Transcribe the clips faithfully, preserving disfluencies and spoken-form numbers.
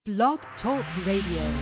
Blog Talk Radio.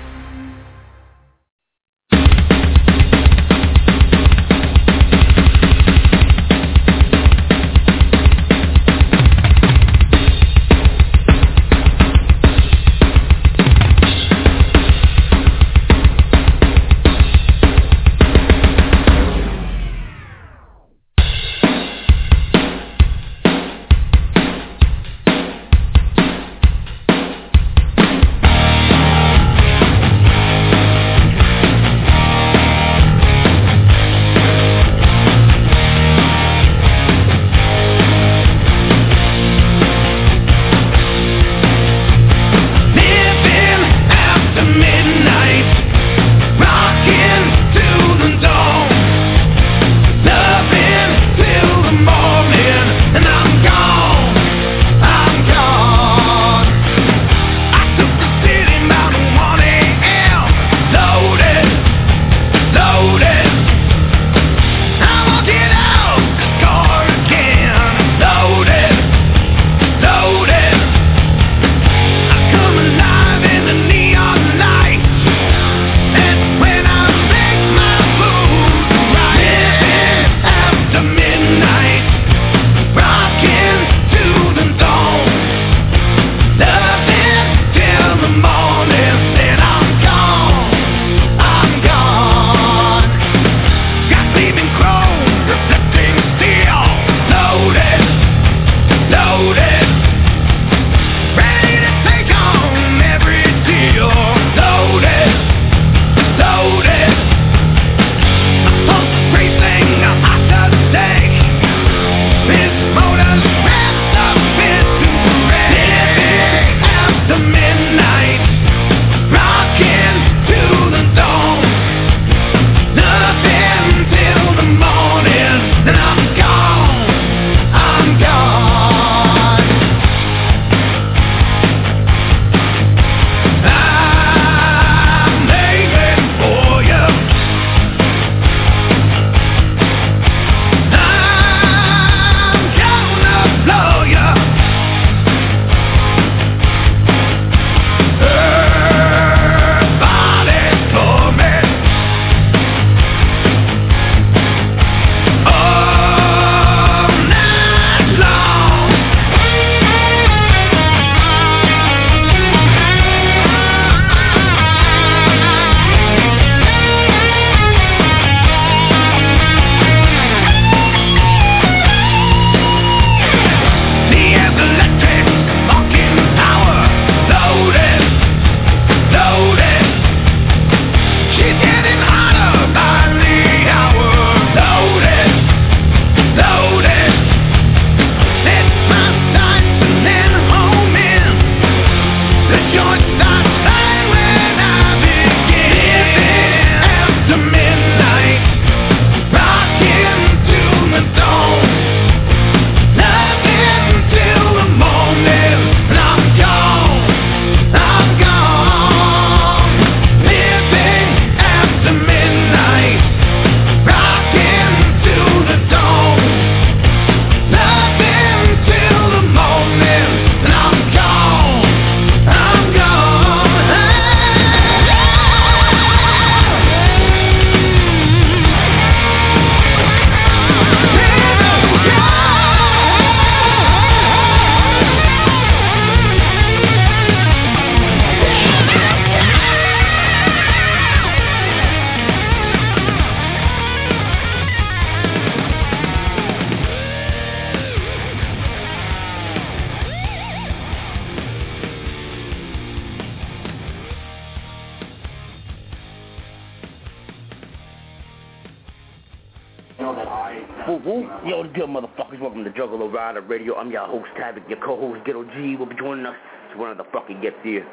Yo, the good motherfuckers, welcome to Juggalo Rider Radio. I'm your host, Tavik, your co-host, Ghetto G, will be joining us when the fucking gets here.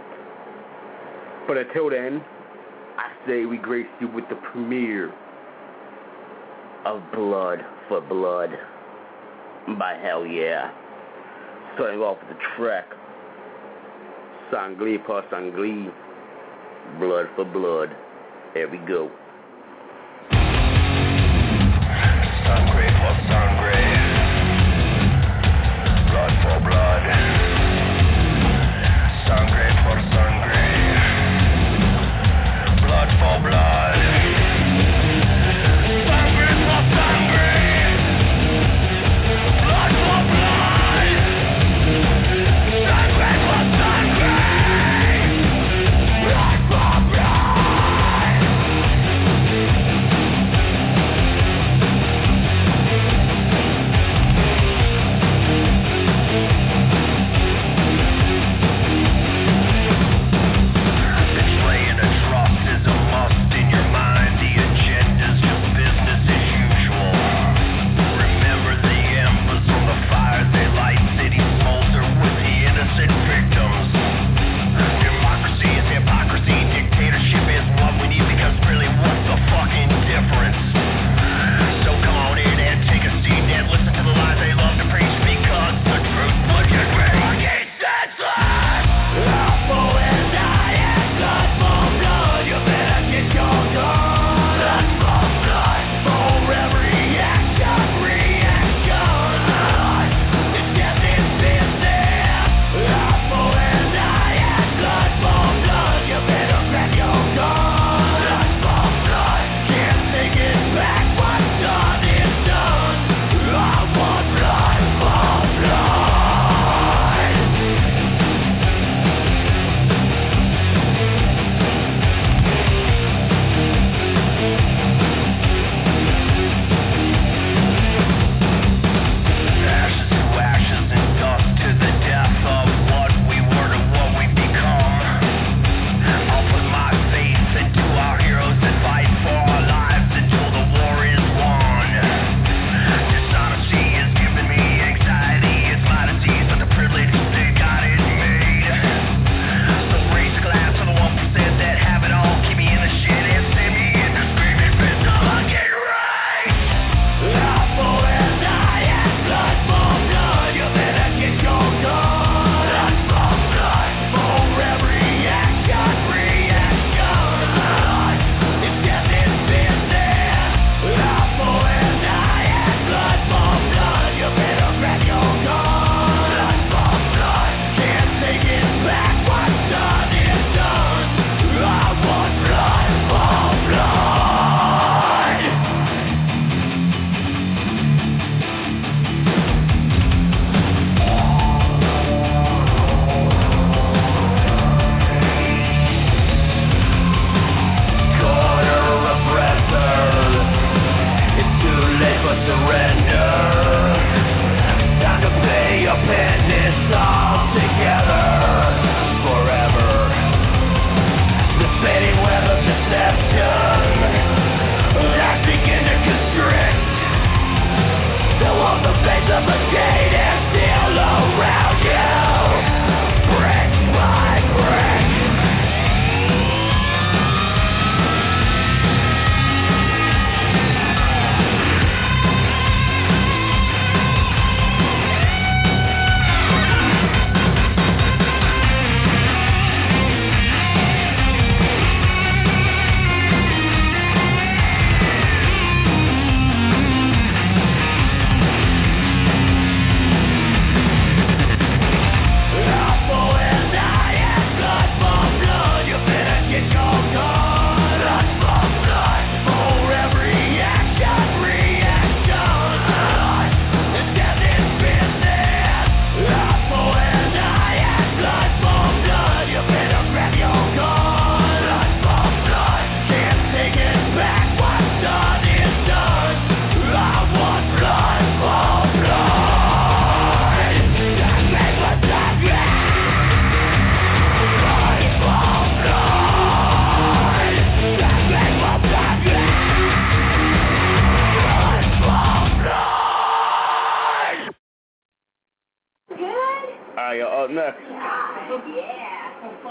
But until then, I say we grace you with the premiere of Blood for Blood by Hell Yeah. Starting off with the track, Sangli par Sangli, Blood for Blood. There we go. Sangre for sangre, blood for blood, sangre for sangre.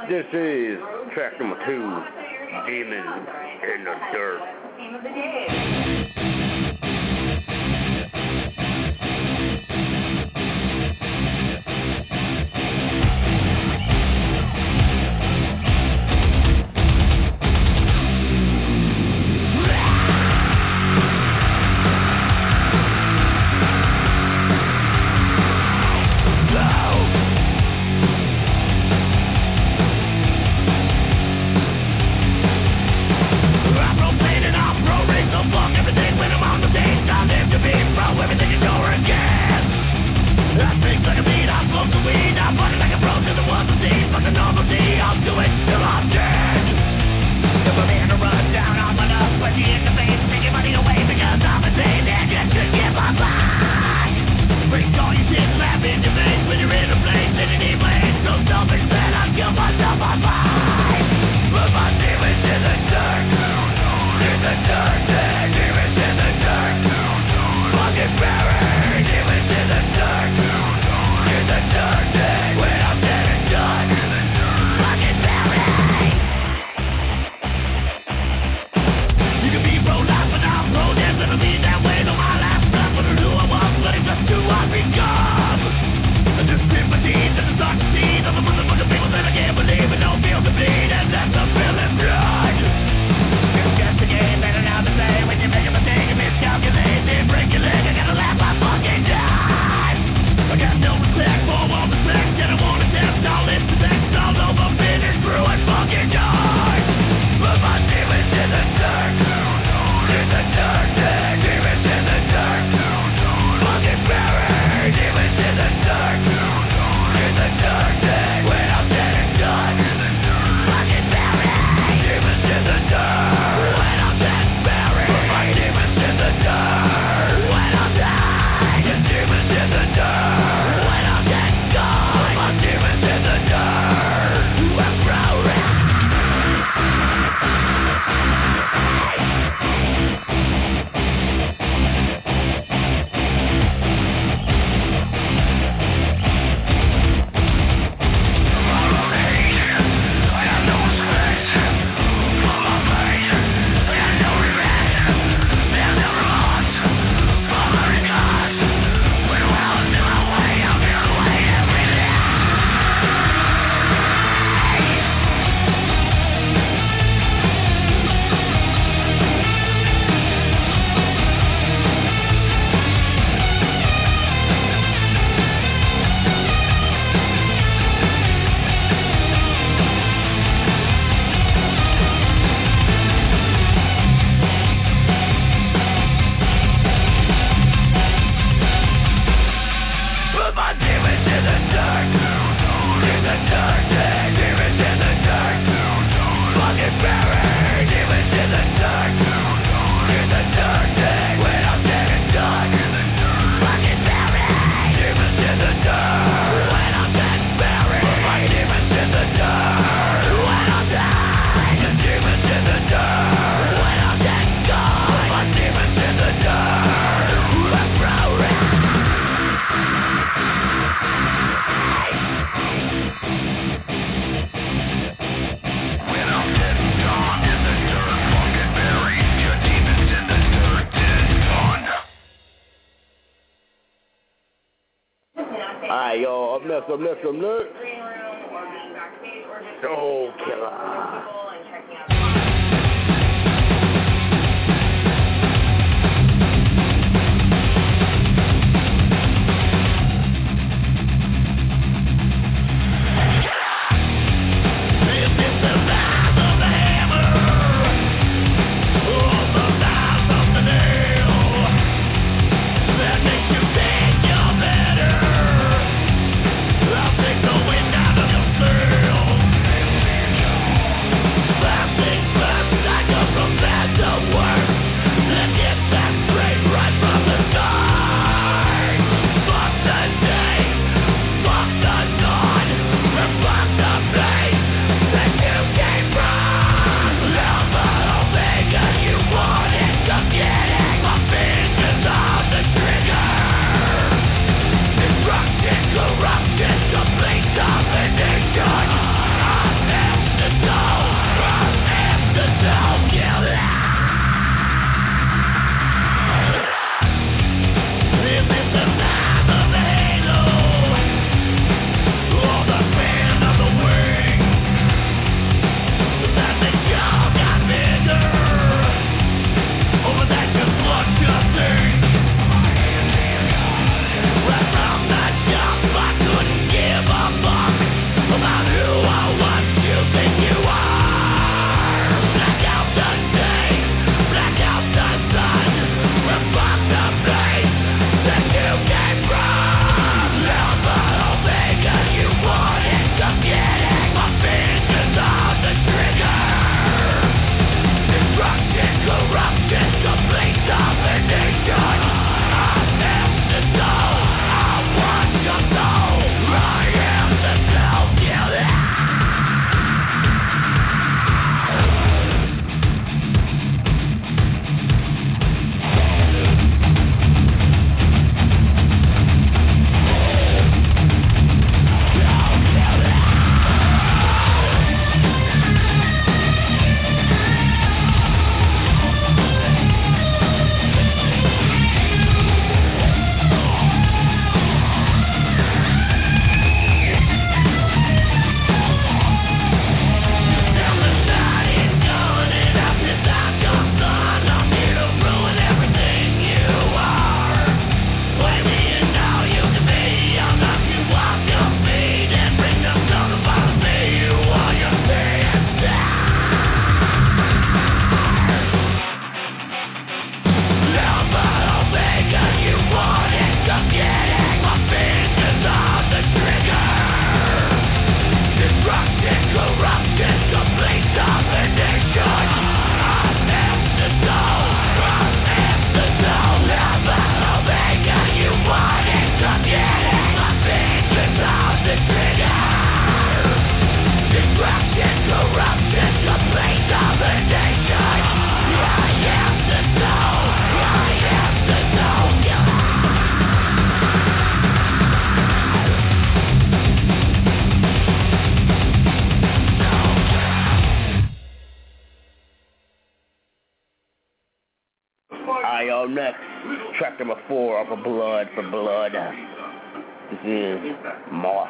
This is track number two, Demon in the Dirt. Team of the day. Alright, y'all, up next, up next, up next. Soul Killer. I'll take the wind out of your sails. Alright, y'all, next. Track number four off of Blood for Blood. This is Moth.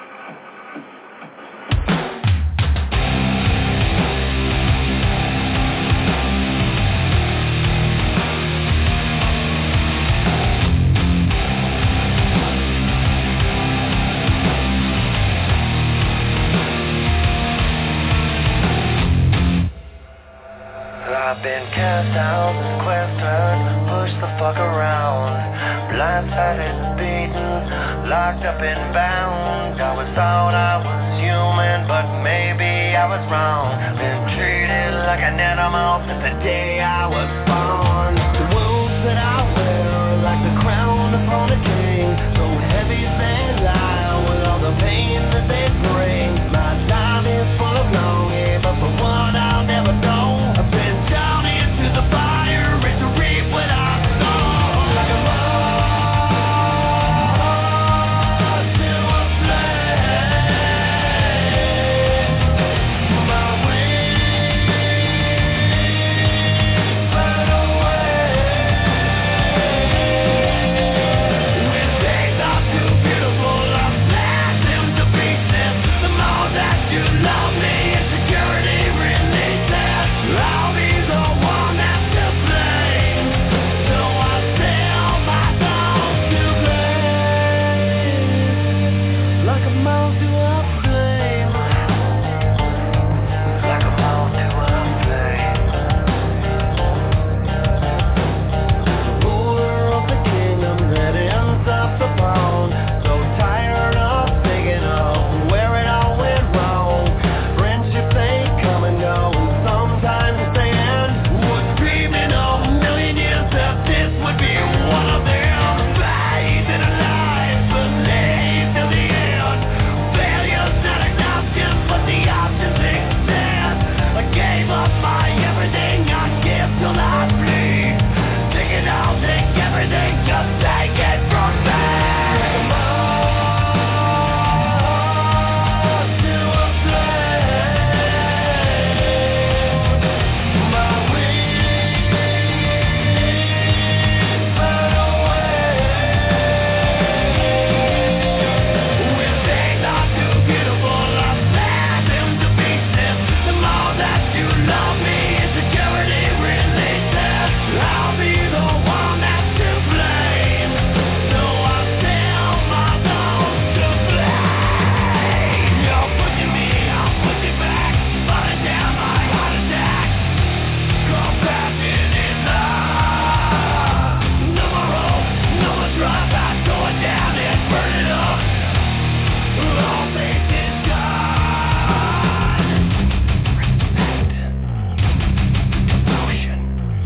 I've been cast out, sequestered, pushed the fuck around, blindsided, beaten, locked up and bound. I was thought I was human, but maybe I was wrong. Been treated like an animal since the day I was born. The wounds that I wear are like the crown upon a king, so heavy they lie with all the pain that they bring. My time is full of longing, but for one I'll never know. I've been down into the fire and to reap what I sow. Like a moth to a flame. My wings burn away. When days are too beautiful, I'll smash them to pieces. The more that you love me, insecurity releases. I'll be the one that's to blame, so I sell my soul to blame. Like a mouse to a flame. Like a mouse to a flame. Ruler of the kingdom that ends up the pound. So tired of thinking of where it all went wrong. Friendships ain't come and go, and sometimes they end. Was dreaming of a million years that this would be one of them. Faith in a life, believe till the end. Failure's not an option, but the options exist. I gave up my everything, I give till I bleed. Take it all, take everything, just take it from me. Like a moth to a flame. My wings burn away. When things are too beautiful, I'll smash them to pieces. The more that you love me, insecurity releases. I'll be the one that's to blame, so I sell my soul to blame. You're pushing me, I'll push it back, falling down my heart attack. Compassion is love. No more hope, no more trust. I throw it down and burn it up. All faith is gone. Respect, devotion.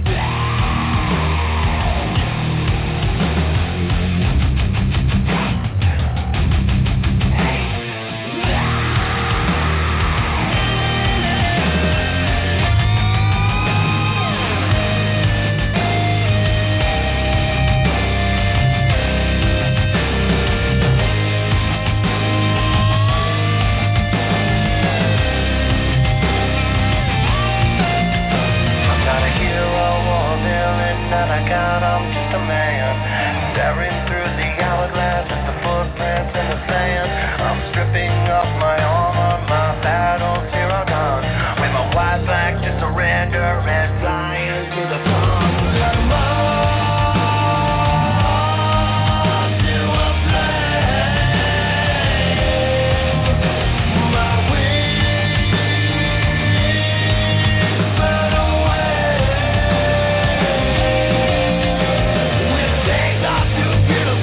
I'm not a hero or a villain, not a god, I'm just a man. Staring through the hourglass at the footprints in the sand. I'm stripping off my armor, my battles here are done. With my white flag to surrender and flying to the sun. Like a moth to a flame. My wings burn away. When things are too beautiful,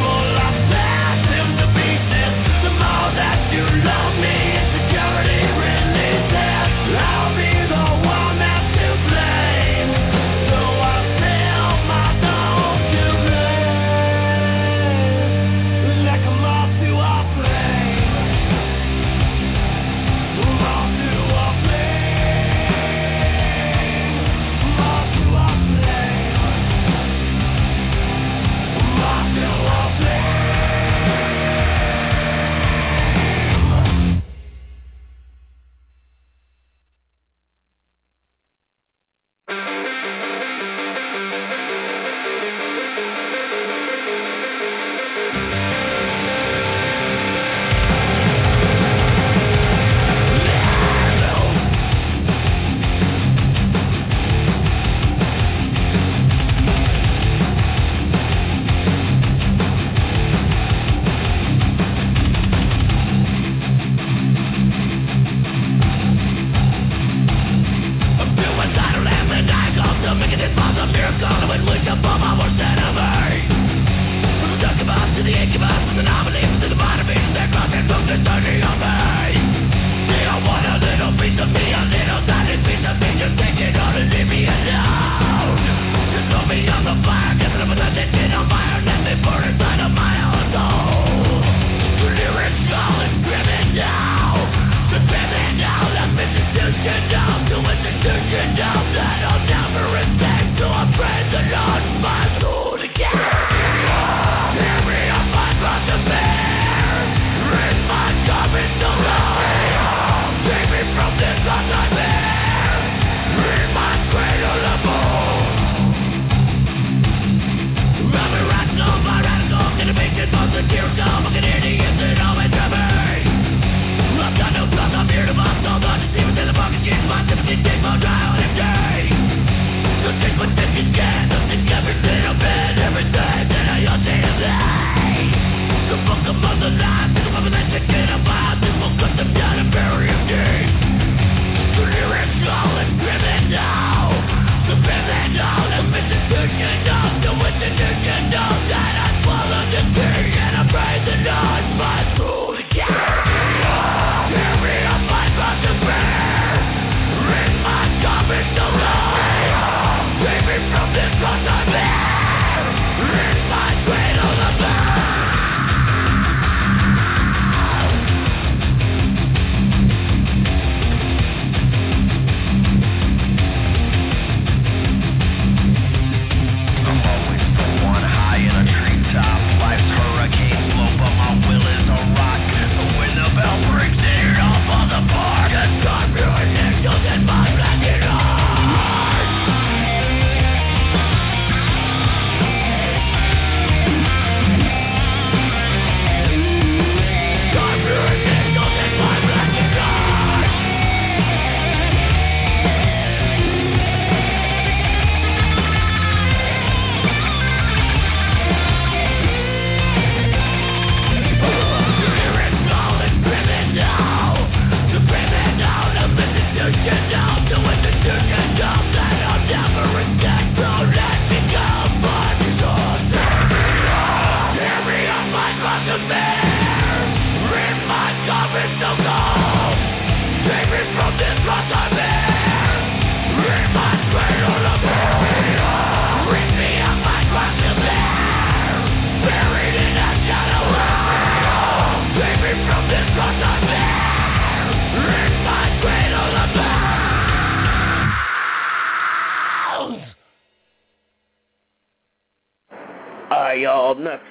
Alright, y'all, up next,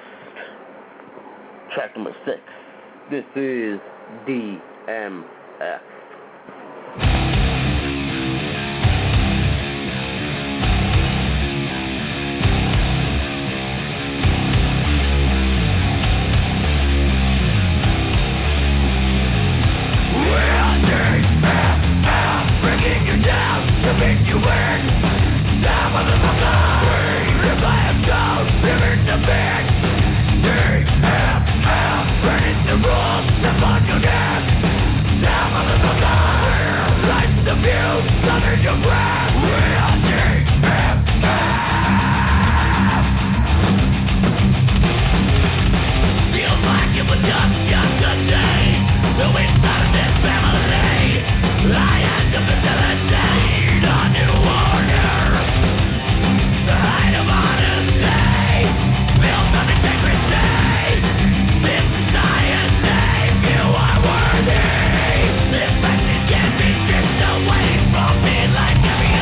track number six. This is D M F. Away from me like every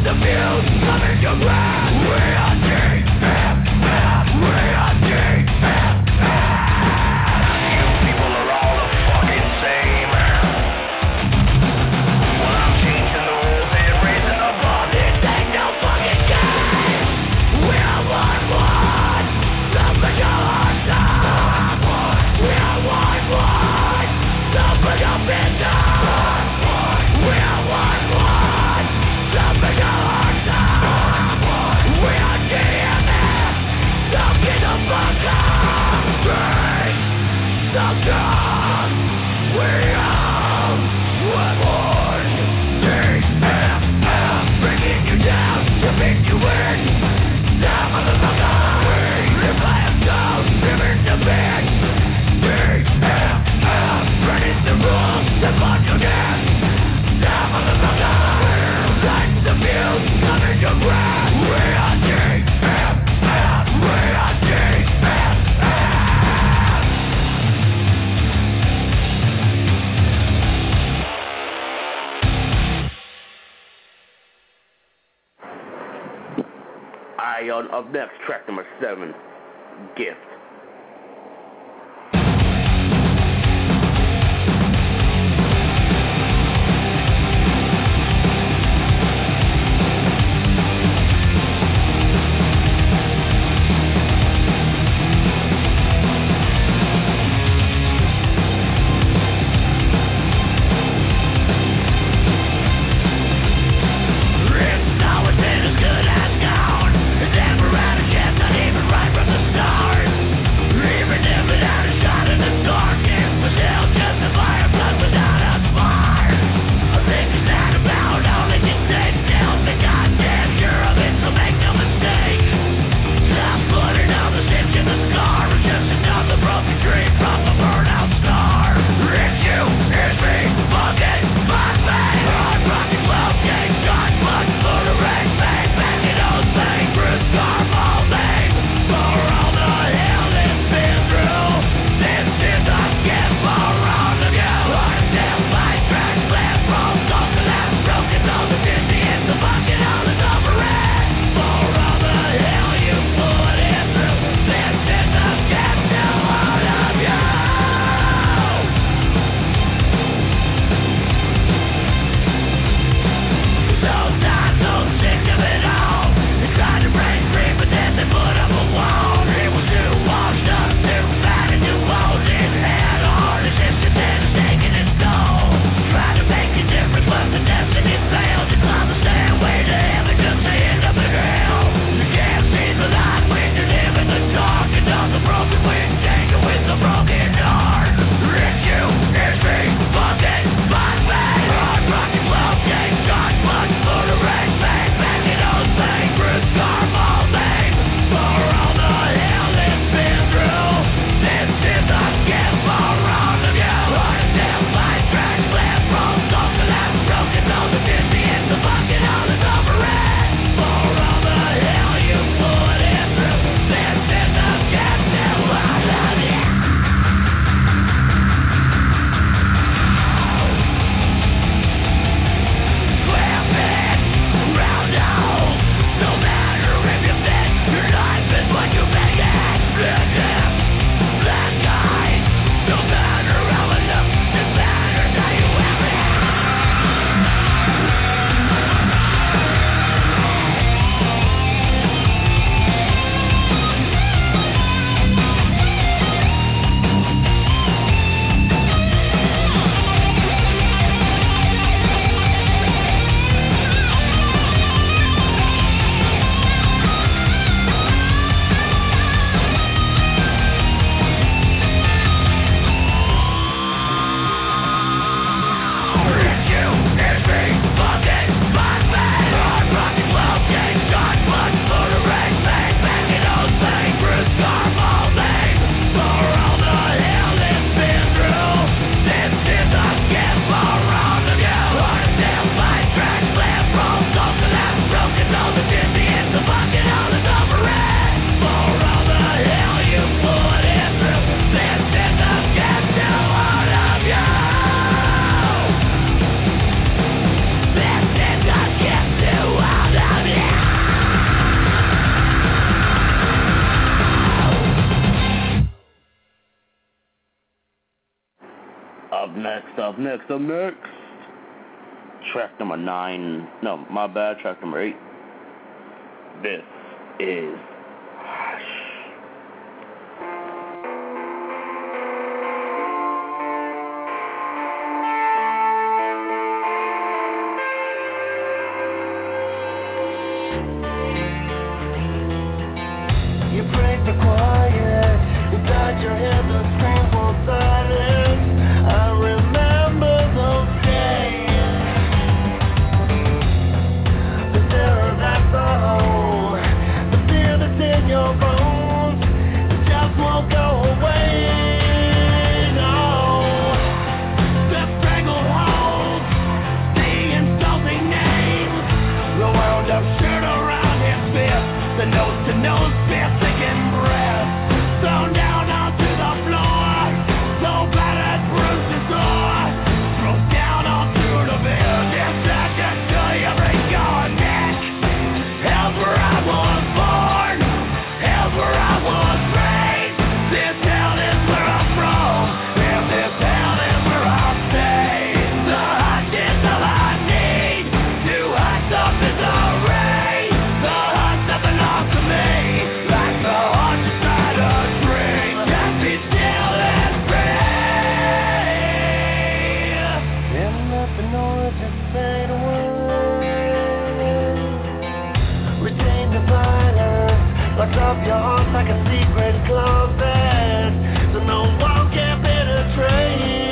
Alright, up next, track number seven, Gift. Nowadays as good as gone. It's never out of chance, not even right from the start. next up, next up, next. Track number nine. No, my bad. Track number eight. This is Hush. You break the quiet, you nod your head and scream for silence. I remember those days, the terror that's the home, the fear that's in your bones, it just won't go away, no. The stranglehold, the insulting names, the wound up shirt around his fist, the nose-to-nose piercing breath, thrown down onto the floor, so battered, bruised and sore, thrown down onto the bed, distracted till you break your neck. Hell's where I was born, hell's where I was raised, this hell is where I'm from, and this hell is where I'll stay. The hush is all I need, to hush up is a ray, the hush that belongs to me, like the heart inside a dream, just be still and free, and let the noise just fade away, retain the silence, lock up your heart like a secret closet, so no one can penetrate,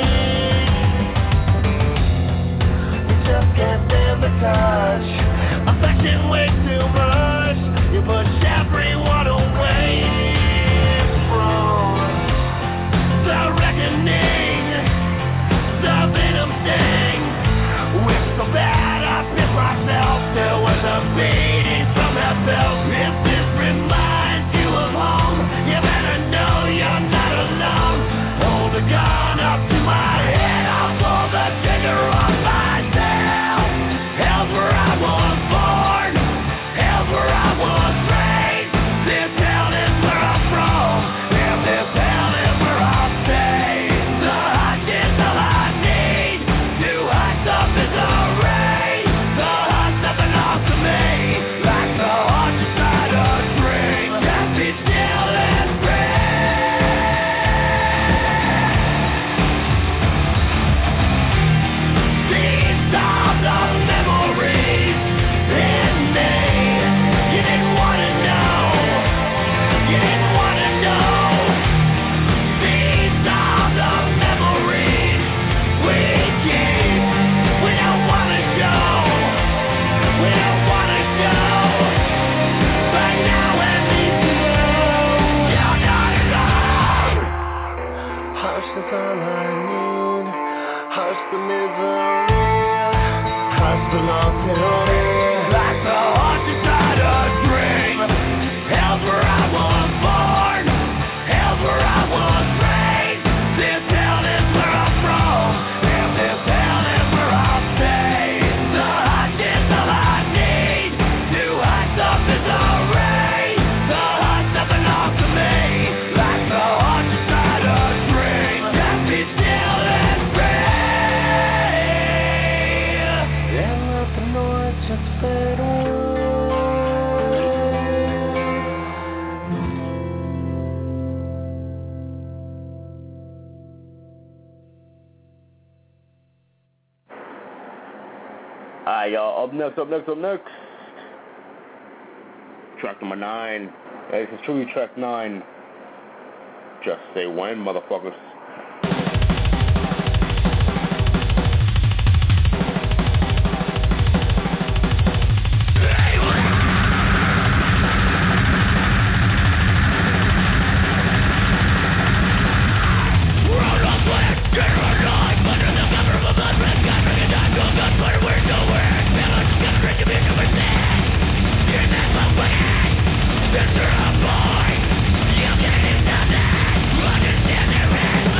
you just can't stand the touch, affection way too much, you push everyone away from the reckoning, the venom sting, which so bad I piss myself till when the beating from that belt, if this reminds you of home, you better know you're not alone. Hold the gun up to my head, I'll pull the trigger on myself. Hell's where I was born, hell's where I was raised, this hell is where I'm from, and this hell is where I'll stay. The hush is all I need, to hush up is a ray, the hush that belongs to me, like the heart inside a dream, just be still and free. These are the memories in me, you didn't want to know, you didn't want to know. These are the memories we keep, we don't want to show, we don't want to show, but now at least you know you're not alone. Hush is all I need, hush the misery, hush belongs to me, like the heart inside a dream. Hell's where I was born, hell's where I was raised, this hell is where I'm from, and this hell is where I'll stay. The hush is all I need, to hush up is a ray, the hush that belongs to me, like the heart inside a dream, just be still and free, and let the noise just fade away. Alright, y'all. Up next, up next, up next. Track number nine. Hey, this is truly track nine. Just say when, motherfuckers. Mister Boy, you can't even understand the rest.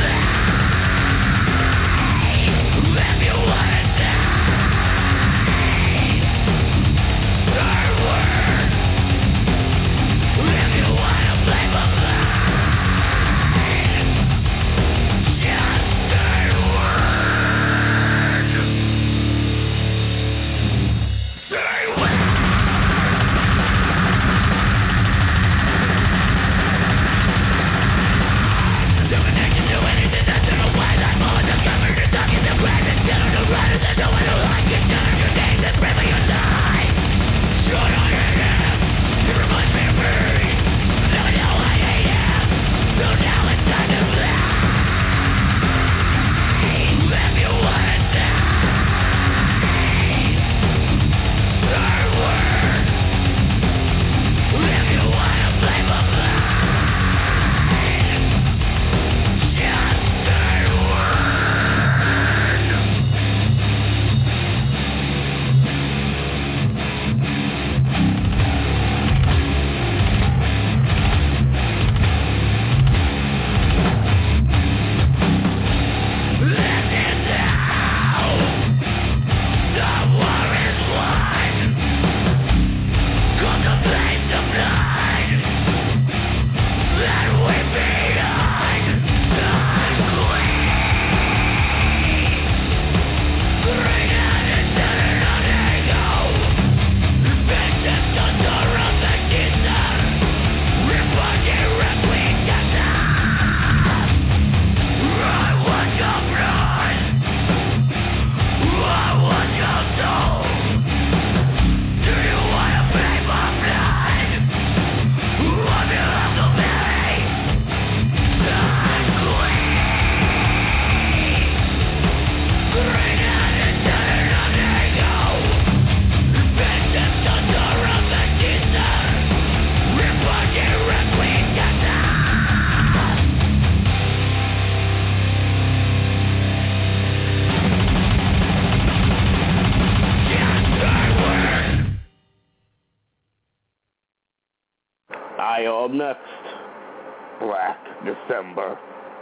I up next. Black December.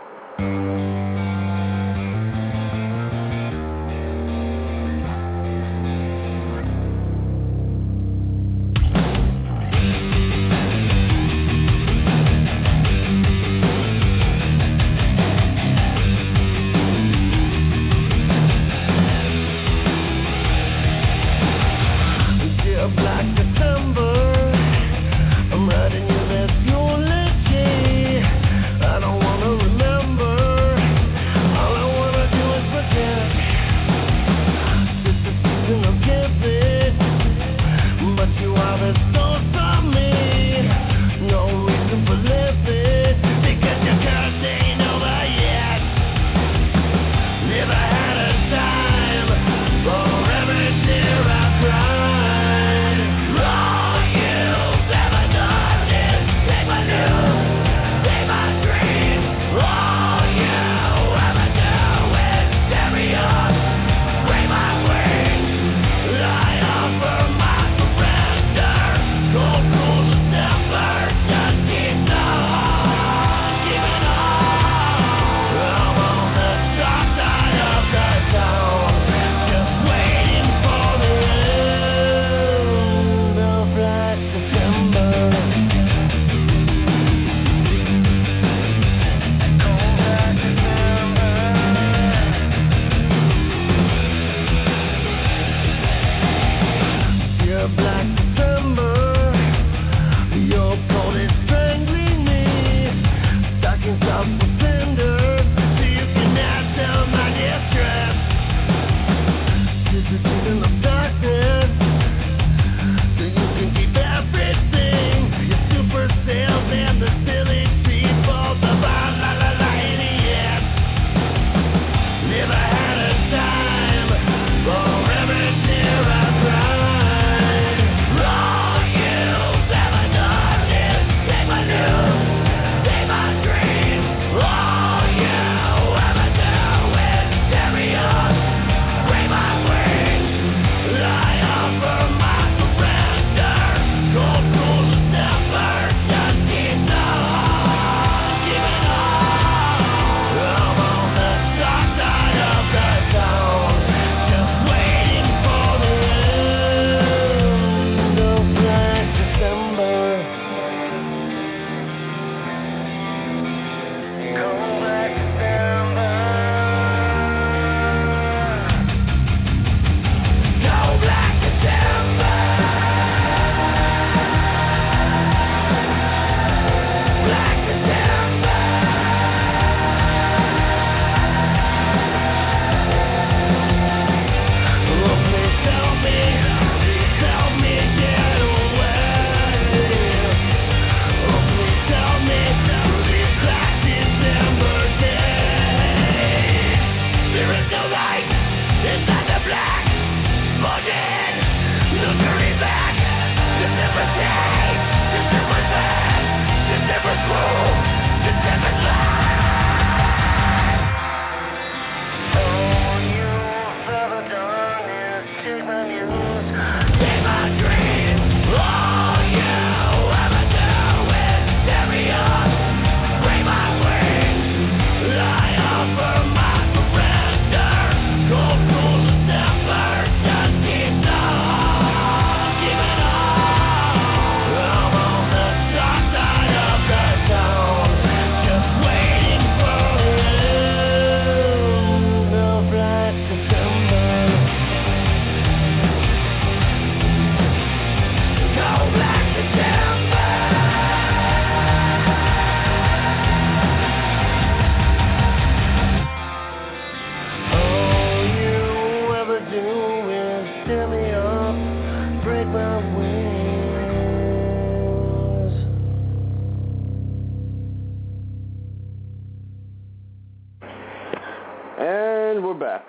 And we're back.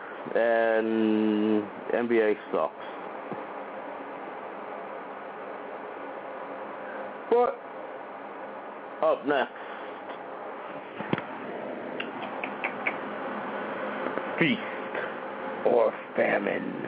And N B A sucks. But up next, feast or famine.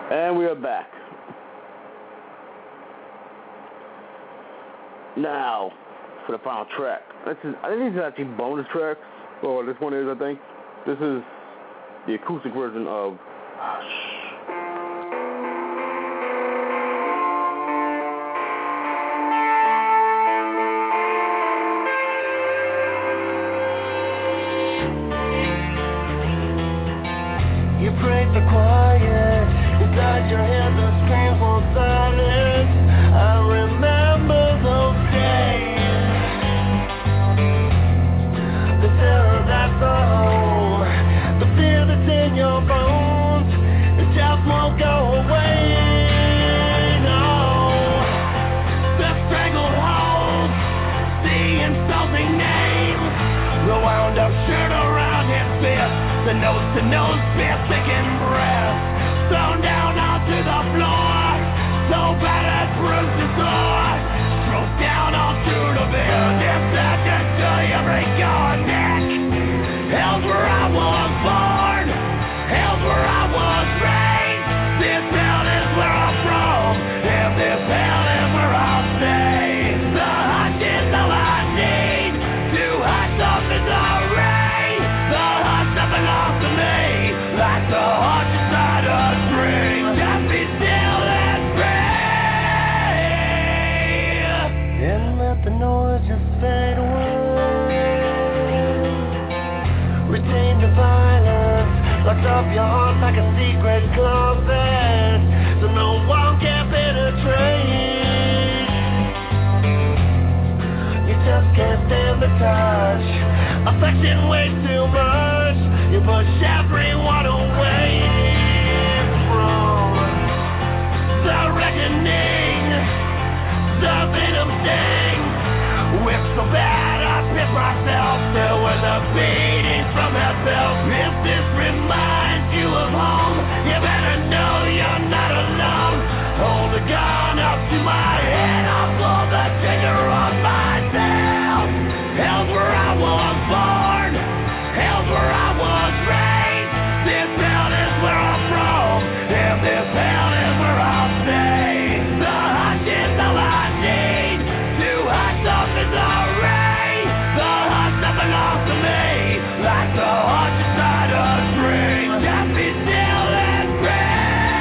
And we are back. Now, for the final track. This is, I think these are actually bonus tracks. Or this one is, I think. This is the acoustic version of Hush. You pray for quiet, inside your head the screams for silence. I remember those days, the terror that's the home, the fear that's in your bones, it just won't go away, no. The stranglehold, the insulting names, the wound up shirt around his fist, the nose-to-nose piercing breath, thrown down onto the floor, so bad it bruised his heart, thrown down onto the bed, infected to you break your neck. Hell's where I was born, hell's where I was raised, this hell is where I'm from, and this hell is where I'll stay. The hush is all I need, to hush up in the rain, the hush that belongs to me, like the heart inside a dream. Just be still and pray, and let the noise just fade away. Retain the violence, lock up your heart like a secret closet, so no one can penetrate. You just can't stand the touch, affection way too much. You push everyone away from the reckoning, the venom sting. Whipped so bad I piss myself till when the beating from hell felt. If this reminds you of home, you better know you're not alone. Hold the gun up to my head, I'll pull the trigger on myself. Hell's where I was born, hell's where I was raised, this hell is where I'm from, and this hell is where I'll stay. The hush is all I need, to hush up in the rain, the hush that belongs to me, like the heart inside a dream. Just be still and pray.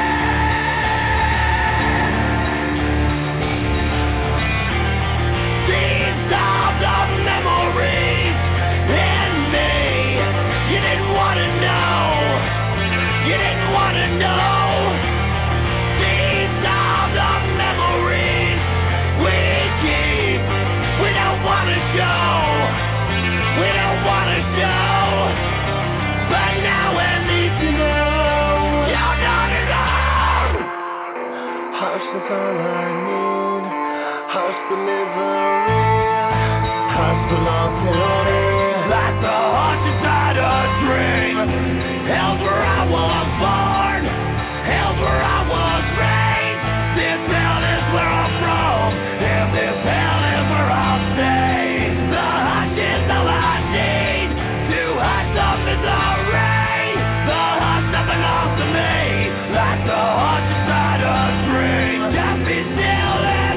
These songs of memories in me, you didn't want to know, you didn't want to know. These songs of memories we keep, we don't want to show, we don't want to show, but now at least you know, you're not alone. Hush is all I need, hush the misery, hush the longevity, like the heart inside a dream. Hell's where I was born, hell's where I was raised, this hell is where I'm from, and this hell is where I'll stay. The hush is all I need, to hush up in the rain, the hush that belongs to me, like the heart inside a dream. Just be still and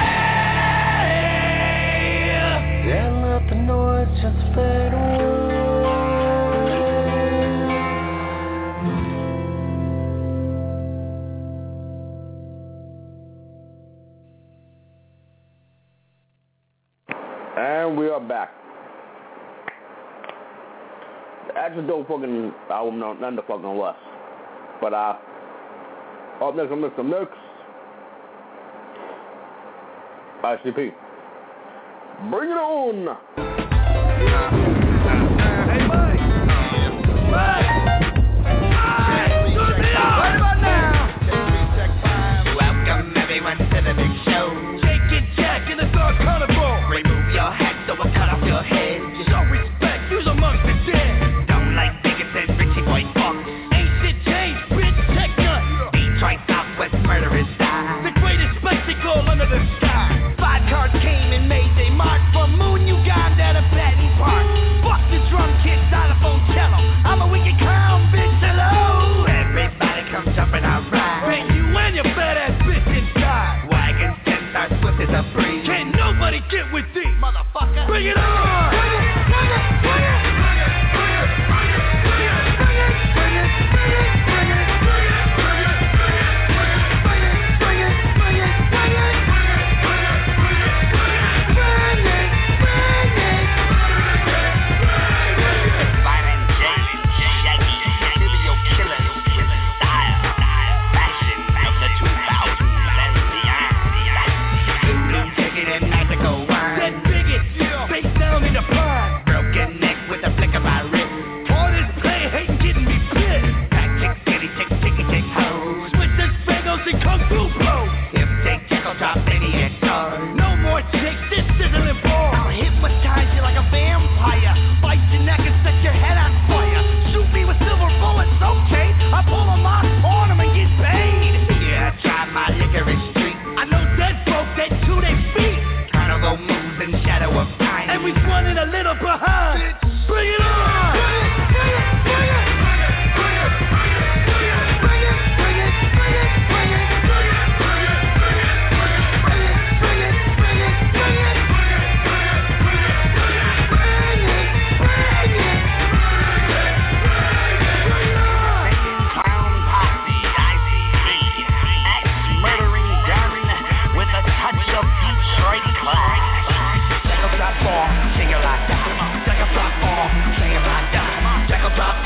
pray, and let the noise just fade away. And we are back. That's a dope fucking album, no, none the fucking less. But, uh, up next on Mister Mix, I C P. Bring it on! Hey, buddy! Buddy! Right about now! Welcome everyone to the big show. Jake and Jack in the third carnival. Remove your hat so we'll cut off your head. Show respect, use amongst the dead. Don't like bigots and Richie Boy fucks. Ain't shit changed, bitch, check none. Detroit Southwest murderous style. The greatest spectacle under the sky. Five cars came and made they mark from Moon, Uganda to Patton Park.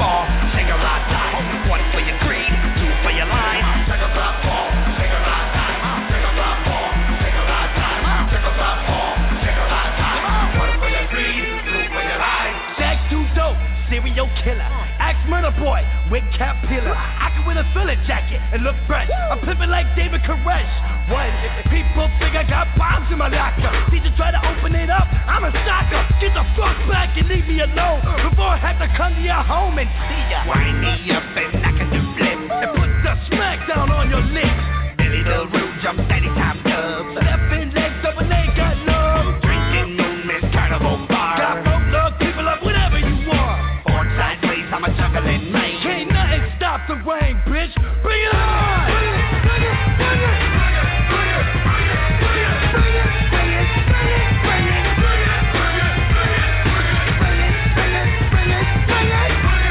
fall, take a ride time. One for your greed, two for your line. Take a ride fall, take a ride time. Take a ride fall, take a ride time. Take a ride fall, take a ride time. One for your greed, two for your line. Jack too dope, serial killer. Axe murder boy with cap pillar. I can wear a filler jacket and look fresh. I'm pimping like David Koresh. What? People think I got bombs in my locker. See you try to open it up, I'm a stalker. Get the fuck back and leave me alone before I have to come to your home and see ya. Wind me up and I can do flip. And put the smack down on your lips. Billy the Rude jumps anytime dubs. Stepping legs up when they got love. Drinking noon is carnival bar. Got folk love people up whatever you want. Born sideways, I'm a juggling man. Can't nothing stop the rain, bitch. Bring it on! Bring it, bring it, bring it, bring it, bring it, bring it, bring it, bring it, bring it, bring it, bring it, bring it, bring it, bring it, bring it, bring it,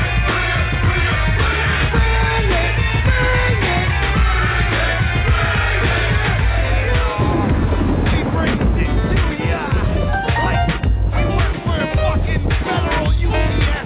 we bring this to ya. Like we work for a fucking federal U P S.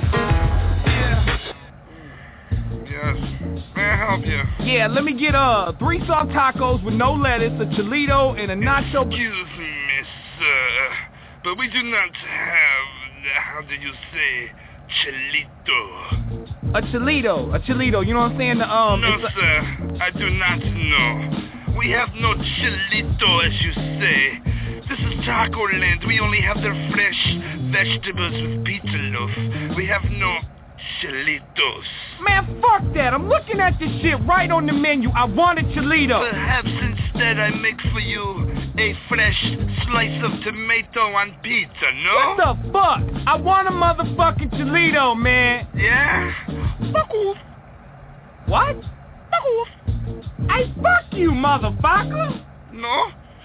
Yes. May I help you? Yeah, let me get uh three soft tacos with no lettuce, a chilito, and a nacho. Excuse me, sir, but we do not have, how do you say, chilito? A chilito, a chilito. You know what I'm saying? The, um, No, it's a- sir, I do not know. We have no chilito, as you say. This is Taco Land. We only have their fresh vegetables with pizza loaf. We have no chilitos. Man, fuck that. I'm looking at this shit right on the menu. I want a chilito. Perhaps instead I make for you a fresh slice of tomato on pizza, no? What the fuck? I want a motherfucking chilito, man. Yeah? Fuck off. What? Fuck off. Hey, fuck you, motherfucker. No?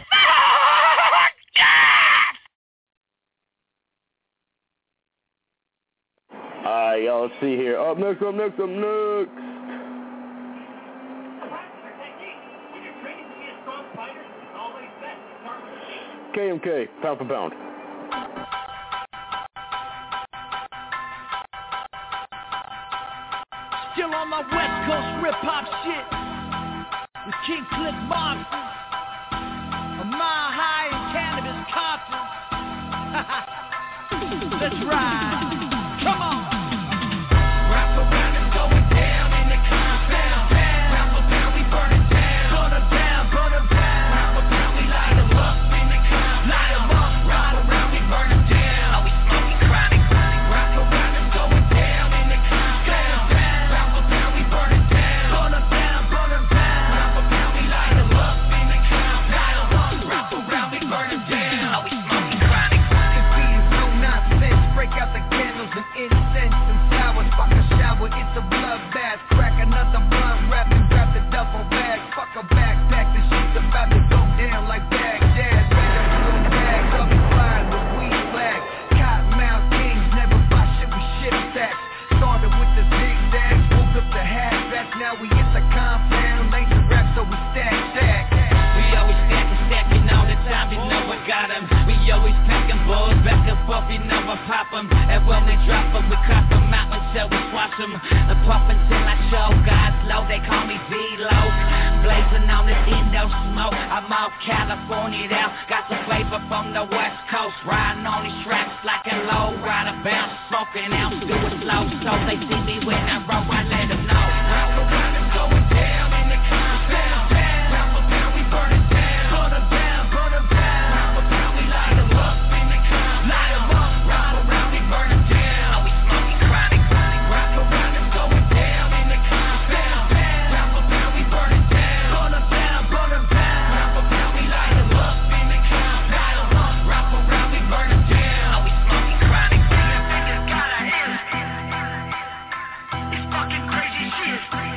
Alright, y'all, let's see here. Up next, up next, up next. K M K, pound for pound. Still on my West Coast hip-hop shit with King Cliff Monster, a mile high in cannabis Compton. Let's ride. Come on. Wrap around and going down in the compound. Wrap around, we burn it down. Burn them down, burn them down. Wrap around, we light them up in the compound. Light them up, ride around, we burn them down. Oh, we smoking chronic. Wrap around and going down in the compound. Wrap around, we burn it down. Burn them down, burn them down. Wrap around, we light them up in the compound. Light them up, wrap around, we burn them down. Oh, we smoking chronic. Break out the candles and incense and flowers. Fuck a shower, it's a bloodbath. Crack another blunt, wrap and grab the double bag. Fuck a backpack, the shit's about to go down like Baghdad. Better blue bags, I'll be flying with weed flags. Cottonmouth kings, never buy shit with shit stacks. Started with the zigzags, moved up the hatchbacks. Now we hit the compound, laser rap, so we stack, stack. We always stack and stacking all the time, you know I got 'em. We always packing balls back and forth, you know I pop 'em. And when we drop 'em, we crop 'em out until we squash 'em. And puff until I choke, God's low, they call me V-Low. Blazing on this Indo smoke, I'm off California now. Got some flavor from the West Coast, riding on these tracks like a low rider bounce. Smoking out, do it slow, so they see me when I roll, I let 'em know. Wrap around and going down in the compound. Wrap around, we burn it down. Burn 'em down, burn 'em down. Wrap around, we light 'em up in the compound. Light 'em up, ride around, we burn 'em down. Oh, we smoking chronic. Wrap around and going down in the compound. Wrap around, we burn it down. Burn 'em down, burn 'em down. Wrap around, we light 'em up in the compound. Light 'em up, wrap around, we burn 'em down. Oh, we smoking chronic. Niggas gotta hit. It's fucking crazy shit.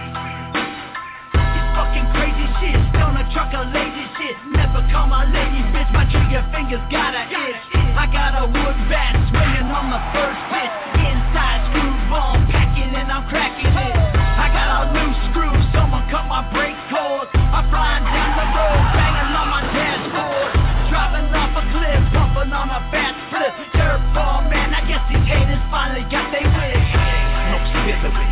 It's fucking crazy shit. Stone a truck of lazy shit. Never call my lady bitch. My trigger fingers gotta itch. I got a wood bat swinging on the first pitch. Inside screw ball packing and I'm cracking it. I got a loose screw. Someone cut my brake cord. I'm flying down the road, banging on my dashboard. Driving off a cliff, pumping on a fat flip. Dirt ball man, I guess these haters finally got their wish. No civility.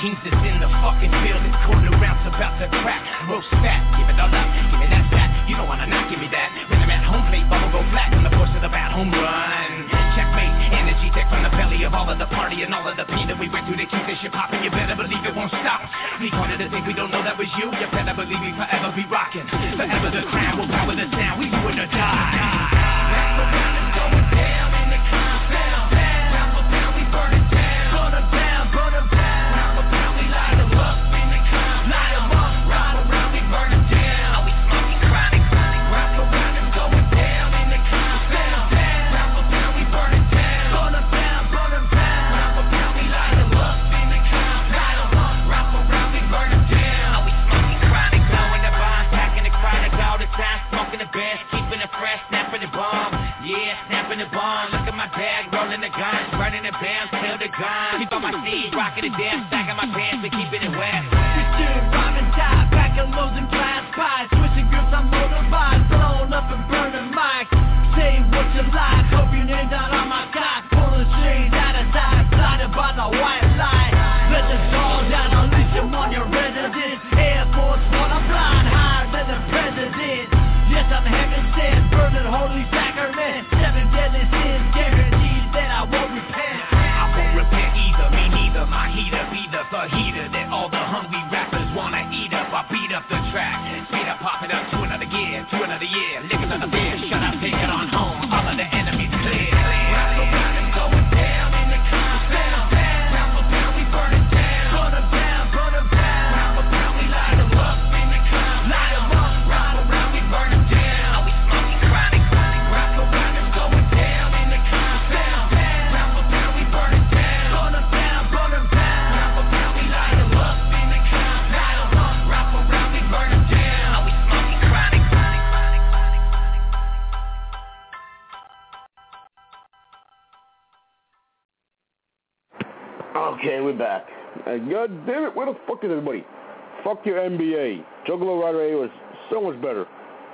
kings is in the fucking building. Quarter rounds about to crack. Roast fat, give it all up, give me that fat. You don't wanna not give me that. Rhythm at home plate, bubble go flat on the force of the bat home run. Checkmate, energy tech from the belly of all of the party and all of the pain that we went through to keep this shit popping. You better believe it won't stop. We wanted to think we don't know that was you. You better believe we forever be rocking. Forever the crown will power the sound. We do it or die. Wrap around and going down in the compound. Wrap around, we burn it down. Burn them down, burn them down. Wrap around, we light them up in the compound. Light them up, ride around, we burn them down. We smoking chronic. Wrap around and going down in the compound. Wrap around, we burn it down. Burn them down, burn them down. Wrap around, we light them up in the compound. Light them up, wrap around, we burn them down. We smoking chronic, blowing the bomb, packing the chronic all the time, smoking the best, keeping it fresh, snapping the bomb. Yeah, snapping the bomb. Look at my bag, rolling the guns, burning the bands, kill the gun. Keep on my seeds, rocking the damn stack of my pants and keeping it wet. Christian, rhyming tie, packing loads and glass pies, switching grips on motorbikes, blowing up and burning mics. Say what you like, hope your name down on my cock, pulling strings out of sight, blinded by the white light. Let the dogs down, unleash them on your residence. Air Force One, I'm flying higher than the president. Yes, I'm heaven sent, burning holy sacrament. Seven deadly sins, guaranteed that I won't repent. I won't repent either, me neither. My heater be the fajita that all the hungry rappers wanna eat up. I beat up the track, speed up, pop it up to another gear, to another year. Lick another beer, shut up, take it on home. All of the enemies clear. Wrap around and going down in the compound. Wrap around, we burn it down. Burn them down, burn them down. Wrap around, we light them up in the compound. Light them up, ride around, we burn them down. We smoking chronic. Wrap around and going down in the compound. Wrap around, we burn it down. Burn them down, burn them down. Wrap around, we light them up in the compound. Light them up, wrap around, we burn them down. We smoking chronic. Okay, we're back. And God damn it, where the fuck is everybody? Fuck your N B A. Juggalo Rider A was so much better.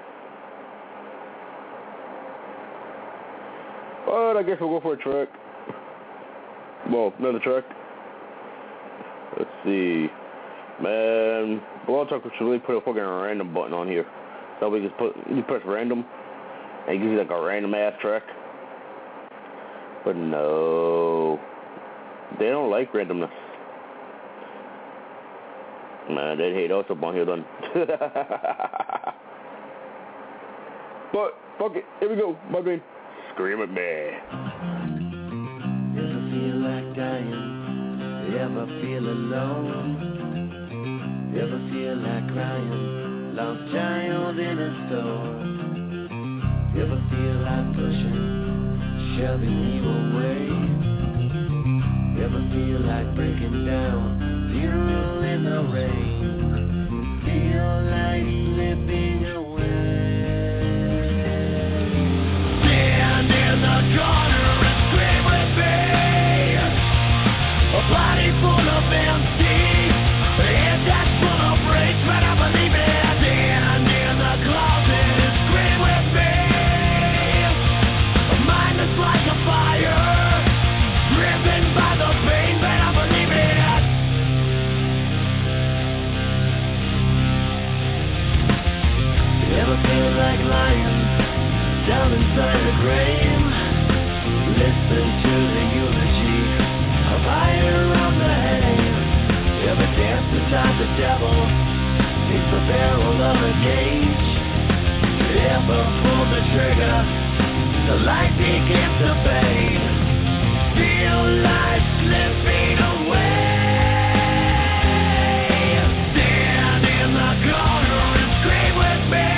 But I guess we'll go for a track. Well, another track. Let's see. Man, Blog Talk should really put a fucking random button on here. So we just put, you press random, and it gives you like a random ass track. But no. They don't like randomness. Man, they'd hate us up on here then. But, fuck it. Here we go. My brain. Scream at me. Ever feel like dying? Ever feel alone? Ever feel like crying? Lost child in a store? Ever feel like pushing, shoving you away? Ever feel like breaking down, funeral in the rain? Feel like slipping away. Stand in the corner and scream with me. A body full of empty, a head that's full of rage, but I believe it. Stand in the closet and scream with me. A mind that's like a fire, driven by the pain, but I believe it. Ever feel like lying down inside a grave? Listen to the eulogy of fire on the hay. Ever dance beside the devil? Face the barrel of a cage. Ever pull the trigger? The light begins to fade. Feel like slipping away. Stand in the corner and scream with me.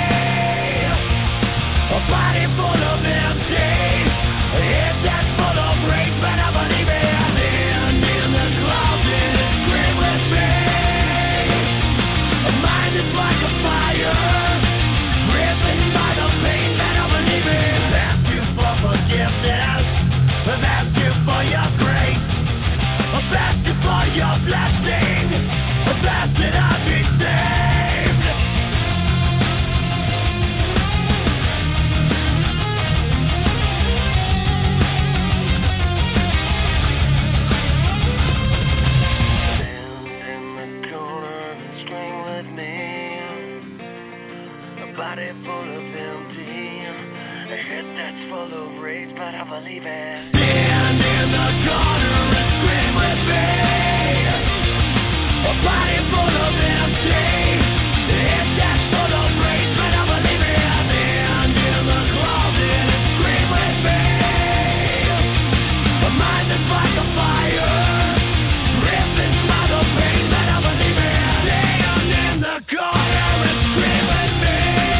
A body full of empty, a head that's full of rage, but I believe it. Stand in the closet and scream with me. A mind that's like a fire, driven by the pain, but I believe it. Ask you for forgiveness, I've asked you for your grace, I've asked you for your blessing, I've asked that I be saved. Stand believe it. Stand in the corner and scream with me. A body full of empty. If that's full of rage, but I believe it. Stand in the closet and scream with me. A mind that's like a fire. Rip and smile the pain, but I believe it. Stand in the corner and scream with me.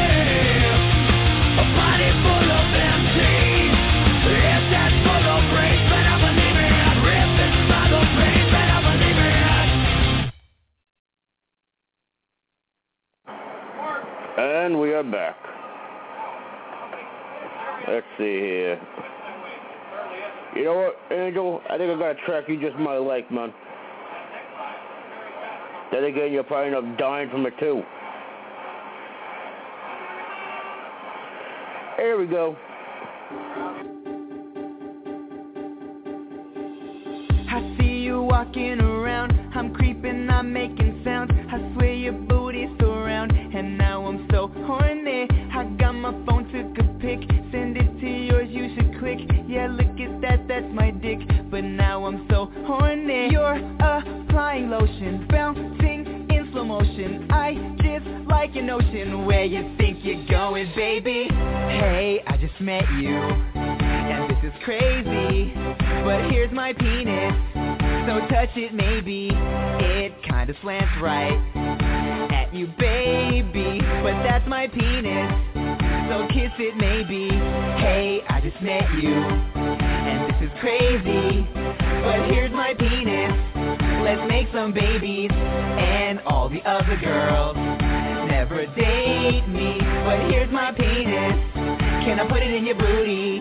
A body full of empty. If that's full of rage, but I believe it. Rip and smile the pain, but I believe it. And we are back. Let's see here. You know what, Angel? I think I got a track you just might like, man. Then again, you'll probably end up dying from it, too. Here we go. I see you walking around. I'm creeping, I'm making sounds. I swear your booty's so round. And now I'm so horny. I got my phone, took a pic. Send it to yours, you should click. Yeah, look at that, that's my dick. But now I'm so horny. You're applying lotion, bouncing in slow motion. I just like an ocean. Where you think you're going, baby? Hey, I just met you, and this is crazy. But here's my penis, so touch it maybe. It kinda slants right at you, baby. But that's my penis, so kiss it maybe. Hey, I just met you, and this is crazy. But here's my penis, let's make some babies. And all the other girls never date me. But here's my penis, can I put it in your booty?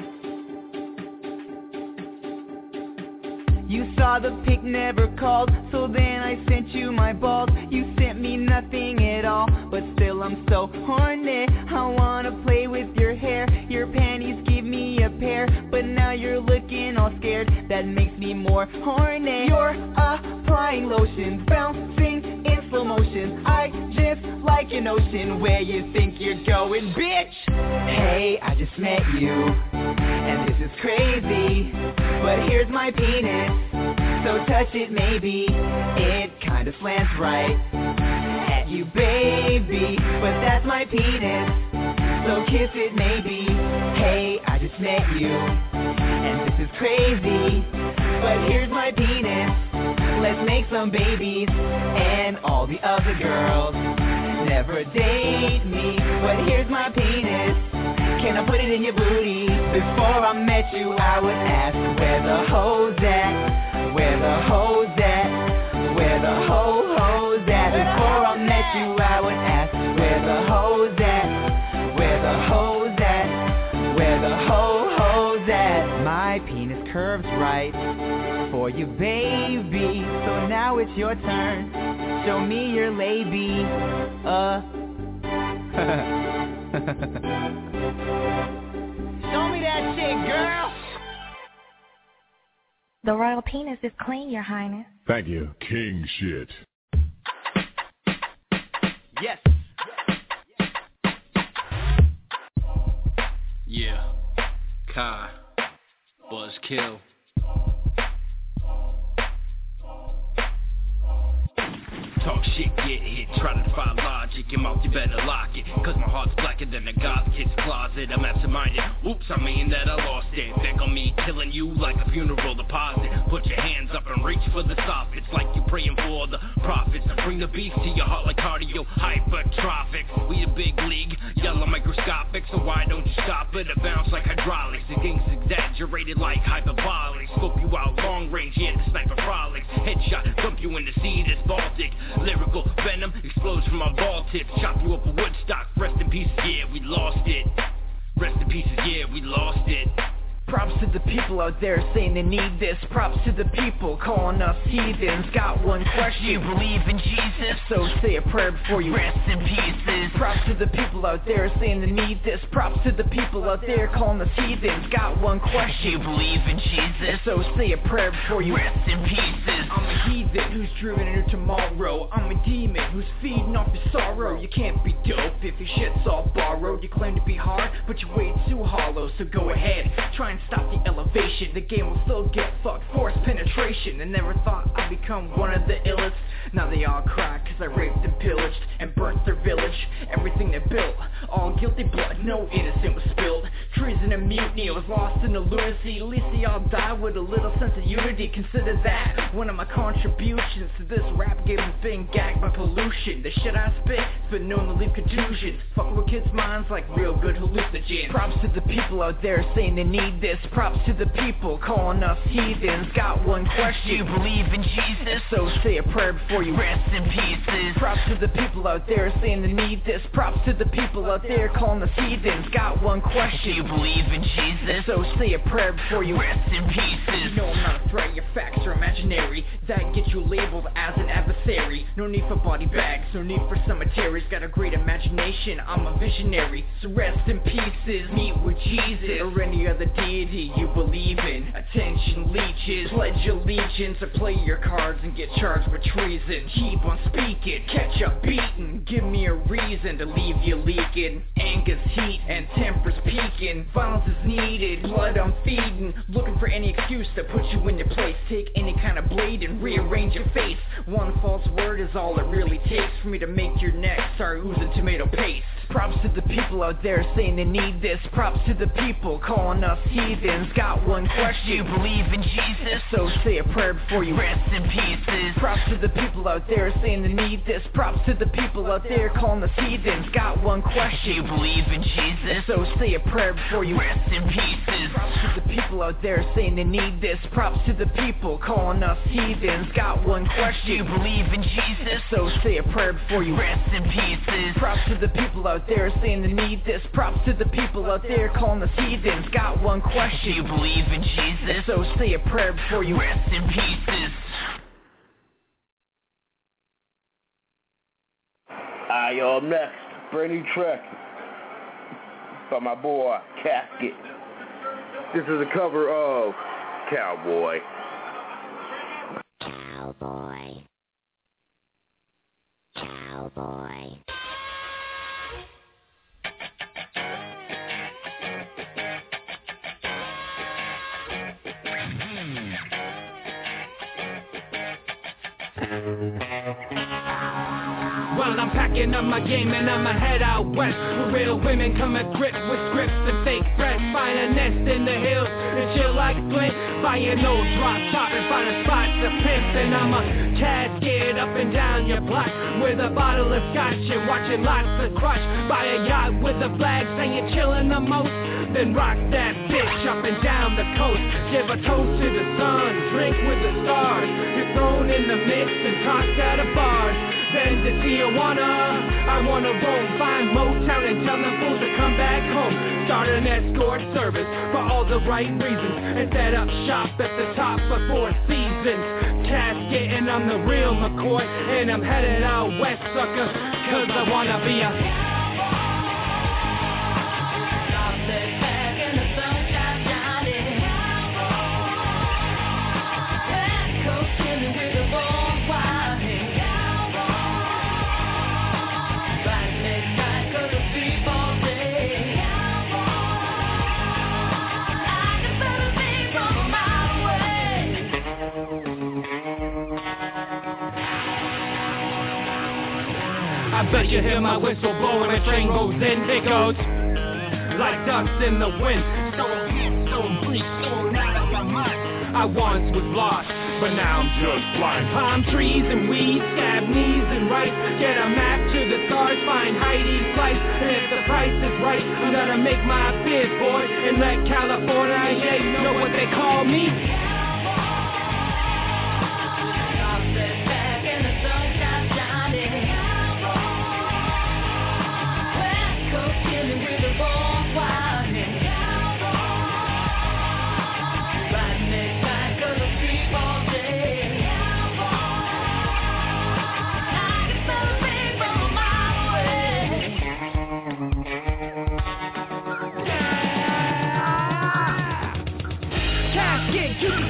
You saw the pic, never called, so then I sent you my balls. You sent me nothing at all, but still I'm so horny. I wanna play with your hair, your panties give me a pair. But now you're looking all scared, that makes me more horny. You're applying lotion, bouncing in slow motion. I just like an ocean. Where you think you're going, bitch? Hey, I just met you, and this is crazy. But here's my penis, so touch it maybe. It kinda slants right at you, baby. But that's my penis, so kiss it maybe. Hey, I just met you, and this is crazy. But here's my penis, let's make some babies. And all the other girls never date me. But here's my penis, can I put it in your booty? Before I met you, I would ask, where the hoes at? Where the hoes at? Where the ho hoes at? Before I met you, I would ask, where the hoes at? Where the hoes at? Where the ho hoes at? My penis curves right for you, baby. So now it's your turn. Show me your labia. Uh. Show me that shit, girl. The royal penis is clean, Your Highness. Thank you. King shit. Yes. Yeah. Kai. Buzzkill. Talk shit, get hit, try to defy logic. Your mouth, you better lock it, cause my heart's blacker than a goth kid's closet. I'm absent-minded, oops, I mean that I lost it. Think on me, killing you like a funeral deposit. Put your hands up and reach for the soffits, like you praying for the prophets. Bring the beast to your heart like cardio, hypertrophic. We a big league, yellow microscopic, so why don't you stop it? It bounce like hydraulics, the game's exaggerated like hyperbolic. Scope you out long range, yeah, the sniper frolics. Headshot, dump you in the sea, this Baltic. Lyrical venom explodes from my ball tips. Chop you up a Woodstock. Rest in pieces, yeah, we lost it. Rest in pieces, yeah, we lost it. Props to the people out there saying they need this. Props to the people calling us heathens. Got one question, you believe in Jesus? So say a prayer before you rest in pieces. Props to the people out there saying they need this. Props to the people out there calling us heathens. Got one question, you believe in Jesus? So say a prayer before you rest in pieces. I'm a heathen who driven into tomorrow. I'm a demon who's feeding off your sorrow. You can't be dope if your shit's all borrowed. You claim to be hard, but you're way too hollow. So go ahead, try and stop the elevation. The game will still get fucked, force penetration. I never thought I'd become one of the illest. Now they all cry cause I raped and pillaged and burnt their village. Everything they built, all guilty blood, no innocent was spilled. Treason and mutiny, I was lost in the lunacy. At least they all die with a little sense of unity. Consider that one of my contributions to this rap game has been gagged by pollution. The shit I spit has been known to leave contusions. Fuck with kids' minds like real good hallucinogens. Props to the people out there saying they need this. Props to the people calling us heathens. Got one question, you believe in Jesus? So say a prayer before you rest in pieces. Props to the people out there saying they need this. Props to the people out there calling us heathens. Got one question, you believe in Jesus? So say a prayer before you rest in pieces. No, I'm not a threat, your facts are imaginary. That gets you labeled as an adversary. No need for body bags, no need for cemeteries. Got a great imagination, I'm a visionary. So rest in pieces, meet with Jesus or any other deity you believe in. Attention leeches, pledge allegiance or play your cards and get charged with treason. Keep on speaking, catch up beating. Give me a reason to leave you leaking. Anger's heat and temper's peaking. Violence is needed, blood I'm feeding. Looking for any excuse to put you in your place. Take any kind of blade and rearrange your face. One false word is all it really takes for me to make your neck start oozing tomato paste. Props to the people out there saying they need this. Props to the people calling us heathens. Got one question, you believe in Jesus? So say a prayer before you rest in pieces. Props to the people out there saying they need this. Props to the people out there calling us heathens. Got one question, you believe in Jesus? So say a prayer before you rest in pieces. Props to the people out there saying they need this. Props to the people calling us heathens. Got one question, you believe in Jesus? So say a prayer before you rest in pieces. Props to the people out there saying they need this. Props to the people out there calling us heathens. Got one question, you believe in Jesus? So say a prayer before you rest in pieces. Alright, y'all, next, brand new track by my boy, Casket. This is a cover of Cowboy. Cowboy. Cowboy. Well, I'm packing up my game and I'ma head out west, where real women come equipped with scripts and fake breath. Find a nest in the hills and chill like Flint. Buy an old drop top and find a spot to pimp. And I'ma cascade up and down your block with a bottle of scotch and watching lots of crush. Buy a yacht with a flag saying you're chillin' the most. Then rock that bitch up and down the coast. Give a toast to the sun, drink with the stars. You're thrown in the mix and tossed out of bars. Then to Tijuana, I wanna roam, find Motown and tell them fools to come back home. Start an escort service for all the right reasons and set up shop at the top of Four Seasons. Casket and I'm the real McCoy and I'm headed out west, sucker, cause I wanna be a I bet you hear my whistle blow when the train goes in. It goes like ducks in the wind. So so free, so out of my mind. I once was lost, but now I'm just blind. Palm trees and weeds, scab knees and rice. Get a map to the stars, find Heidi's place. And if the price is right, I'm gonna make my bid, boy, and let California, yeah, you know what they call me. You can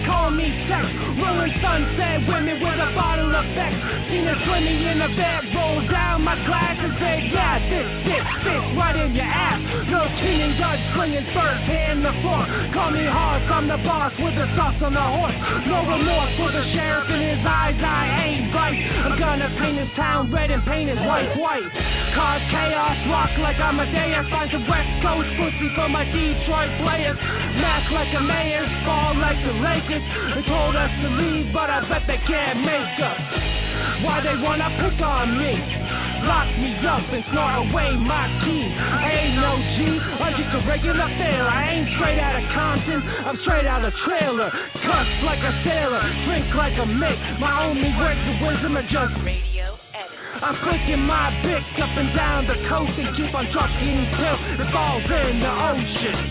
effect. Seen her swimming in the bed, roll down my glass and say, yeah, this, this, this, right in your ass. No cheating, judge swinging first hand the floor. Call me Hoss, I'm the boss with the sauce on the horse. No remorse for the sheriff in his eyes, I ain't right. I'm gonna paint this town red and paint it white, white. Cause chaos, rock like Amadeus. Find some West Coast pussy for my Detroit players. Mask like a mayor, fall like the Lakers. They told us to leave, but I bet they can't make us. Why they wanna pick on me? Lock me up and snort away my key. I ain't no G, I'm just a regular failure. I ain't straight out of Compton, I'm straight out of trailer. Cuss like a sailor, drink like a Mick. My only words of wisdom are just radio edit. I'm flicking my bick up and down the coast and keep on trucking till it falls in the ocean.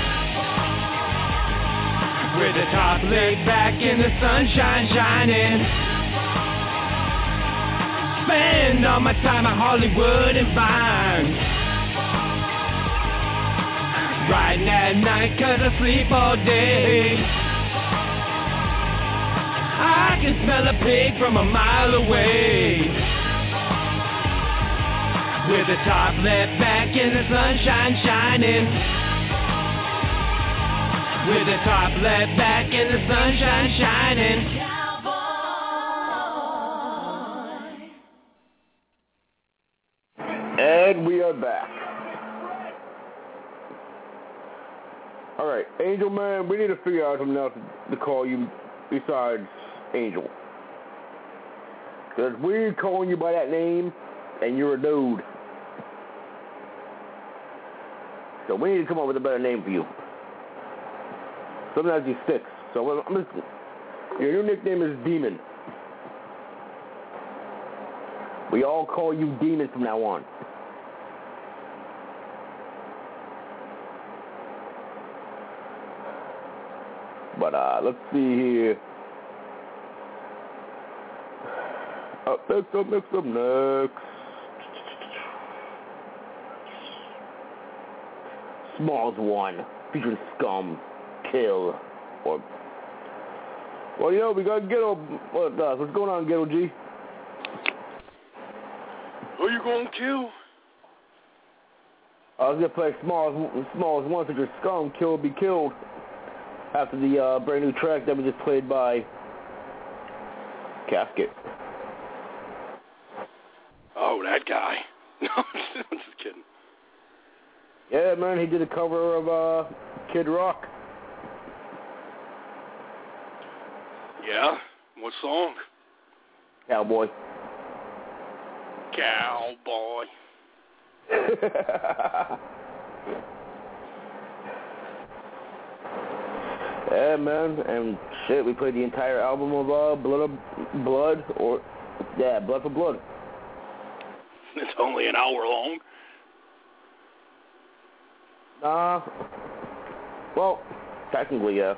With the top laid back and the sunshine shining. Spend all my time at Hollywood and Vine. Riding at night cause I sleep all day. I can smell a pig from a mile away. With the top left back and the sunshine shining. With the top left back and the sunshine shining. And we are back. Alright, Angel Man, we need to figure out something else to call you besides Angel. Because we're calling you by that name, and you're a dude. So we need to come up with a better name for you. Something that actually sticks. So I'm just, your new nickname is Demon. We all call you Demon from now on. But uh, let's see here. Up next, up next, up next. Smalls one, featuring Scum, Kill, or... Well, you know, we got Ghetto... What, uh, what's going on, Ghetto G? Who you gonna kill? I was gonna play Smalls, Smalls one, featuring Scum, Kill, Be Killed. After the uh, brand new track that was just played by Casket. Oh, that guy. No, I'm just kidding. Yeah, man, he did a cover of uh, Kid Rock. Yeah? What song? Cowboy. Cowboy. Yeah, man, and shit, we played the entire album of uh, Blood of Blood, or, yeah, Blood for Blood. It's only an hour long. Nah, well, technically, yeah.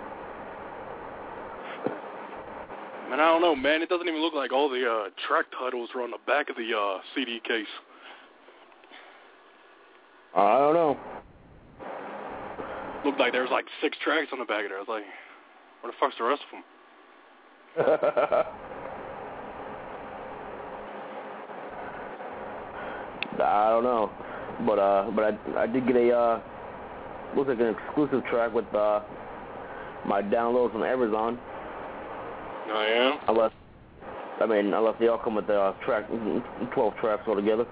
Man, I don't know, man, it doesn't even look like all the uh, track titles are on the back of the uh, C D case. I don't know. Looked like there was like six tracks on the back of there. I was like, where the fuck's the rest of them? I don't know, but uh, but I I did get a uh, looks like an exclusive track with uh, my downloads from Amazon. Oh yeah. Unless, I mean, unless they all come with the uh, track, twelve tracks altogether.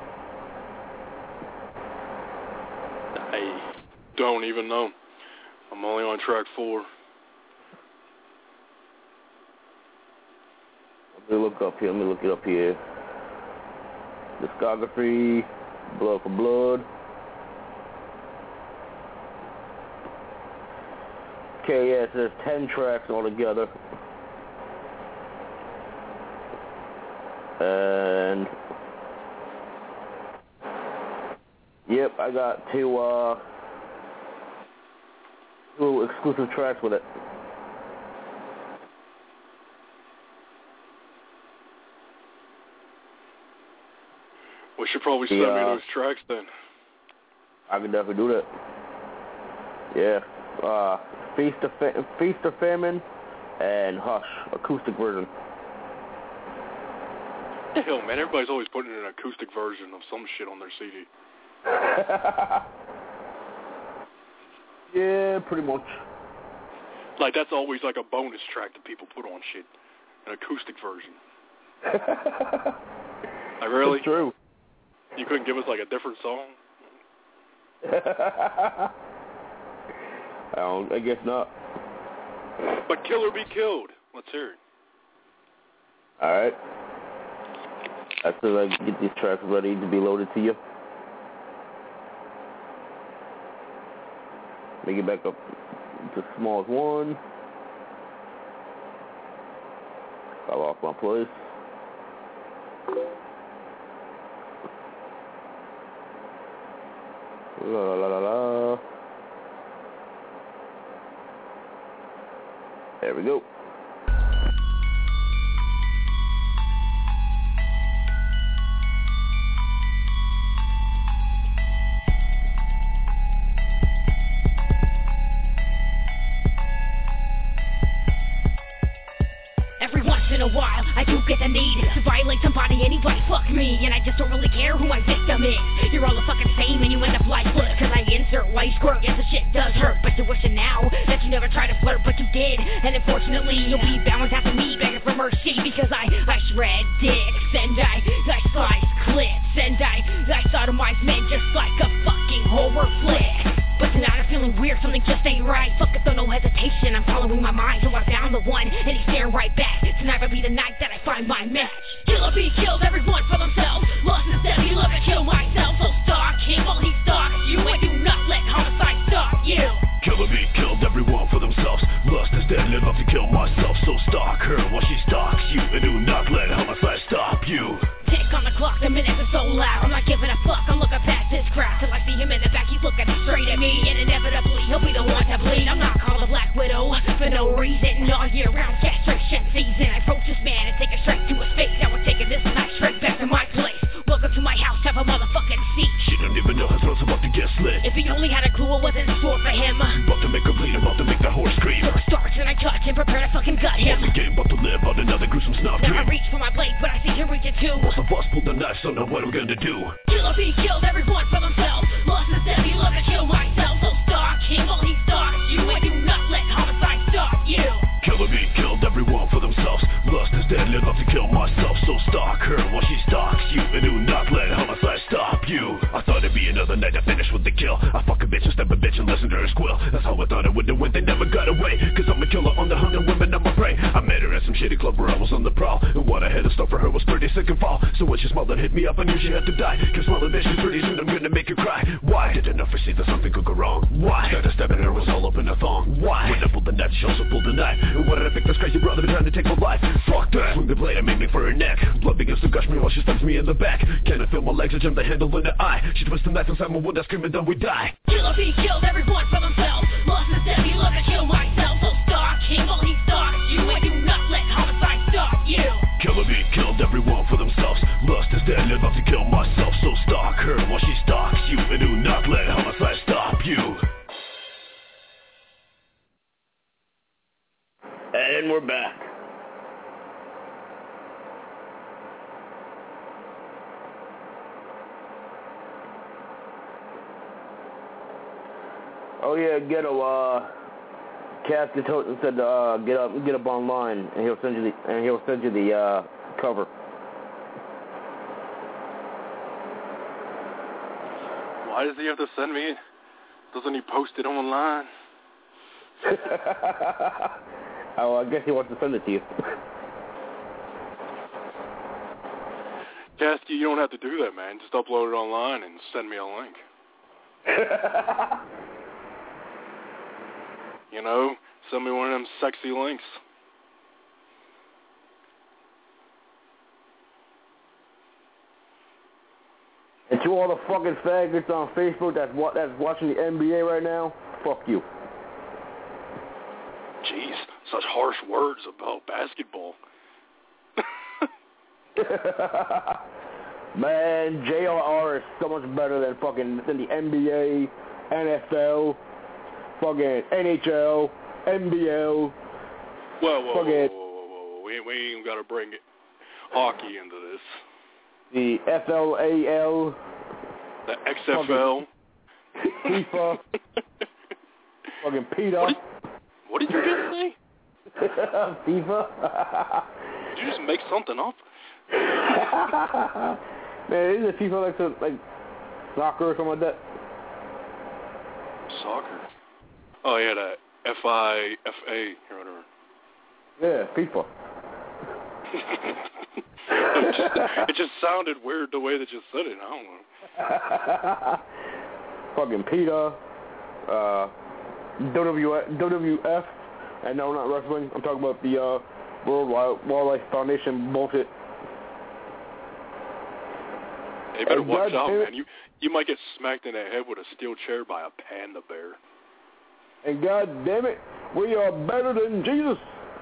I don't even know. I'm only on track four. Let me look up here. Let me look it up here. Discography, Blood for Blood. Okay, yes, there's ten tracks altogether. And yep, I got two uh two exclusive tracks with it. We should probably send yeah. me those tracks then. I could definitely do that. Yeah, uh, Feast of Fa- Feast of Famine and Hush acoustic version. The hell, man, everybody's always putting an acoustic version of some shit on their C D. Yeah, pretty much. Like, that's always like a bonus track that people put on shit. An acoustic version. Like, really? That's true. You couldn't give us, like, a different song? I don't, I guess not. But Kill or Be Killed. Let's hear it. Alright. After I get these tracks ready to be loaded to you. Make it back up to the smallest one. Fell off my place. La la la la la. There we go. In a while, I do get the need to violate somebody, anybody, fuck me. And I just don't really care who my victim is. You're all the fucking same and you end up lifeless. Cause I insert life squirt, yes the shit does hurt. But you're wishing now that you never tried to flirt, but you did. And unfortunately, you'll be bound after me begging for mercy. Because I, I shred dicks and I, I slice clips. And I, I sodomize men just like a fucking horror flick. But tonight I'm feeling weird, something just ain't right. Fuck it, though, no hesitation, I'm following my mind. So I found the one, and he's staring right back. Tonight will be the night that I find my match. Kill or be killed, everyone for themselves. Lost in step, you love to kill myself. So stalk him while he stalks you, and do not let homicide stalk you. Kill or be killed, everyone for themselves. Lust is deadly, love to kill myself. So stalk her while she stalks you, and do not let homicide stop you. Tick on the clock, the minutes are so loud. I'm not giving a fuck, I'm looking past this crowd. Till I see him in the back, he's looking straight at me. And inevitably, he'll be the one to bleed. I'm not called a Black Widow for no reason. All year round castration season. I approach this man and take a straight to his face. Now we're taking this night straight back to my place. Welcome to my house, have a motherfucking seat. She don't even know his throat's about to get slit. If he only had a clue what was in store for him. About to make her bleed, about to make that horse scream. So it starts and I touch and prepare to fucking gut him. Once again, about to live out another gruesome snuff Now dream. I reach for my blade, but I see him reach it too. Both of us pulled the knife, so now what are we gonna do? Kill or be killed, everyone for themselves. Lost in step, he love to kill myself. So stalk him while he stalks you, and do not let homicide stop you. Kill or be killed, everyone for themselves. Lust is deadly, love to kill myself. So stalk her while she stalks you, and do not let homicide stop you. I thought it'd be another night to finish with the kill. I fuck a bitch and step a bitch and listen to her squeal. That's how I thought it would do when they never got away. Cause I'm a killer on the hunt and women I'm a prey. I met her at some shitty club where I was on the prowl. And what I had in store for her was pretty sick and foul. So when she smiled and hit me up, I knew she had to die. Kept smiling, bitch, she's pretty soon I'm gonna make her cry. Why? Didn't ever see that something could go wrong. Why? Started stabbing her was all up in a thong. Why? When I pulled the knife, she also pulled the knife. And what did I think this crazy brother been trying to take my life? Fuck that. Swing the blade and make me for her neck. Blood begins to gush me while she stabs me in the back. Can I feel my legs and jam the handle in the eye? She twists the knife inside my wound, I scream and then we die. Kill or be killed, everyone for themselves. Lost in step, he love to kill myself. So stalk him while he stalks you, and do not let homicide stop you. Kill or be killed, everyone for themselves. Lust is deadly, love to kill myself. So stalk her while she stalks you, and do not let homicide stop you. And we're back. Oh yeah, Ghetto, uh, Cass gets out and said, uh, get up, get up online, and he'll send you the, and he'll send you the, uh, cover. Why does he have to send me it? Doesn't he post it online? Oh, I guess he wants to send it to you. Kasky, you don't have to do that, man. Just upload it online and send me a link. You know, send me one of them sexy links. And to all the fucking faggots on Facebook that's what that's watching the N B A right now, fuck you. Jeez, such harsh words about basketball. Man, J R R is so much better than fucking than the N B A, N F L, fucking N H L, N B L. Whoa, whoa, fucking... whoa, whoa, whoa, whoa. We, we ain't got to bring it hockey into this. The F L A L. The X F L. FIFA. Fucking PETA. What did, what did you just say? FIFA. Did you just make something up? Man, isn't FIFA like some, like soccer or something like that? Soccer? Oh, yeah, the F I F A or whatever. Yeah, FIFA. it, just, it just sounded weird the way they just said it. I don't know. Fucking PETA, uh, W W F, and no, not wrestling. I'm talking about the uh, World Wildlife Foundation bullshit. Hey, you better and watch God out, damn man. You you might get smacked in the head with a steel chair by a panda bear. And God damn it, we are better than Jesus.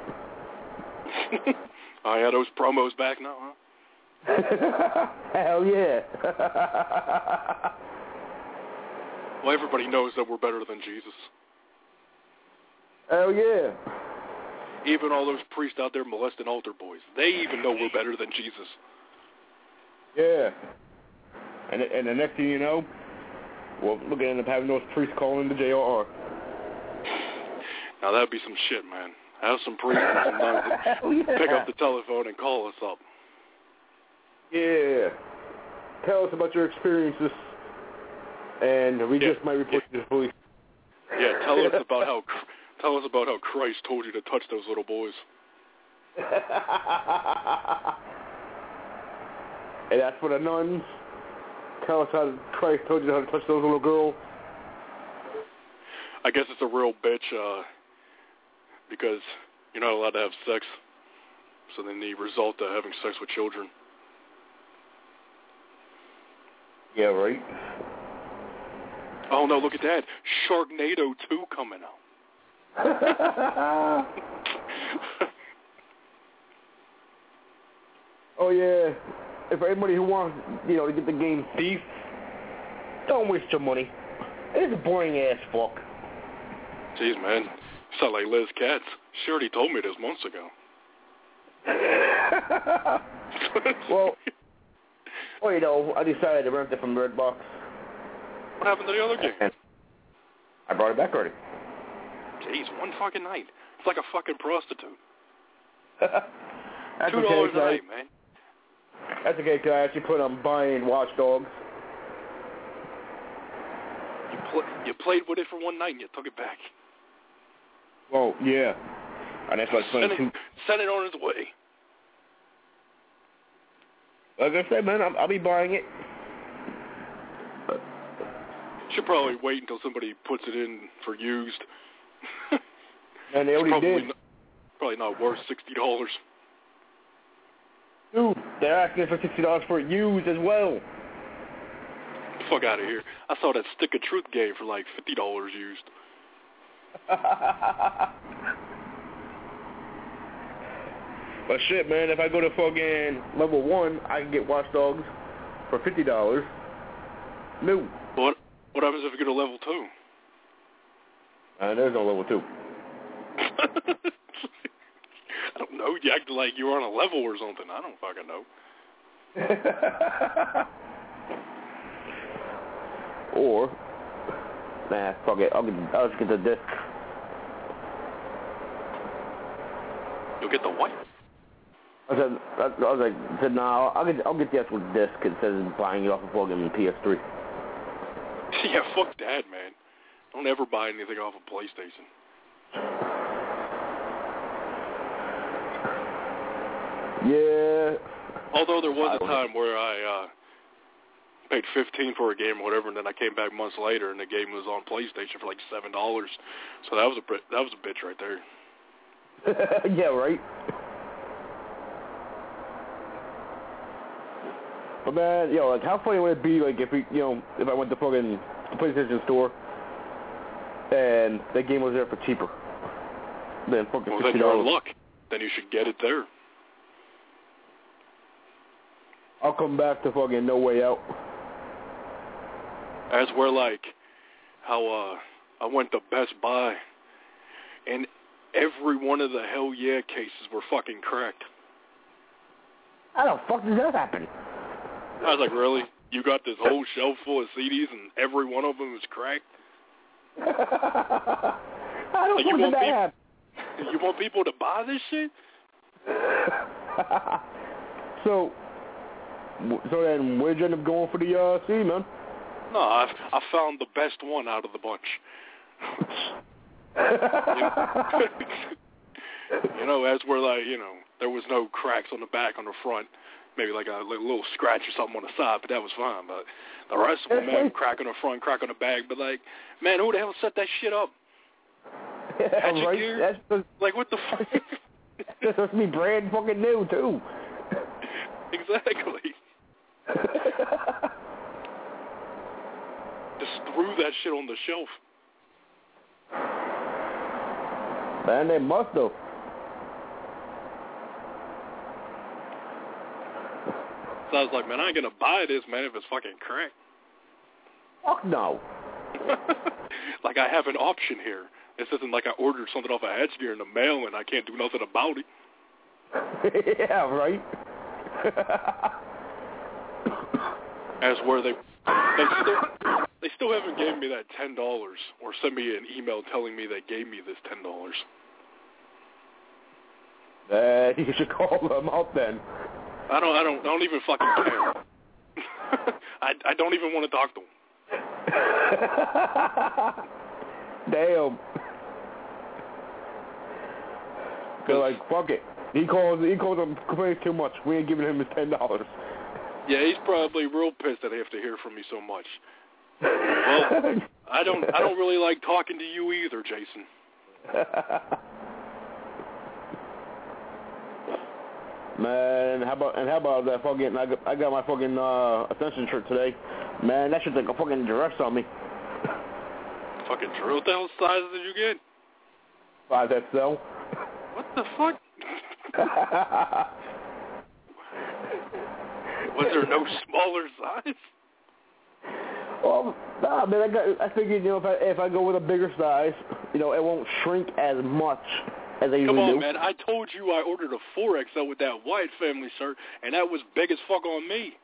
Oh, yeah, those promos back now, huh? Hell yeah. Well, everybody knows that we're better than Jesus. Hell yeah. Even all those priests out there molesting altar boys, they even know we're better than Jesus. Yeah. And and the next thing you know, well, we're going to end up having those priests calling the J R R. Now, that'd be some shit, man. Have some priests and sometimes yeah. pick up the telephone and call us up. Yeah. Tell us about your experiences, and we yeah. just might report you to the police. Yeah, tell us about how tell us about how Christ told you to touch those little boys. And that's for the nuns. Tell us how Christ told you how to touch those little girls. I guess it's a real bitch, uh, because you're not allowed to have sex, so then the result of having sex with children. Yeah, right. Oh no, look at that. Sharknado two coming out. Oh yeah. If anybody who wants, you know, to get the game Thief, don't waste your money. It's a boring ass fuck. Jeez, man. You sound like Liz Katz. She already told me this months ago. well, well, you know, I decided to rent it from Redbox. What happened to the other game? I brought it back already. Jeez, one fucking night. It's like a fucking prostitute. That's Two dollars okay, a night, man. That's okay, because I actually put on buying Watch Dogs. You, pl- you played with it for one night and you took it back. Well, yeah. And that's what I send, spent two... it, send it on its way. Like I said, man, I'll, I'll be buying it. Should probably wait until somebody puts it in for used. And they already probably did. Not, probably not worth sixty dollars. Dude, they're asking for sixty dollars for it used as well. Fuck out of here. I saw that Stick of Truth game for like fifty dollars used. But shit, man, if I go to fucking level one, I can get Watch Dogs for fifty dollars. New. What What happens if you go to level two? Uh, there's no level two. I don't know. You act like you were on a level or something. I don't fucking know. Or, nah, fuck it. I'll, get, I'll just get the disc. You'll get the what? I said, I, I was like, I said, nah, I'll get, I'll get the actual disc instead of buying it off of fucking P S three. Yeah, fuck that, man. Don't ever buy anything off of PlayStation. Yeah. Although there was a time where I uh, paid fifteen for a game or whatever, and then I came back months later, and the game was on PlayStation for like seven dollars. So that was a that was a bitch right there. Yeah, right. But man, yo, like, how funny would it be, like, if we, you know, if I went to fucking the PlayStation store and the game was there for cheaper than fucking well, sixty dollars? Then you're in luck. Then you should get it there. I'll come back to fucking No Way Out. As we're like, how uh, I went to Best Buy, and every one of the Hell Yeah cases were fucking correct. How the fuck does that happen? I was like, really? You got this whole shelf full of C Ds and every one of them is cracked? How the like, fuck you did want that people, happen? You want people to buy this shit? so, so then where'd you end up going for the uh, C, man? No, I I found the best one out of the bunch. You know, as where like, you know, there was no cracks on the back, on the front, maybe like a, like a little scratch or something on the side, but that was fine. But the rest of them, man, crack on the front, crack on the back. But like, man, who the hell set that shit up? Yeah, Magic right? Gear? That's just, like, what the fuck? That's supposed to be brand fucking new, too. Exactly. Just threw that shit on the shelf. Man, they must have. So I was like, man, I ain't gonna buy this, man, if it's fucking cracked. Fuck no. Like, I have an option here. This isn't like I ordered something off of Edgegear in the mail and I can't do nothing about it. Yeah, right. As where they they still they still haven't gave me that ten dollars or sent me an email telling me they gave me this ten dollars. Uh, you should call them up then. I don't I don't I don't even fucking care. I I don't even want to talk to them. Damn. They're like, fuck it. He calls he calls them complains too much. We ain't giving him his ten dollars. Yeah, he's probably real pissed that he have to hear from me so much. Well, I don't I don't really like talking to you either, Jason. Man, how about and how about that fucking? I got, I got my fucking uh, Ascension shirt today. Man, that shit's like a fucking dress on me. Fucking drill down size did you get? Five X L. What the fuck? Was there no smaller size? Well, nah, man. I got. I figured, you know, if I if I go with a bigger size, you know, it won't shrink as much as I usually Come on, do. man. I told you I ordered a four X L with that white family shirt, and that was big as fuck on me.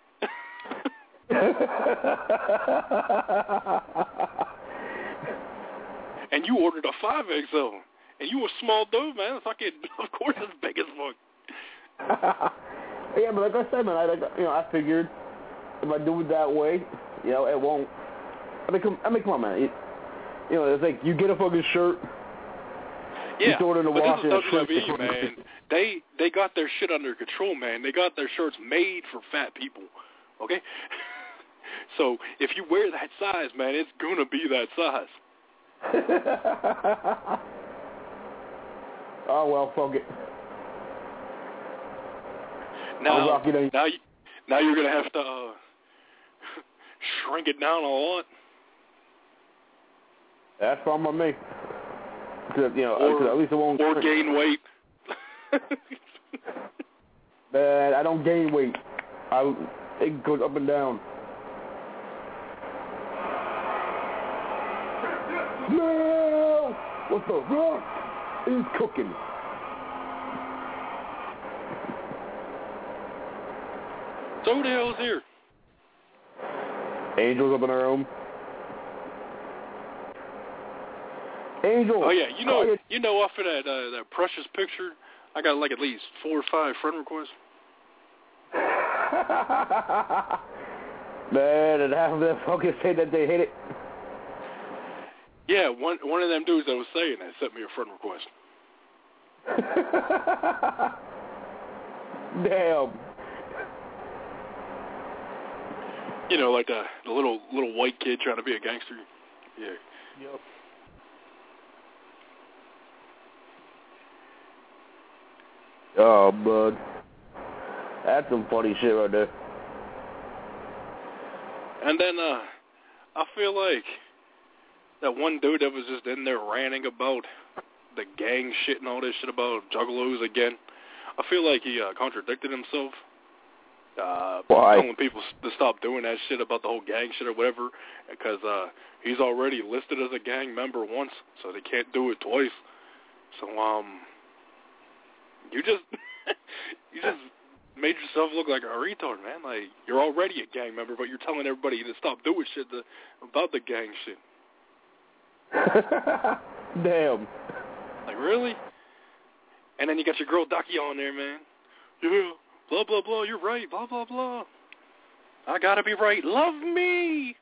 And you ordered a five X L, and you a small dude, man. Fucking, of course it's big as fuck. Yeah, but like I said, man, I like, you know, I figured if I do it that way, you know, it won't. I mean, come, I mean, come on, man. It, you know, it's like you get a fucking shirt. Yeah, you throw it in the but wash this is and W W E, man. They they got their shit under control, man. They got their shirts made for fat people, okay? So if you wear that size, man, it's gonna be that size. Oh well, fuck it. Now, now, you, now you're gonna have to uh, shrink it down a lot. That's fine by me. Cause, you know, or, cause at least it won't. Or shrink. gain weight. Man, I don't gain weight. I it goes up and down. No! What the rock is cooking? So who the hell's here? Angel's up in her room. Angel. Oh yeah, you know, oh, you know, off of that uh, that precious picture, I got like at least four or five friend requests. Man, and half of them fucking say that they hate it. Yeah, one one of them dudes that was saying that sent me a friend request. Damn. You know, like the the little little white kid trying to be a gangster. Yeah. Yep. Oh, bud. That's some funny shit right there. And then uh, I feel like that one dude that was just in there ranting about the gang shit and all this shit about juggalos again, I feel like he uh, contradicted himself. Uh, Why? Telling people to stop doing that shit about the whole gang shit or whatever, because uh, he's already listed as a gang member once, so they can't do it twice. So um, you just you just made yourself look like a retard, man. Like, you're already a gang member, but you're telling everybody to stop doing shit to, about the gang shit. Damn. Like, really? And then you got your girl Ducky on there, man. Yeah, blah, blah, blah, you're right, blah, blah, blah. I gotta be right. Love me!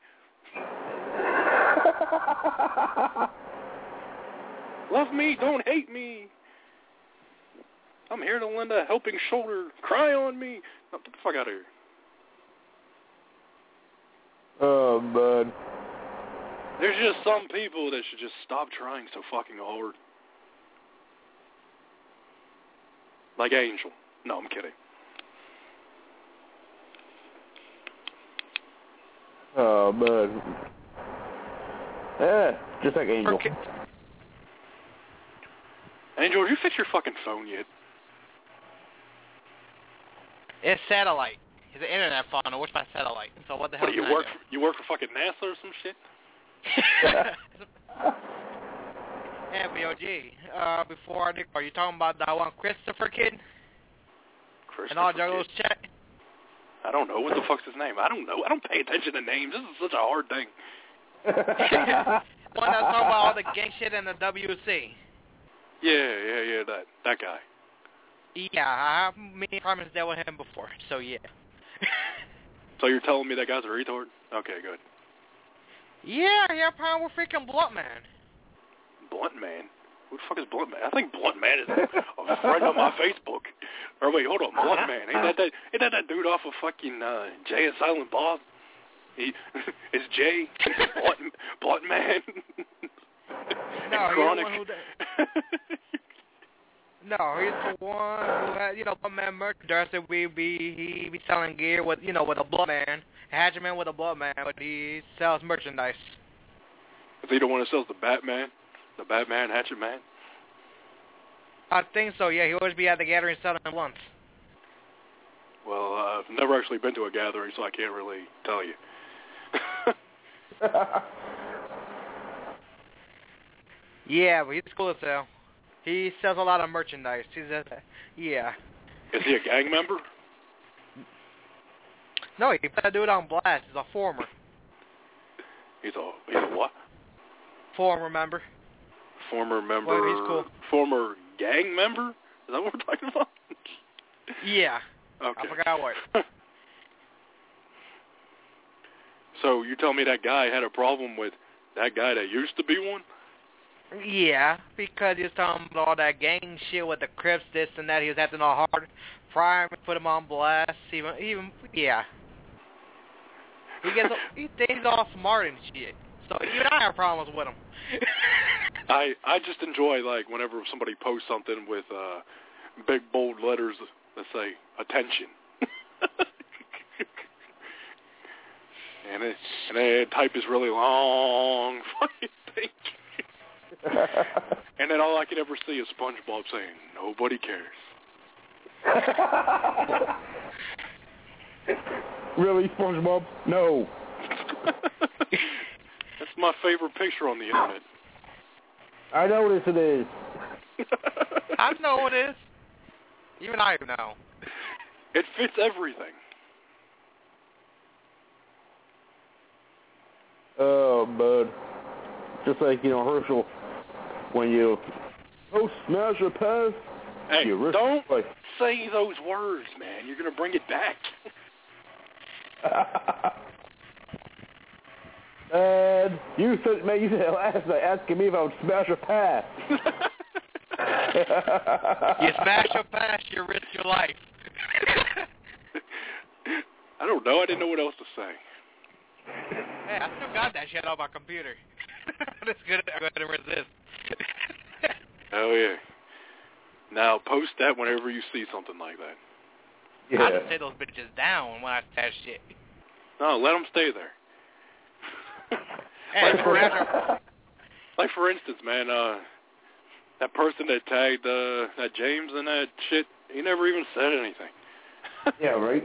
Love me, don't hate me. I'm here to lend a helping shoulder. Cry on me. Oh, get the fuck out of here. Oh, man. There's just some people that should just stop trying so fucking hard. Like Angel. No, I'm kidding. Oh, man. Yeah, just like Angel. Okay. Angel, did you fix your fucking phone yet? It's satellite. It's an internet phone. I wish my satellite. So what the hell? What, do you work? For, you work for fucking NASA or some shit? Yeah, B O G. Uh, before I did, are you talking about that one Christopher kid? Christopher and all Juggalos chat? I don't know. What the fuck's his name? I don't know. I don't pay attention to names. This is such a hard thing. One that's talking about all the gang shit in the W C. Yeah, yeah, yeah. That that guy. Yeah, I have many problems dealt with him before, so yeah. So you're telling me that guy's a retard? Okay, good. Yeah, he had a problem with freaking Blunt Man. Blunt Man? Who the fuck is Blunt Man? I think Blunt Man is a, a friend on my Facebook. Or wait, hold on, Blunt Man. Ain't that that, ain't that, that dude off of fucking uh, Jay and Silent Bob? He, is Jay Blunt, Blunt Man? No, he's Chronic. the one who does. No, he's the one who had, you know, Blood Man merchandise that we be, he be selling gear with, you know, with a Blood Man. Hatchet Man with a Blood Man, but he sells merchandise. Is he the one that sells the Batman? The Batman Hatchet Man? I think so, yeah. He always be at the gathering selling blunts. Well, uh, I've never actually been to a gathering, so I can't really tell you. Yeah, but he's cool as hell. He sells a lot of merchandise. He's a, yeah. Is he a gang member? No, he put that dude on blast. He's a former. He's a he's a what? Former member. Former member. Well, he's cool. Former gang member? Is that what we're talking about? Yeah. Okay. I forgot what. So you tell me that guy had a problem with that guy that used to be one? Yeah, because he was talking about all that gang shit with the Crips, this and that. He was acting all hard. Prime put him on blast. Even, even, yeah. He gets, he thinks he's all smart and shit. So even I have problems with him. I I just enjoy, like, whenever somebody posts something with uh, big bold letters that say attention. and it and the type is really long. Fucking thing. And then all I can ever see is SpongeBob saying, "Nobody cares." Really, SpongeBob? No. That's my favorite picture on the internet. I know this it is. I know what it is. Even I know. It fits everything. Oh, bud. Just like, you know, Herschel, when you post, smash, or pass, hey, you don't like... say those words, man. You're going to bring it back. And you said, man, you said last night asking me if I would smash or pass. You smash or pass, you risk your life. I don't know. I didn't know what else to say. Hey, I still got that shit on my computer. It's good to go ahead and resist. Oh, yeah. Now, post that whenever you see something like that. Yeah. I just say those bitches down when I that shit. No, let them stay there. Hey, like, for, like, for instance, man, uh, that person that tagged uh, that James and that shit, he never even said anything. Yeah, right?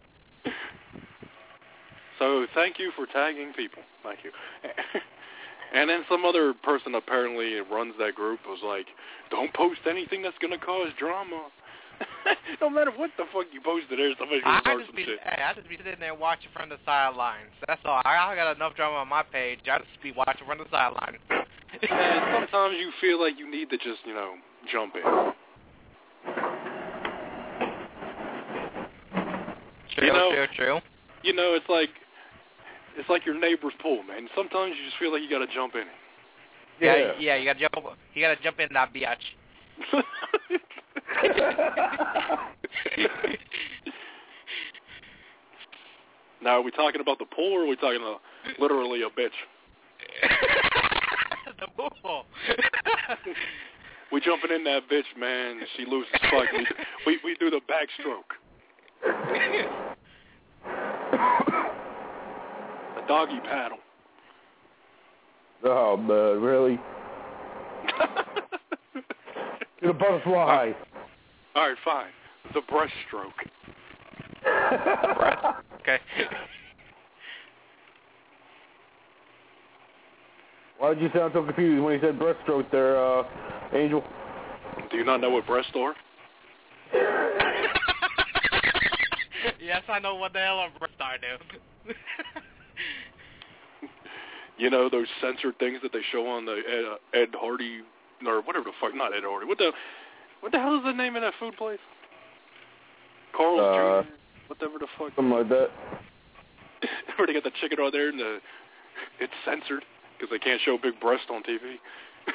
So thank you for tagging people. Thank you. And then some other person apparently runs that group was like, don't post anything that's going to cause drama. No matter what the fuck you posted there, somebody's gonna I start just some be, shit. hey, I just be sitting there watching from the sidelines. That's all. I, I got enough drama on my page. I just be watching from the sidelines. And sometimes you feel like you need to just, you know, jump in. True, you know, true, true. You know, it's like it's like your neighbor's pool, man. Sometimes you just feel like you gotta jump in it. Yeah, yeah, yeah you gotta jump. You gotta jump in that biatch. Now, are we talking about the pool, or are we talking about literally a bitch? The pool. We jumping in that bitch, man. She loses fuck. We, we we do the backstroke. The doggy paddle. Oh man, really? The butterfly. All right, fine. The breaststroke. Okay. Why did you sound so confused when he said breaststroke there, uh, Angel? Do you not know what breasts are? Yes, I know what the hell a breast are, dude. You know those censored things that they show on the Ed, uh, Ed Hardy, or whatever the fuck, not Ed Hardy. What the, what the hell is the name of that food place? Carl's Uh, Junior Whatever the fuck. Something like that. Where they got the chicken on there and the, it's censored because they can't show big breast on T V.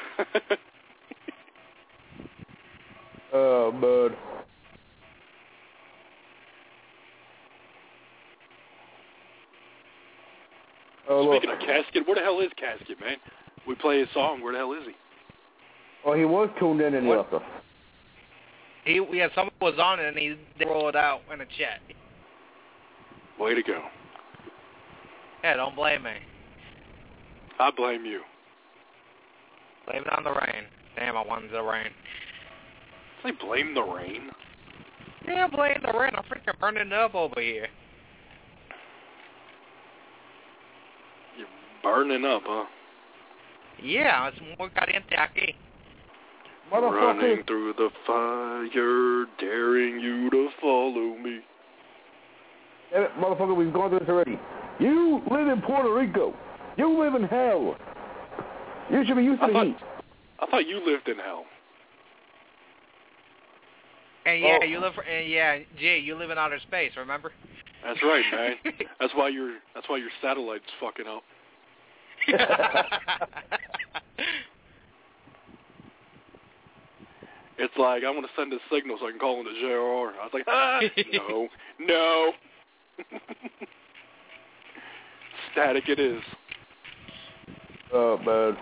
Oh, bud. Oh, Speaking look. of Casket, where the hell is Casket, man? We play his song. Where the hell is he? Oh, he was tuned in and he left us. He, yeah, someone was on it and he they rolled out in the chat. Way to go. Yeah, don't blame me. I blame you. Blame it on the rain. Damn, I wanted the rain. Say blame the rain. Yeah, blame the rain. I'm freaking burning up over here. You're burning up, huh? Yeah, it's muy caliente aquí. Running through the fire, daring you to follow me. Damn it, motherfucker, we've gone through this already. You live in Puerto Rico. You live in hell. You should be used to I the thought, heat. I thought you lived in hell. And yeah, Oh. you live for, and yeah, Jay, you live in outer space, remember? That's right, man. That's why your that's why your satellite's fucking up. It's like, I want to send a signal so I can call into J R. I was like, ah, no, no. Static it is. Oh, man.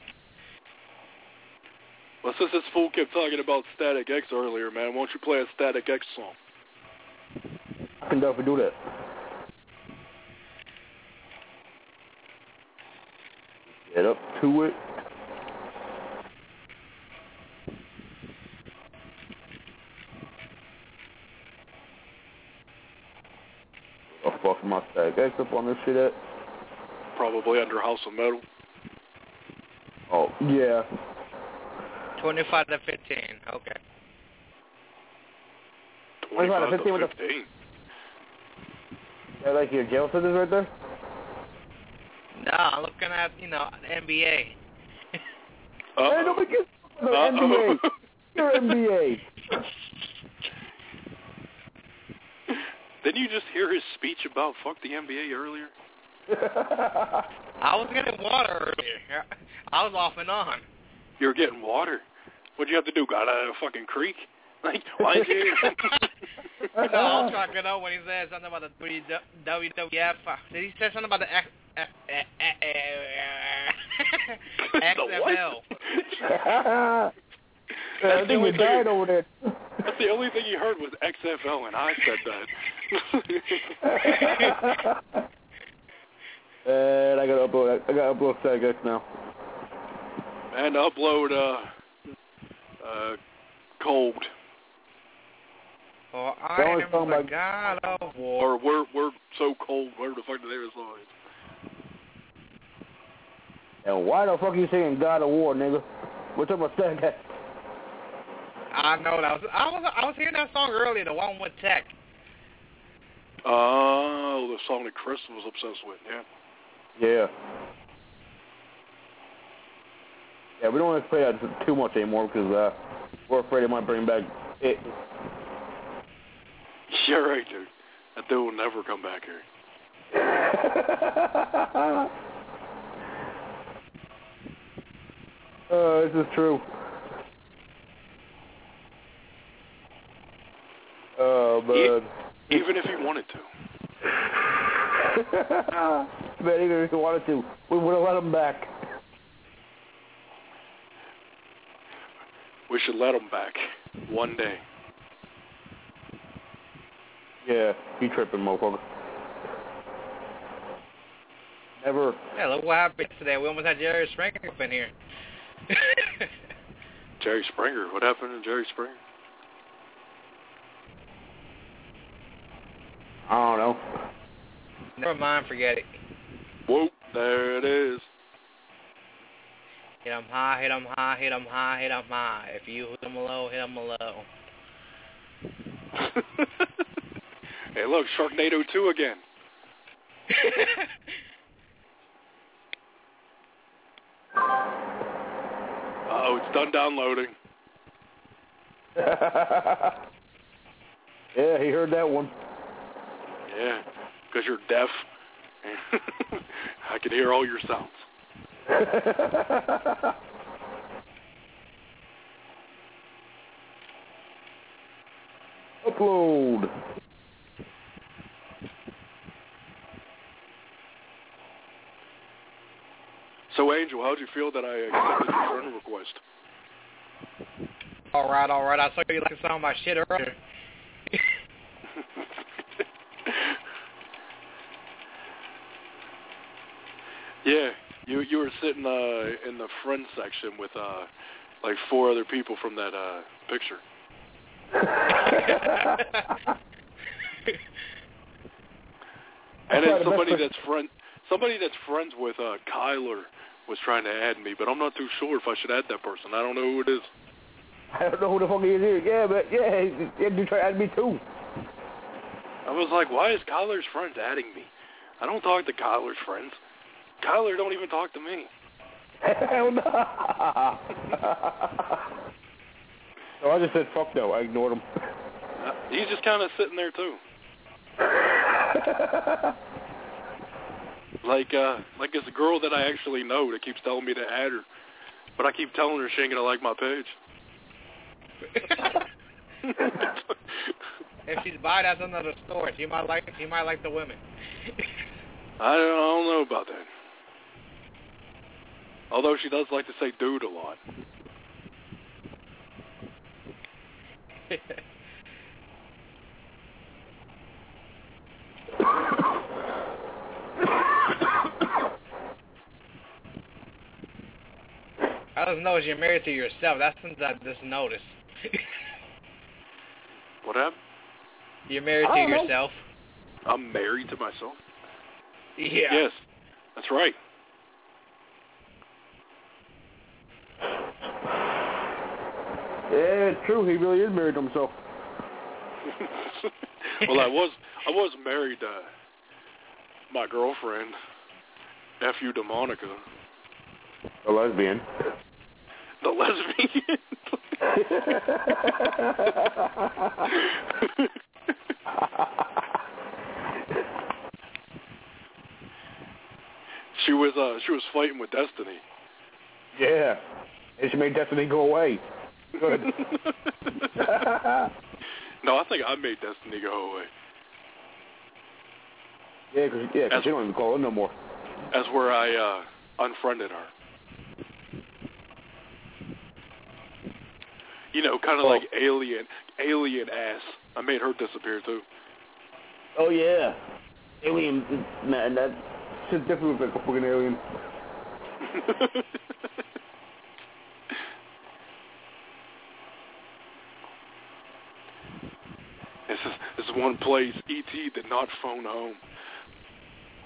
Well, since this fool kept talking about Static X earlier, man, why don't you play a Static X song? I can definitely do that. Get up to it. I'll fuck my Static X up on this shit at. Probably under House of Metal. Oh, yeah. twenty-five to fifteen, okay. twenty-five to fifteen with the- fifteen. Yeah, like your jail sentence right there? No, I'm looking at, you know, the N B A. Uh-oh. Hey, nobody gets the Uh-oh. N B A. You're N B A. Didn't you just hear his speech about fuck the N B A earlier? I was getting water earlier. I was off and on. You were getting water. What'd you have to do? Got out of a fucking creek? Like, why did you... No, I was cracking up when he said something about the W W F. Did he say something about the X, F, X F L? I think we died over there. That's the only thing you heard was X F L, and I said that. And I gotta upload. I gotta upload Static X now. And upload uh, uh, Cold. Oh, I The only am song the by- god of war. Or we're we're so cold. Whatever the fuck the name of the song is. And why the fuck are you saying God of War, nigga? We're talking about Static X. I know that. I was, I was I was hearing that song earlier, the one with Tech. Oh, the song that Chris was obsessed with, yeah. Yeah. Yeah, we don't want to play that too much anymore because uh, we're afraid it might bring back it. Yeah, right, dude. That dude will never come back here. uh, this is true. Oh, man. Even if he wanted to. Man, even if he wanted to, we would have let him back. We should let him back one day. Yeah, he tripping, motherfucker. Never. Yeah, look what happened today. We almost had Jerry Springer up in here. Jerry Springer? What happened to Jerry Springer? I don't know. Never mind, forget it. Whoop, there it is. Hit 'em high, hit 'em high, hit 'em high, hit 'em high. If you hit 'em low, hit 'em low. Hey, look, Sharknado two again. Uh-oh, it's done downloading. Yeah, he heard that one. Yeah, because you're deaf. I can hear all your sounds. Upload. So, Angel, how'd you feel that I accepted your friend request? All right, all right. I saw you like some of my shit earlier. Yeah, you you were sitting uh, in the friend section with uh, like four other people from that uh, picture. And then somebody that's friend somebody that's friends with uh, Kyler was trying to add me, but I'm not too sure if I should add that person. I don't know who it is. I don't know who the fuck he is. Yeah, but yeah, yeah, you try to add me too. I was like, why is Kyler's friends adding me? I don't talk to Kyler's friends. Kyler don't even talk to me. Hell no. So I just said fuck no. I ignored him. Uh, he's just kind of sitting there too. Like, uh, like it's a girl that I actually know that keeps telling me to add her, but I keep telling her she ain't gonna like my page. If she's bi, that's another story. She might like she might like the women. I don't, I don't know about that. Although she does like to say dude a lot. I just noticed you're married to yourself. That's something I just noticed. What happened? You're married to yourself. I'm married to myself? Yeah. Yes, that's right. Yeah, it's true. He really is married to himself. Well, I was I was married to my girlfriend, F U to Monica. A lesbian. The lesbian. She was uh she was fighting with Destiny. Yeah. And she made Destiny go away. Good. No, I think I made Destiny go away. Yeah, because yeah, cause she don't even call her no more. That's where I uh, unfriended her. You know, kind of oh. like alien, alien ass. I made her disappear too. Oh yeah, alien man, that shit's different with like a fucking alien. This is this is one place E T did not phone home.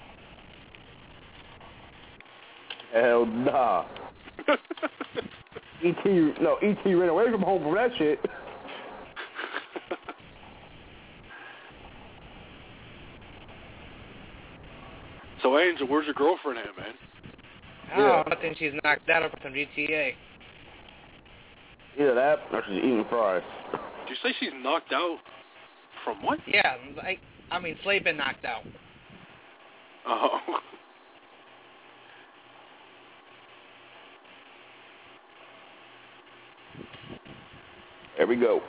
Hell nah. E T no, E T ran away from home from that shit. So, Angel, where's your girlfriend at, man? Oh, Yeah. I think she's knocked out from G T A. Either that or she's eating fries. Did you say she's knocked out from what? Yeah, like, I mean, sleeping knocked out. Oh. There we go.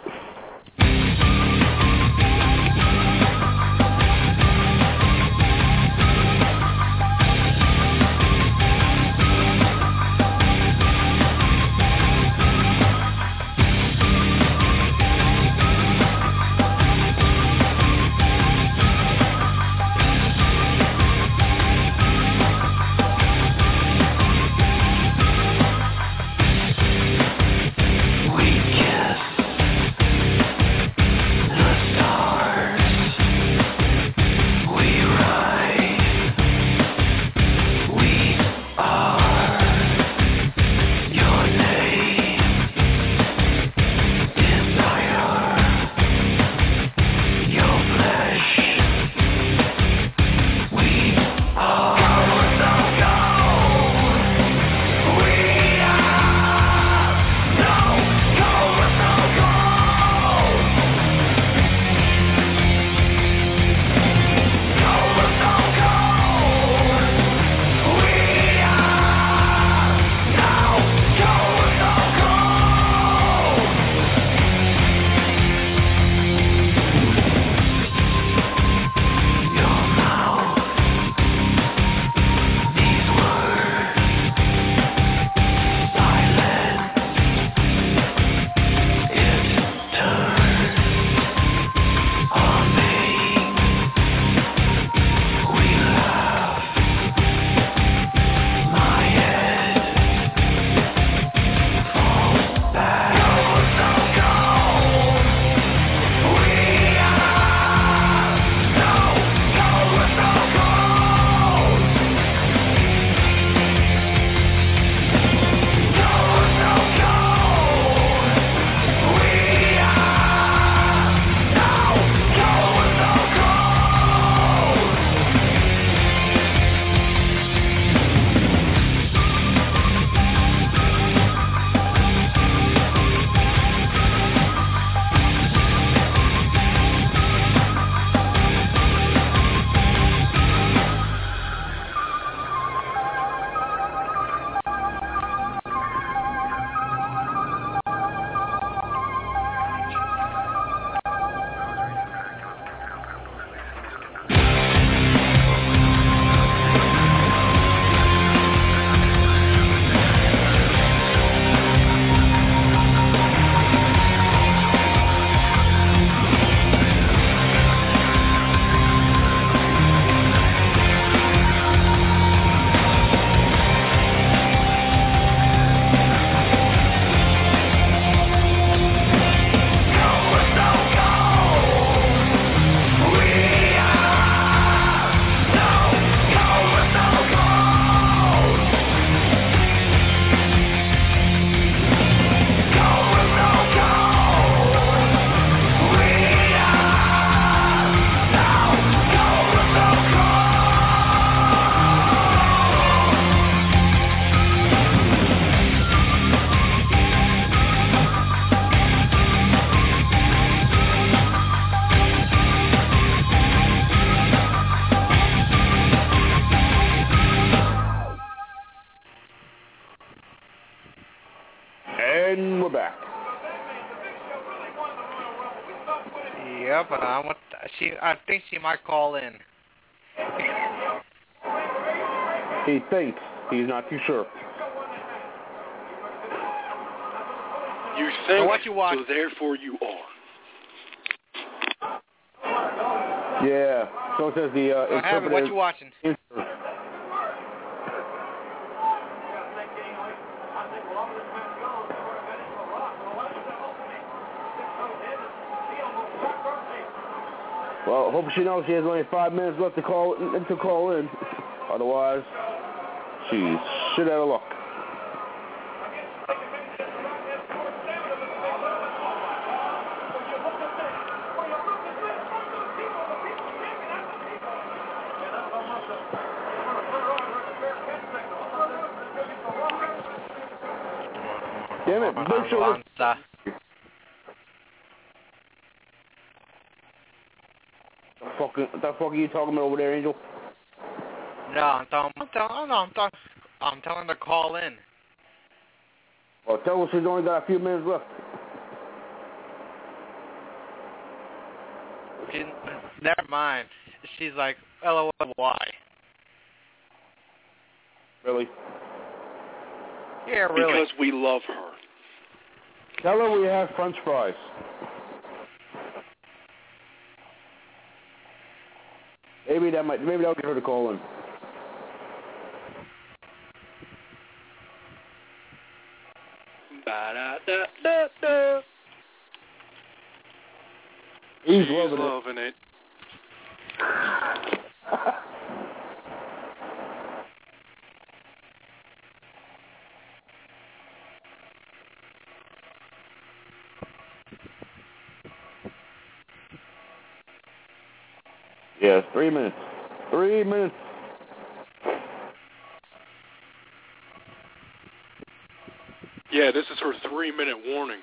And we're back. Yeah, but I want she. I think she might call in. He thinks. He's not too sure. You think, so, what you watch? so therefore you are. Yeah. So says the uh, so Harry, what you watching? Well, hope she knows she has only five minutes left to call to call in. Otherwise, she's shit out of luck. Damn it, make sure this... Avanza. The fuck, the fuck are you talking about over there, Angel? No, I'm telling, I'm telling, no, I'm telling, I'm telling her to call in. Well, tell her she's only got a few minutes left. She, never mind. She's like, L O L, why? Really? Yeah, really. Because we love her. Tell her we have French fries. Maybe that might, maybe that'll get her to call in. Ba-da-da-da-da. He's He's loving, loving it. it. Yes, three minutes. Three minutes. Yeah, this is her three-minute warning.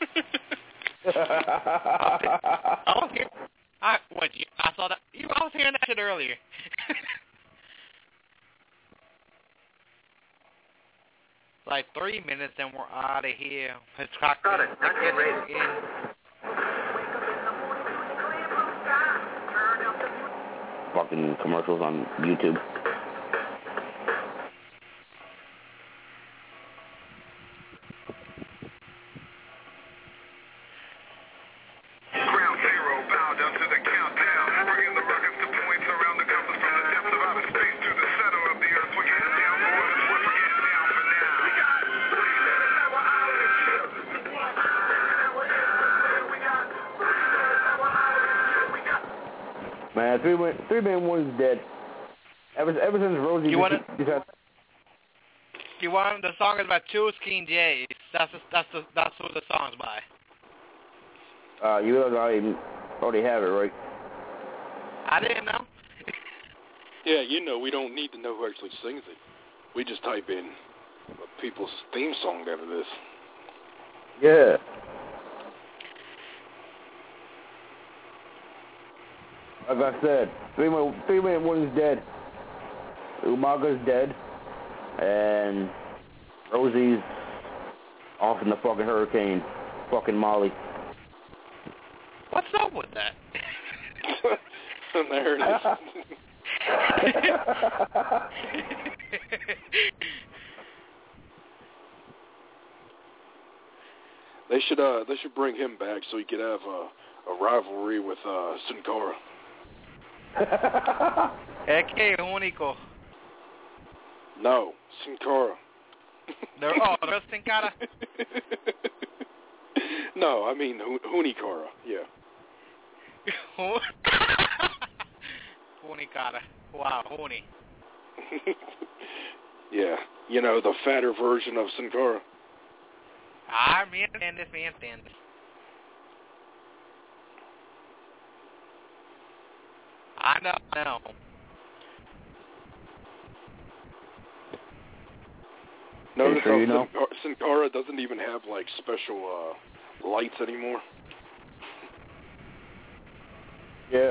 I was hearing, I, what, you, I saw that, you, I was hearing that shit earlier. Like three minutes and we're out of here. Hitchcock Got it. Not yet ready. in. Fucking commercials on YouTube. Ground zero, bow down to the countdown. Bringing the rockets to points around the compass from the depths of outer space to the center of the earth. We're getting down for what it's worth. We're getting down for now. We got three minutes that we're out of here. We got three minutes that we're out of here. We got. Man, three man, three man one's dead. Ever, ever since Rosie, You want it? had, You want the song is by Two Skin Jays. That's the, that's the, that's what the song's by. uh, you already already have it, right? I didn't know. Yeah, you know, we don't need to know who actually sings it. We just type in people's theme song after this. Yeah. Like I said, three man, three man one's dead. Umaga's dead, and Rosie's off in the fucking hurricane, fucking Molly. What's up with that? There it is. They should uh they should bring him back so he could have a, a rivalry with uh Sin Cara. Es que único. No, Sin Cara. They're, oh, they're Sin Cara? No, I mean Huni Cara, yeah. Huni Cara. Wow, Huni. Yeah, you know, the fatter version of Sin Cara. Ah, me entiendes, me entiendes. I know, I know. Notice sure how you know? Sin, Sin Cara doesn't even have, like, special uh, lights anymore. Yeah.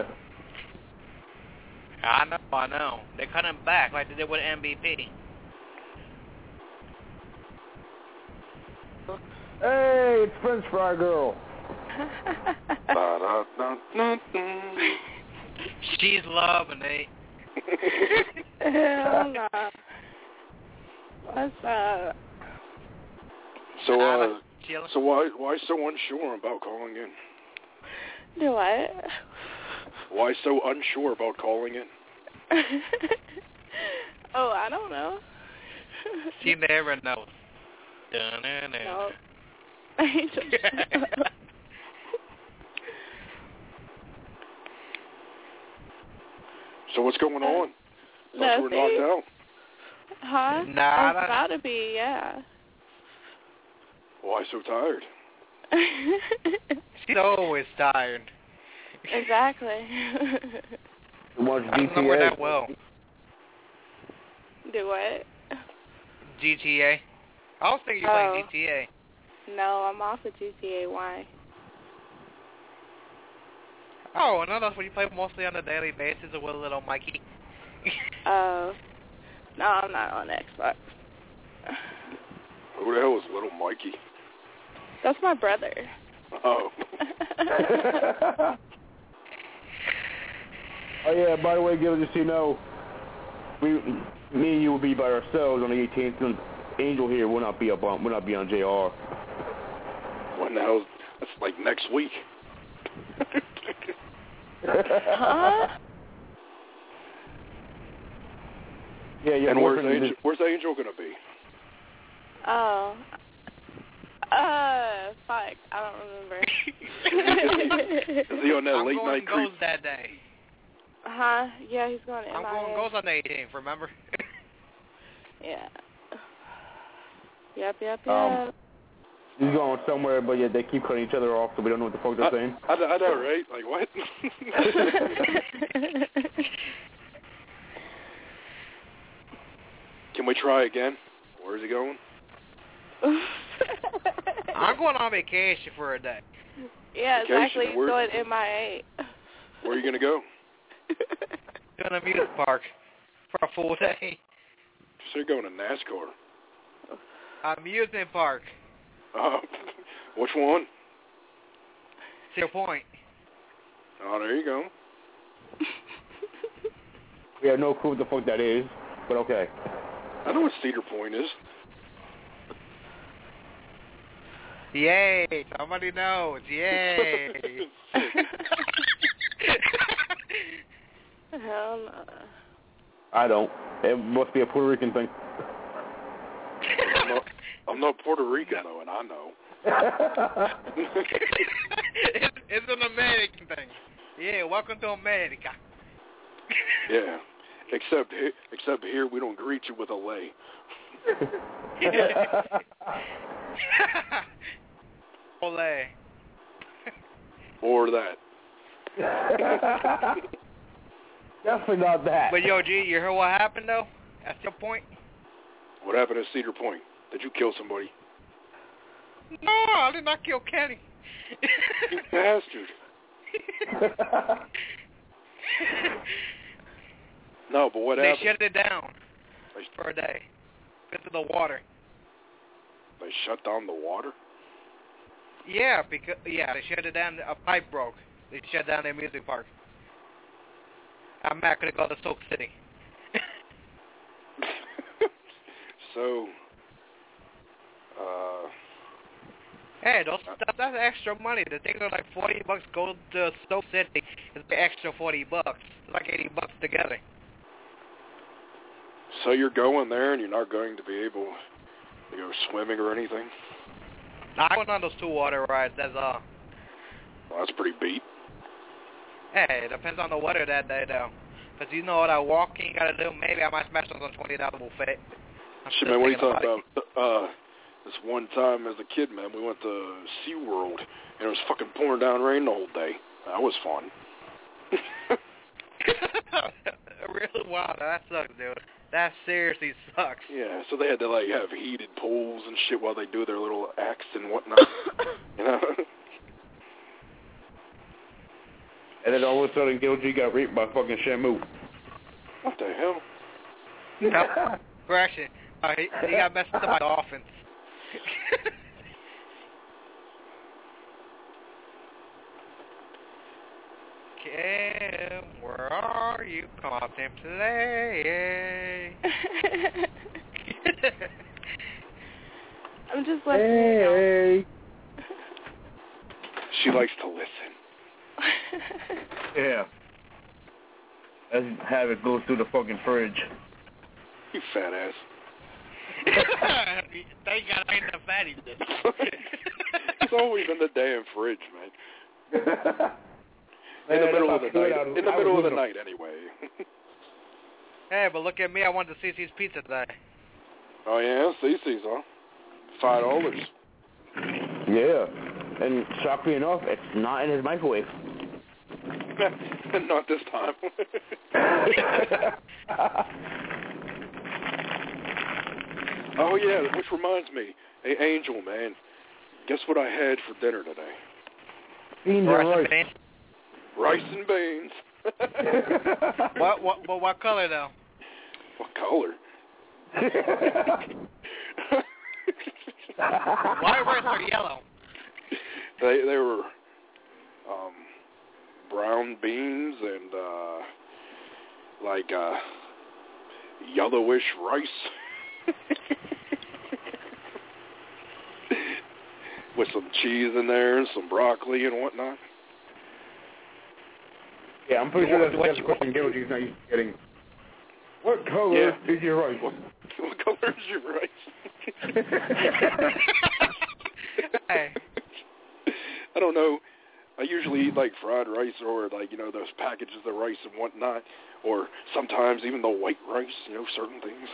I know, I know. They cut him back like they did with M V P. Hey, it's French Fry Girl. She's loving it. Hell no. What's up? So, uh, so why why so unsure about calling in? Do what? Why so unsure about calling in? Oh, I don't know. She never knows. Dun-dun-dun. No. I just So what's going on? Thought you were Nothing. knocked out. Huh? Nah, I'm that- about to be, yeah. Why so tired? She's always tired. Exactly. Watch I G don't T know her A. that well. Do what? G T A. I was thinking you were Oh. playing G T A. No, I'm off of G T A Y. Oh, no, that's what you play mostly on a daily basis with little Mikey. Oh. Uh, no, I'm not on Xbox. Who the hell is little Mikey? That's my brother. Oh. Oh yeah, by the way, Gil, just so you know, we, me and you will be by ourselves on the eighteenth, and Angel here will not be up on, will not be on J R. When the hell? That's like next week. Huh? Yeah, yeah. And where's Angel? Where's Angel gonna be? Oh. Uh, fuck. I don't remember. Is he on that I'm late going night creep? goes that day. Huh? Yeah, he's going to I'm M I A. going goes on the eighteenth, remember? Yeah. Yep, yep, yep. Um, he's going somewhere, but yeah, they keep cutting each other off, so we don't know what the fuck they're I, saying. I, I know, right? Like, what? Can we try again? Where's he going? I'm going on vacation for a day. Yeah, Vacation, exactly. He's where- going M I A. Where are you gonna go? To an amusement park for a full day. So you're going to NASCAR. Amusement park. Oh, which one? Cedar Point. Oh, there you go. We have no clue what the fuck that is, but okay. I know what Cedar Point is. Yay! Somebody knows. Yay! Hell no. I don't. It must be a Puerto Rican thing. I'm not, I'm not Puerto Rican, though, and I know. it's, it's an American thing. Yeah, welcome to America. Yeah, except he- except here we don't greet you with a lay. Ole. Or that. Definitely not that. But yo, G, you heard what happened though? At Cedar Point? What happened at Cedar Point? Did you kill somebody? No, I did not kill Kenny. You bastard. No, but what they happened? shut it down for a day because of the water. They shut down the water? Yeah, because yeah, they shut it down. A pipe broke. They shut down their music park. I'm not gonna go to Soak City. So, uh, hey, those stuff, that's extra money. The things are like forty bucks. Go to Soak City. It's the extra forty bucks. It's like eighty bucks together. so you're going there and you're not going to be able to go swimming or anything? I went on those two water rides. That's all. Well, that's pretty beat. Hey, it depends on the weather that day, though. Because you know what that walking you got to do, maybe I might smash on some twenty dollars buffet. Shit, man, what are you talking about? Uh, this one time as a kid, man, we went to SeaWorld, and it was fucking pouring down rain the whole day. That was fun. Really? Wow, that sucks, dude. That seriously sucks. Yeah, so they had to, like, have heated pools and shit while they do their little acts and whatnot. You know? And then all of a sudden, Gil G got raped by fucking Shamu. What the hell? No, correction. Uh, he, he got messed up by dolphins. Kim, where are you? Contemplate. I'm just listening. Hey. She likes to listen. Yeah. Let's have it go through the fucking fridge. You fat ass. Thank God I ain't the fatty. It's always in the damn fridge, man. In Man, the middle if of the I could, night. I would- In the I middle of would the look night, anyway. Hey, but look at me. I went to C C's Pizza today. Oh, yeah? Cece's, huh? Five dollars. Yeah. And shockingly enough, it's not in his microwave. Not this time. Oh, yeah, which reminds me. Hey, Angel, man. Guess what I had for dinner today? Beans Rice and and rice. beans. Rice and beans. What, what, what, what color, though? What color? White rice or yellow? They they were um, brown beans and uh, like uh, yellowish rice with some cheese in there and some broccoli and whatnot. Yeah, I'm pretty sure that's, What- that's the question Gilgy's not used to getting. What color Yeah. is your rice? What, what color is your rice? Hey. I don't know. I usually eat like fried rice or like, you know, those packages of rice and whatnot, or sometimes even the white rice, you know, certain things.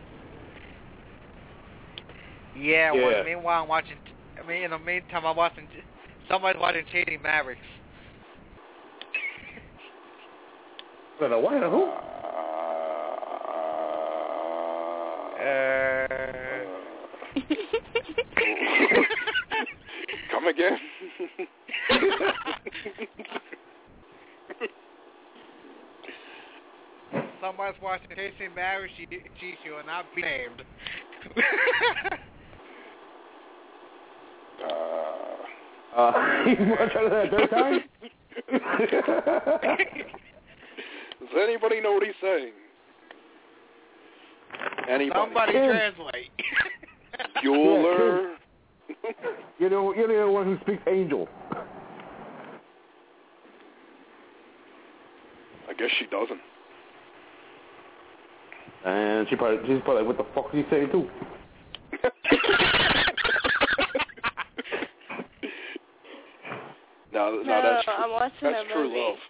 Yeah, Yeah. well, meanwhile, I'm watching, I mean, in the meantime, I'm watching, somebody's watching Chasing Mavericks. The what? Who? Uh... Come again? Somebody's watching Chasing Mavericks, she, she should not be named. uh, uh, you want to try that third time? Does anybody know what he's saying? Anybody? Somebody translate. Bueller. You're the, you're the one who speaks angel. I guess she doesn't. And she probably, she's probably like, what the fuck is he saying too? no, no, No, that's true. I'm watching that's a true movie. love.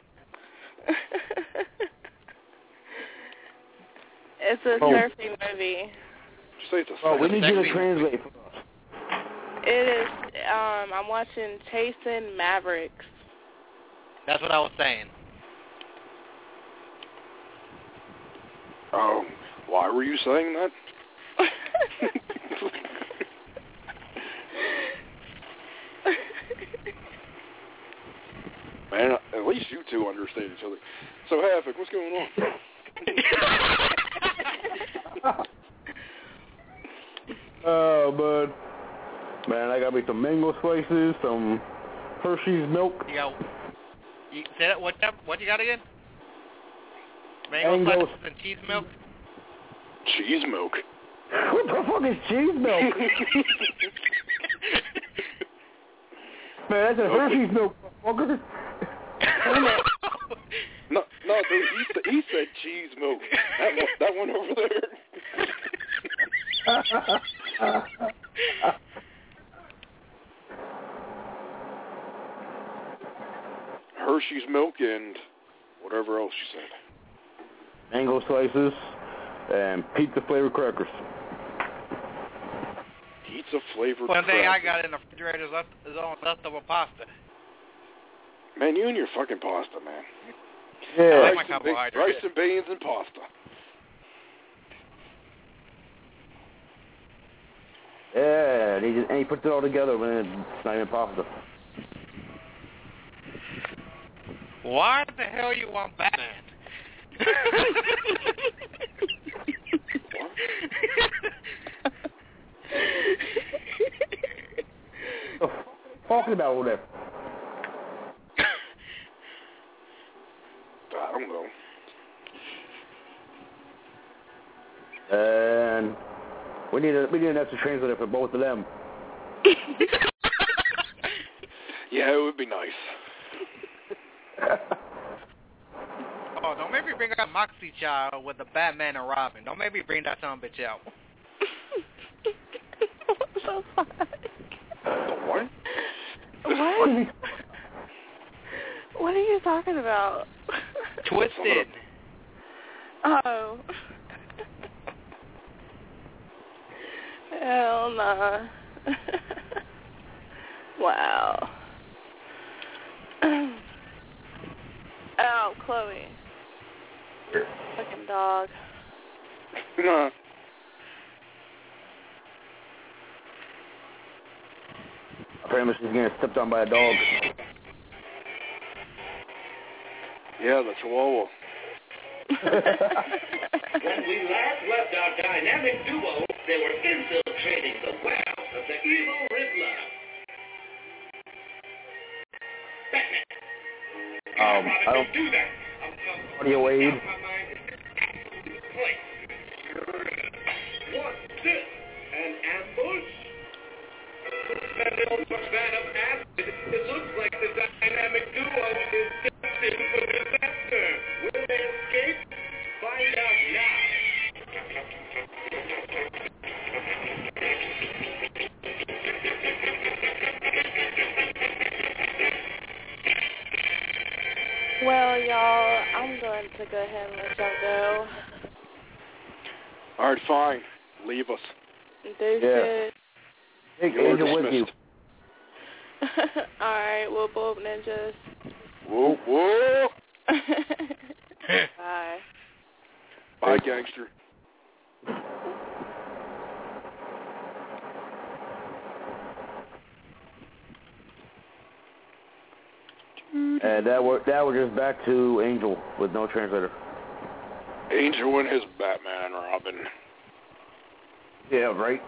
It's a Oh. surfing movie. Did you say it's a Oh, we sex need you to scene? translate for us. It is, um, I'm watching Chasing Mavericks. That's what I was saying. Oh, why were you saying that? Man, at least you two understand each other. So, Havoc, what's going on? Oh, bud. Man, I got me some mango slices, some Hershey's milk. You got, you, say that, what, what you got again? Mango, Mango. slices and cheese milk? Cheese milk. What the fuck is cheese milk? Man, that's a No. Hershey's milk, motherfucker. No, no, dude, he, sa- he said cheese milk. That one, that one over there. Hershey's milk and whatever else you said. Mango slices and pizza flavored crackers. Pizza flavored One thing I crackers. got in the refrigerator is, left, is all leftover pasta. Man, you and your fucking pasta, man. Yeah. I like my Rice and, be- carbohydrates. rice and beans and pasta. Yeah, and he, just, and he puts it all together when it's not even pasta. Why the hell you want Batman? What the fuck are you talking about over there? I don't know. And we need a, we need an extra translator for both of them. Yeah, it would be nice. Oh, don't make me bring out Moxie Child with the Batman and Robin. Don't make me bring that son of a bitch out. What the fuck? The what? What? What are you talking about? Twisted. Oh. Hell nah. Wow. Oh, Chloe. Fucking dog. Nah. Premise is getting stepped on by a dog. Yeah, the Chihuahua. When we last left our dynamic duo, they were infiltrating the web of the evil Riddler. Batman. Um, I don't do that. audio aid. What's this? An ambush? It looks like the dynamic duo is destined for disaster. Will they escape? Find out now. Well, y'all, I'm going to go ahead and let y'all go. All right, fine. Leave us. Deuces. Yeah. Take You're Angel with you. Alright, we'll blow up ninjas. Whoa, whoa. Bye. Bye, gangster. And that we're, that we're just back to Angel with no translator. Angel and his Batman and Robin. Yeah, right.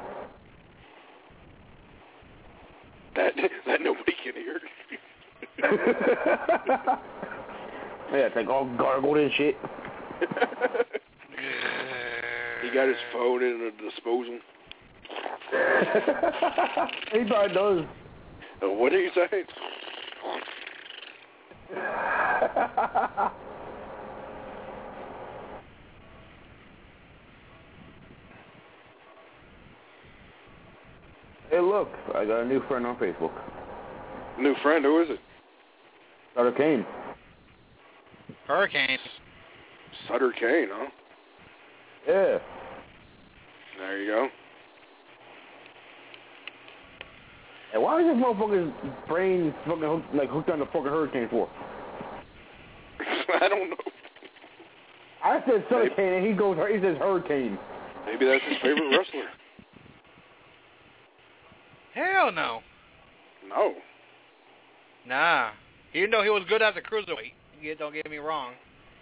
That that nobody can hear. Yeah, it's like all gargled and shit. He got his phone in a disposal. He probably does. Uh, what are you saying? Hey, look, I got a new friend on Facebook. New friend? Who is it? Sutter Kane. Hurricane. Sutter Kane, huh? Yeah. There you go. Hey, why is this motherfucker's brain fucking hooked, like hooked on the fucking hurricane for? I don't know. I said Sutter Maybe. Kane and he goes, he says hurricane. Maybe that's his favorite wrestler. Hell no. No. Nah. Even though he was good as a cruiserweight. You don't get me wrong.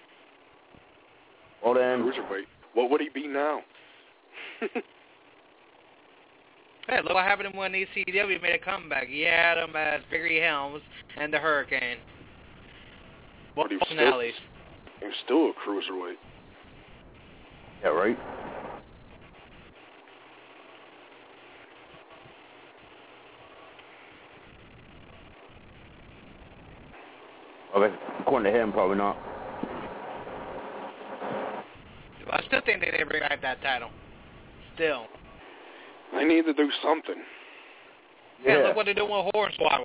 Well then. Cruiserweight. What would he be now? Hey, look what happened when E C W made a comeback. He had him as Biggie Helms and the Hurricane. Both But he was personalities. still, he was still a cruiserweight. Yeah, right. Okay, according to him, probably not. I still think they didn't bring back that title. Still. They need to do something. Yeah, Yeah. look what they're doing with Hornswoggle.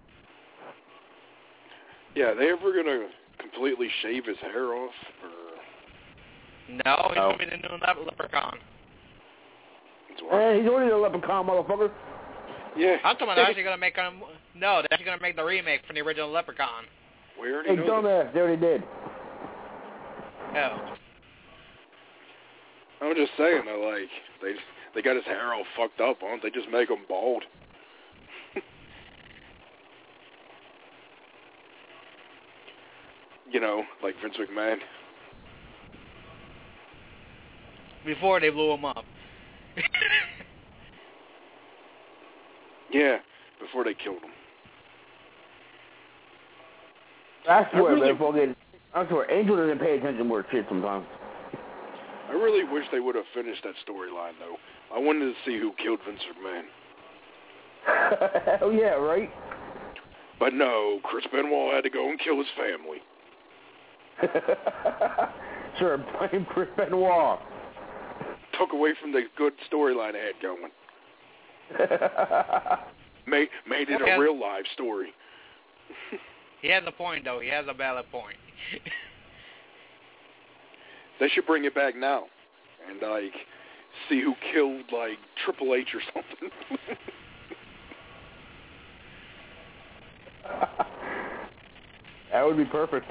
Yeah, are they ever going to completely shave his hair off? Or... No, he's No. going to be the new le- leprechaun. Hey, he's already a leprechaun, motherfucker. Yeah. I'm talking about they're actually going to make him... No, they're actually going to make the remake from the original Leprechaun. We already Hey, know dumbass, they already did. Oh. I'm just saying, though, like, they they got his hair all fucked up, why don't they just make him bald? You know, like Vince McMahon. Before they blew him up. Yeah, before they killed him. I swear, I really- man, fucking, I swear, Angel doesn't pay attention to shit sometimes. I really wish they would have finished that storyline, though. I wanted to see who killed Vince McMahon. Hell yeah, right? But no, Chris Benoit had to go and kill his family. Sure, blame Chris Benoit. Took away from the good storyline they had going. Made, made it Okay. a real live story. He has a point, though. He has a valid point. They should bring it back now and, like, see who killed, like, Triple H or something. That would be perfect.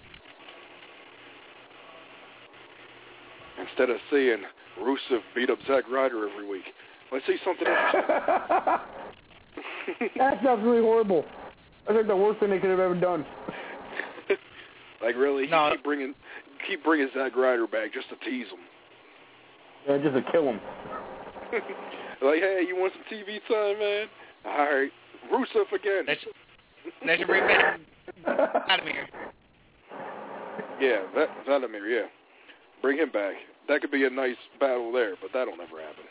Instead of seeing Rusev beat up Zack Ryder every week. Let's see something interesting. That's absolutely horrible. That's like the worst thing they could have ever done. Like, really? No. You keep bringing, keep bringing Zack Ryder back just to tease him. Yeah, just to kill him. Like, hey, you want some T V time, man? All right. Rusev again. They should, they should bring back Vladimir. Yeah, Va- Vladimir, yeah. Bring him back. That could be a nice battle there, but that'll never happen.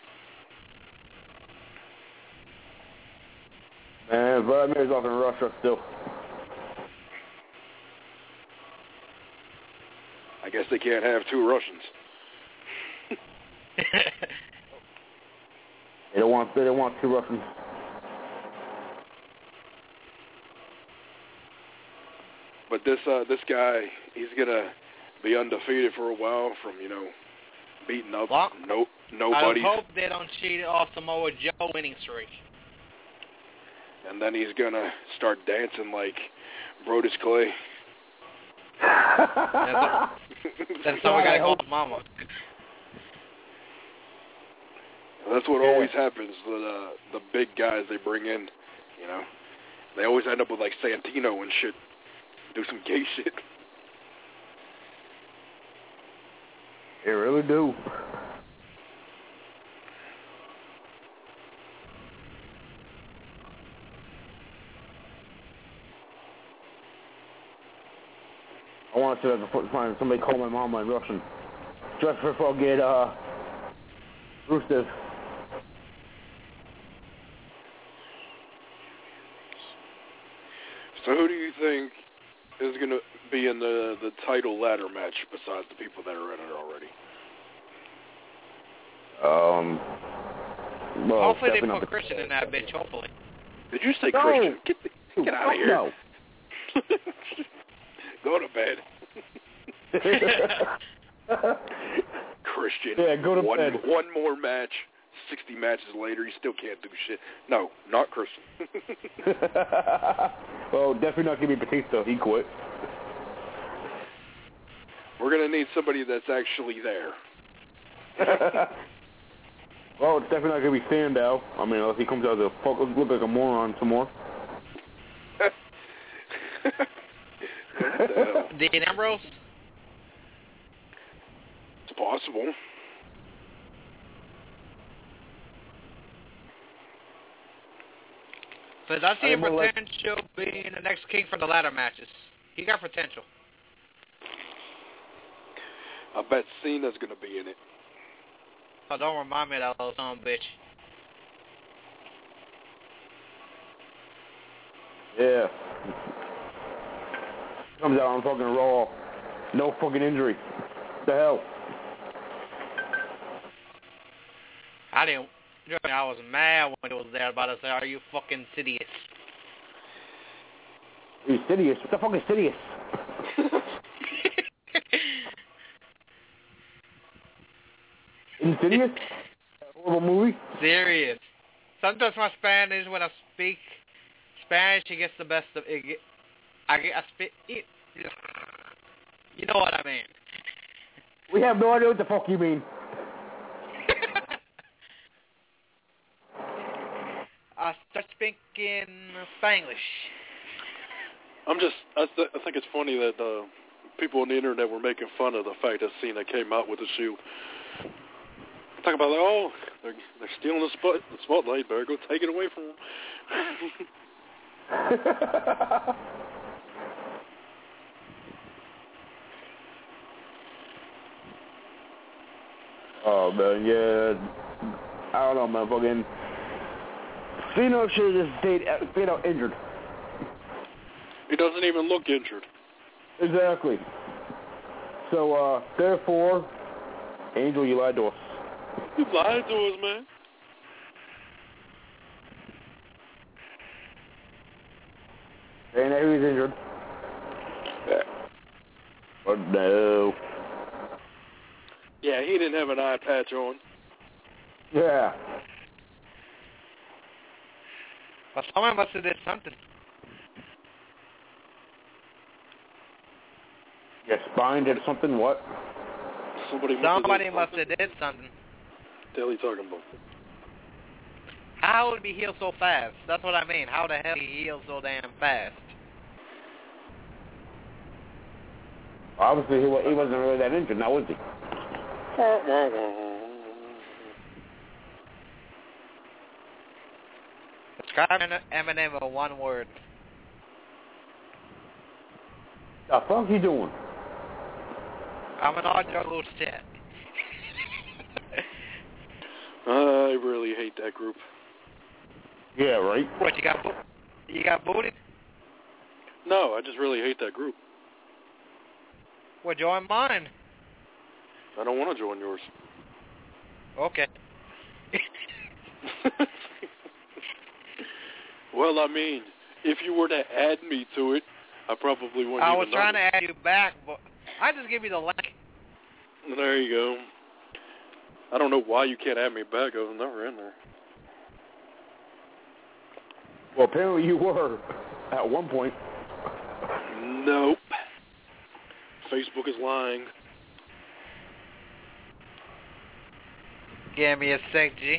Man, Vladimir's off in Russia still. I guess they can't have two Russians. They don't want. They don't want two Russians. But this uh, this guy, he's gonna be undefeated for a while from you know beating up well, no nobody. I hope they don't cheat off Samoa Joe winning streak. And then he's gonna start dancing like Brodus Clay. That's, that's how we gotta call Mama. That's what Yeah. always happens. The uh, the big guys they bring in, you know, they always end up with like Santino and shit. Do some gay shit. They really do. I want to find somebody call my mama in Russian. Just for forget, uh, Rusev. So who do you think is going to be in the, the title ladder match besides the people that are in it already? Um, well, hopefully they definitely put not the- Christian in that bitch, hopefully. Did you say No. Christian? Get, the, get out of here. No. Go to bed. Christian. Yeah, go to one, bed. One more match. sixty matches later, you still can't do shit. No, not Christian. Well, definitely not going to be Batista. He quit. We're going to need somebody that's actually there. Well, it's definitely not going to be Sandow. I mean, unless he comes out as a fuck, look like a moron some more. Dean Ambrose? It's possible. Because I see I a mean, like- potential being the next king for the ladder matches. He got potential. I bet Cena's going to be in it. So don't remind me of that little son of a bitch. Yeah. Comes out on fucking Raw. No fucking injury. What the hell? I didn't. I was mad when it was there about to say, "Are you fucking Sidious?" Are you Sidious? What the fuck is Sidious? Insidious? Horrible movie? Serious. Sometimes my Spanish, when I speak Spanish, it gets the best of it. Get, I get, I speak. It, you know what I mean? We have no idea what the fuck you mean. I start speaking Spanglish. I'm just, I, th- I think it's funny that uh, people on the internet were making fun of the fact that Cena came out with the Shield. Talk about, like, oh, they're, they're stealing the, spot, the spotlight, better go take it away from them. Oh, man, yeah. I don't know, man, fucking... Cena should have just stayed, stayed out injured. He doesn't even look injured. Exactly. So, uh, therefore, Angel, you lied to us. You lied to us, man. And now he's injured. Yeah. But no. Yeah, he didn't have an eye patch on. Yeah. But someone must have did something. Your spine did something, what? Somebody, Somebody have must have did something. What the hell are you talking about? How would he heal so fast? That's what I mean. How the hell he heal so damn fast? Obviously, he, wa- he wasn't really that injured, now was he? Describe Eminem in one word. The fuck you doing? I'm an odd juggle shit. I really hate that group. Yeah, right? What, you got bo- you got booted? No, I just really hate that group. Well, join mine. I don't want to join yours. Okay. Well, I mean, if you were to add me to it, I probably wouldn't I even was trying know. to add you back, but I just give you the link. There you go. I don't know why you can't add me back. I was never in there. Well, apparently you were at one point. Nope. Facebook is lying. Give me a sec, G.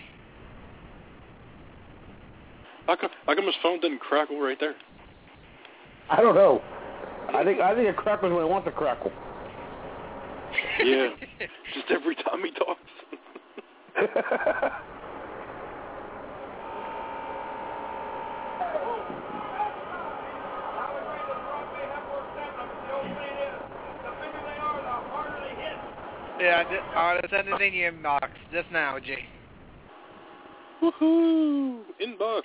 How come, how come his phone didn't crackle right there? I don't know. I think I think it crackles when it wants to crackle. Yeah. Just every time he talks. Yeah, I was sending it in your inbox just now, G. Woohoo! Inbox.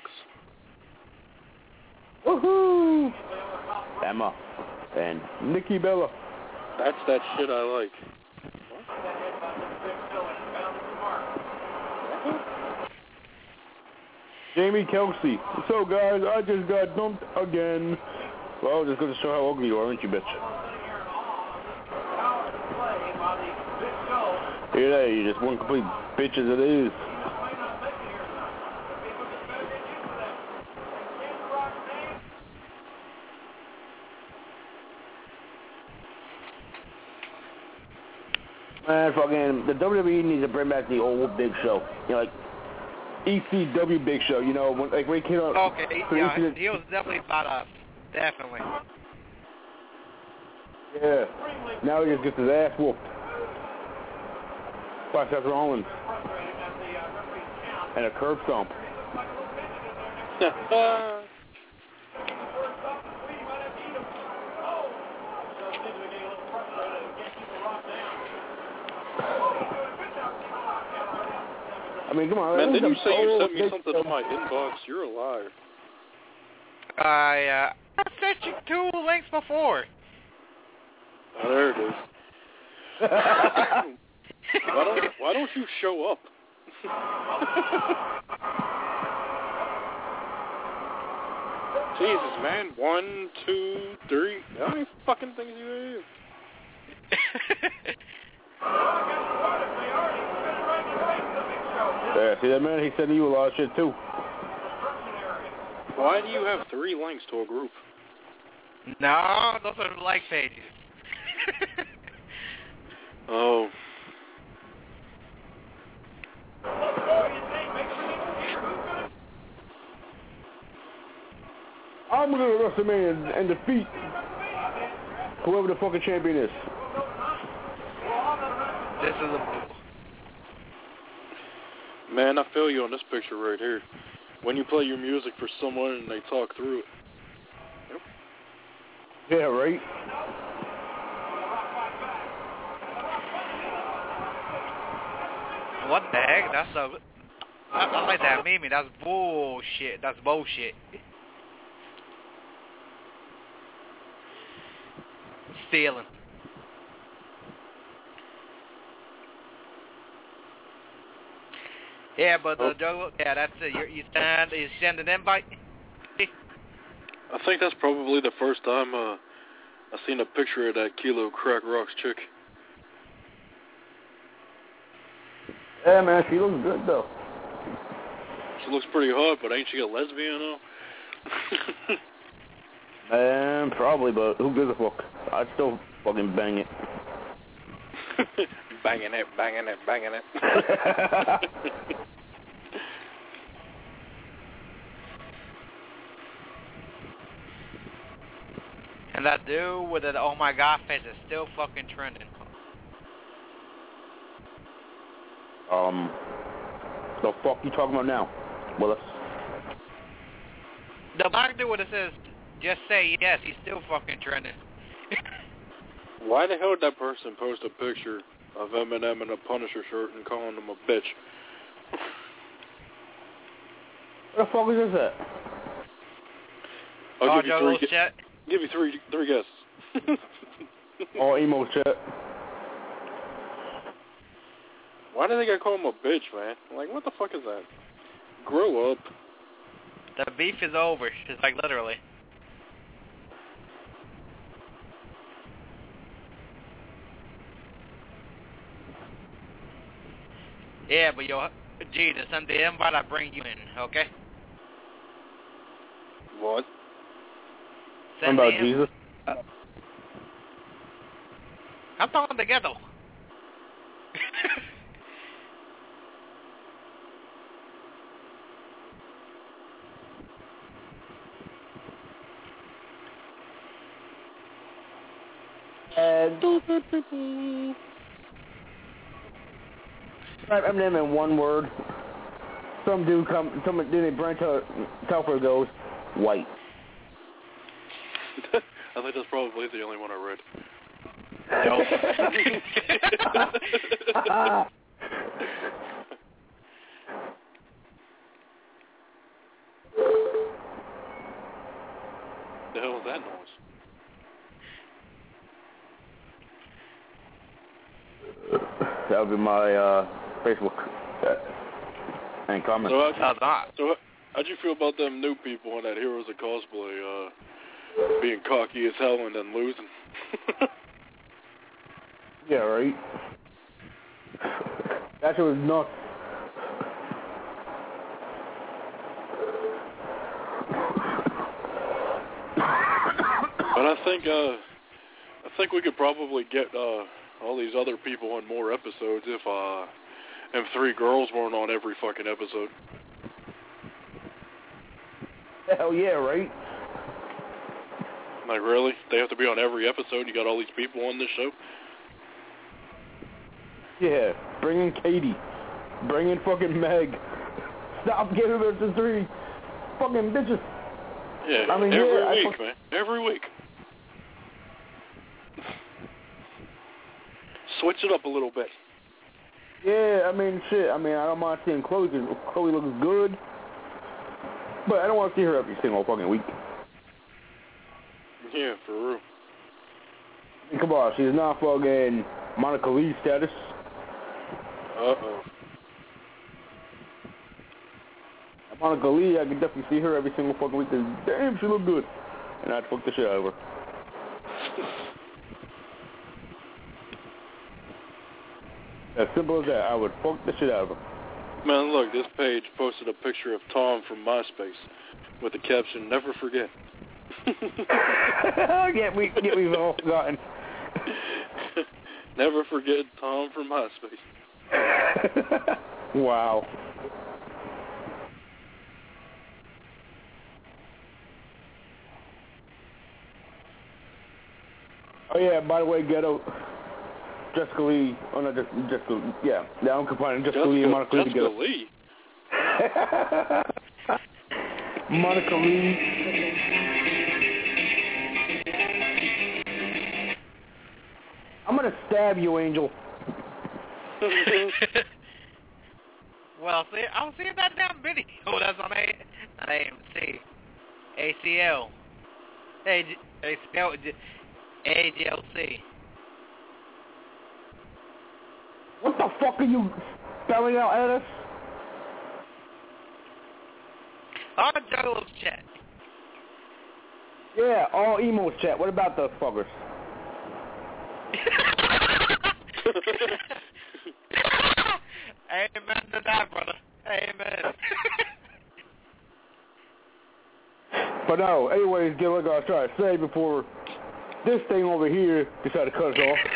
Woohoo! Emma and Nikki Bella. That's that shit I like. Jamie Kelsey. So, guys, I just got dumped again. Well, just going to show how ugly you are, aren't you, bitch? Here there, you're just one complete bitch as it is. Man, fucking, the W W E needs to bring back the old Big Show. You know, like, E C W Big Show, you know, when, like, when he came out. Okay, so yeah, E C W he was definitely about us. Definitely. Yeah. Now he just gets his ass whooped by Seth Rollins. And a curb stomp. I mean, come on. Man, didn't you say you old sent me Big something Show. to my inbox? You're a liar. I, uh, I sent you two links before. Oh, there it is. why don't Why don't you show up? Jesus, man. One, two, three. How many fucking things do you have? Yeah, see that, man? He said you a lot of shit, too. Why do you have three links to a group? No, those are like pages. Oh. I'm going to go to WrestleMania and, and defeat whoever the fucking champion is. This is a... Man, I feel you on this picture right here. When you play your music for someone and they talk through it. Yep. Yeah, right? What the heck? That's a... That's not like that meme. That's bullshit. That's bullshit. Stealing. Yeah, but the Oh. Joe, yeah, that's it. You're, you stand, you send an invite. I think that's probably the first time uh, I seen a picture of that Kilo Crack Rocks chick. Yeah, man, she looks good, though. She looks pretty hot, but ain't she a lesbian, though? Man, probably, but who gives a fuck? I'd still fucking bang it. Banging it, banging it, banging it. that dude with the oh my god face is still fucking trending. Um, the fuck you talking about now, Willis? The black dude with it says, just say yes, he's still fucking trending. Why the hell did that person post a picture of Eminem in a Punisher shirt and calling him a bitch? What the fuck is this at? I'll oh, give you three. Gu- chat. give you three. Three guesses. All emo chat. Why do they gotta call him a bitch, man? Like, what the fuck is that? Grow up. The beef is over. It's like literally. Yeah, but yo, gee, there's something invite I bring you in, okay? What? Send about Jesus? Uh, I'm talking together. And stupid people. Right, Eminem in one word. Some dude come, some dude named Brent Telfer goes, white. I think that's probably the only one I read. Nope. The hell was that noise? That would be my uh, Facebook uh, and comment. So, how'd, so how'd you feel about them new people in that Heroes of Cosplay uh, being cocky as hell and then losing? Yeah, right. That shit was nuts. But I think uh, I think we could probably get uh, all these other people on more episodes if uh, them three girls weren't on every fucking episode. Hell yeah, right? Like, really? They have to be on every episode? You got all these people on this show? Yeah, bring in Katie. Bring in fucking Meg. Stop giving her to three fucking bitches. Yeah, I mean, every yeah, week, I fuck- man. Every week. Switch it up a little bit. Yeah, I mean, shit. I mean, I don't mind seeing Chloe because Chloe looks good. But I don't want to see her every single fucking week. Yeah, for real. Come on, she's not fucking Monica Lee status. Uh-oh. Monica Lee, I can definitely see her every single fucking week because, damn, she look good. And I'd fuck the shit out of her. As simple as that, I would fuck the shit out of her. Man, look, this page posted a picture of Tom from MySpace with the caption, "Never forget." yeah, we, yeah, we've all forgotten. Never forget Tom from MySpace. Wow. Oh yeah, by the way, Ghetto, Jessica Lee, oh no, just, Jessica, yeah, now I'm combining Jessica, Jessica Lee and Monica Lee together. Jessica Lee? Monica Lee. I'm gonna stab you, Angel. Well, see, I'm seeing that damn video. Oh, that's on A, not A M C. A C L. A G L. A G L C. What the fuck are you spelling out at us? All Juggalos chat. Yeah, all emos chat. What about those fuckers? Amen to that, brother. Amen. But no, anyways, get what I was trying to say before this thing over here decided to cut us off.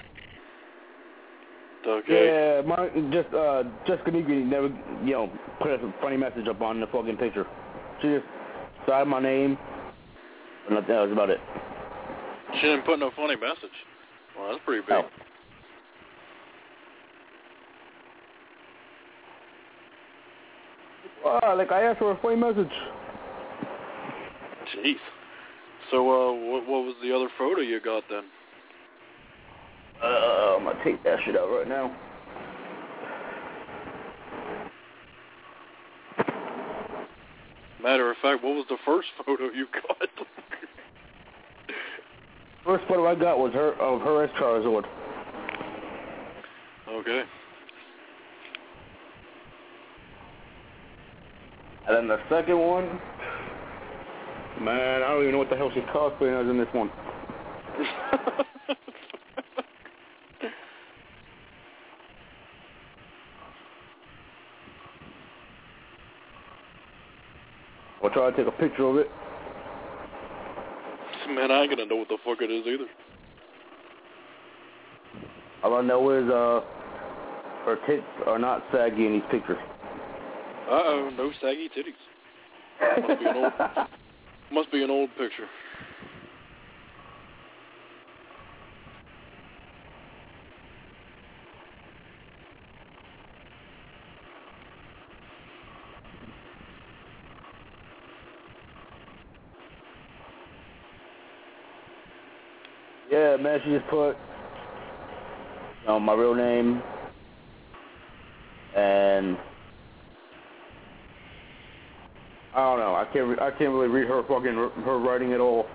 Okay. Yeah, my, just uh, Jessica Negri never, you know, put a funny message up on the fucking picture. She just signed my name, and that was about it. She didn't put no funny message. Well, that's pretty big. Oh. Wow, like I asked for a funny message. Jeez. So, uh, what, what was the other photo you got then? Uh, I'm gonna take that shit out right now. Matter of fact, what was the first photo you got? First photo I got was her of her as Charizard. Okay. And then the second one, man, I don't even know what the hell she's cosplaying as in this one. I'll try to take a picture of it. Man, I ain't gonna know what the fuck it is either. All I know is uh, her tits are not saggy in these pictures. Uh-oh, no saggy titties. Must be an old, must be an old picture. Yeah, man, she just put, you know, my real name and I don't know. I can't. Re- I can't really read her fucking her writing at all.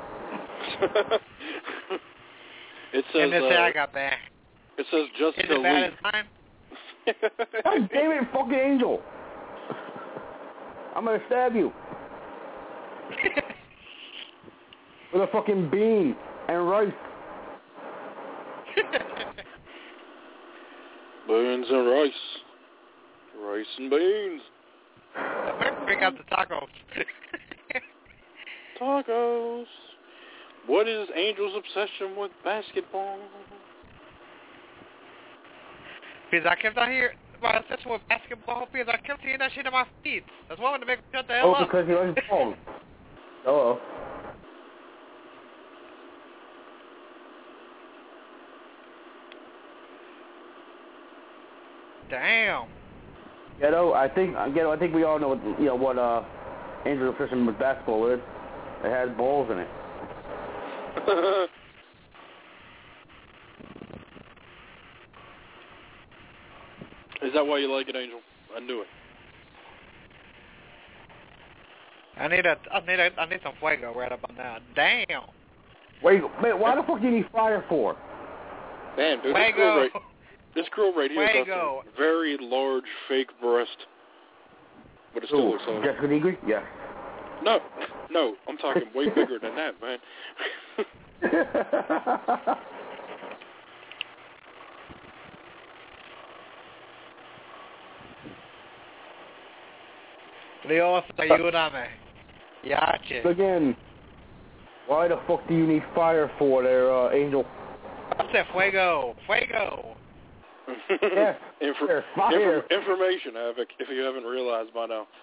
It says. And they say uh, I got back. It says just Is to it bad leave. as mine? God damn it, fucking Angel! I'm gonna stab you with a fucking bean and rice. Beans and rice. Rice and beans. Bring out the tacos. Tacos. What is Angel's obsession with basketball? Because I kept on hearing my obsession with basketball because I kept seeing that shit in my feet. That's why I wanted to make him shut the hell Oh, up. because he likes balls. Hello. Damn. Ghetto, I think Ghetto, I think we all know what you know what uh Angel's obsession with basketball is. It has balls in it. Is that why you like it, Angel? I knew it. I need a, I need a, I need some fuego right about now. Damn. Wait, man, why the fuck do you need fire for? Man, dude, this girl, right, this girl right here has Fuego. a very large fake breast, but it still Ooh, looks like. Jessica Negri? Yeah. No, no, I'm talking way bigger than that, man. Dios, ayúdame. Yache. Again, why the fuck do you need fire for there, uh, Angel? I said fuego. Fuego. Yes. Infor- Fire. Fire. Infor- information, Havoc, if you haven't realized by now.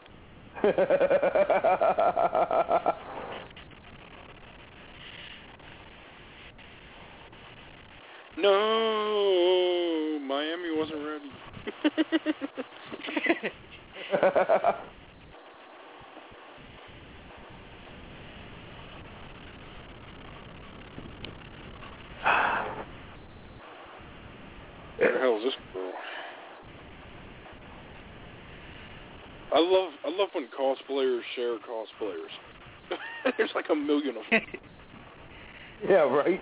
No, Miami wasn't ready. Where the hell is this girl? I love I love when cosplayers share cosplayers. There's like a million of them. Yeah, right?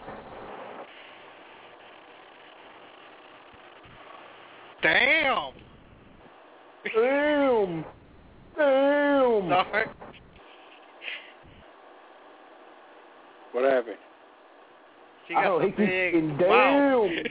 Damn. Damn. Damn. Sorry. What happened? She I got don't some hate you big. fucking Wow. damn.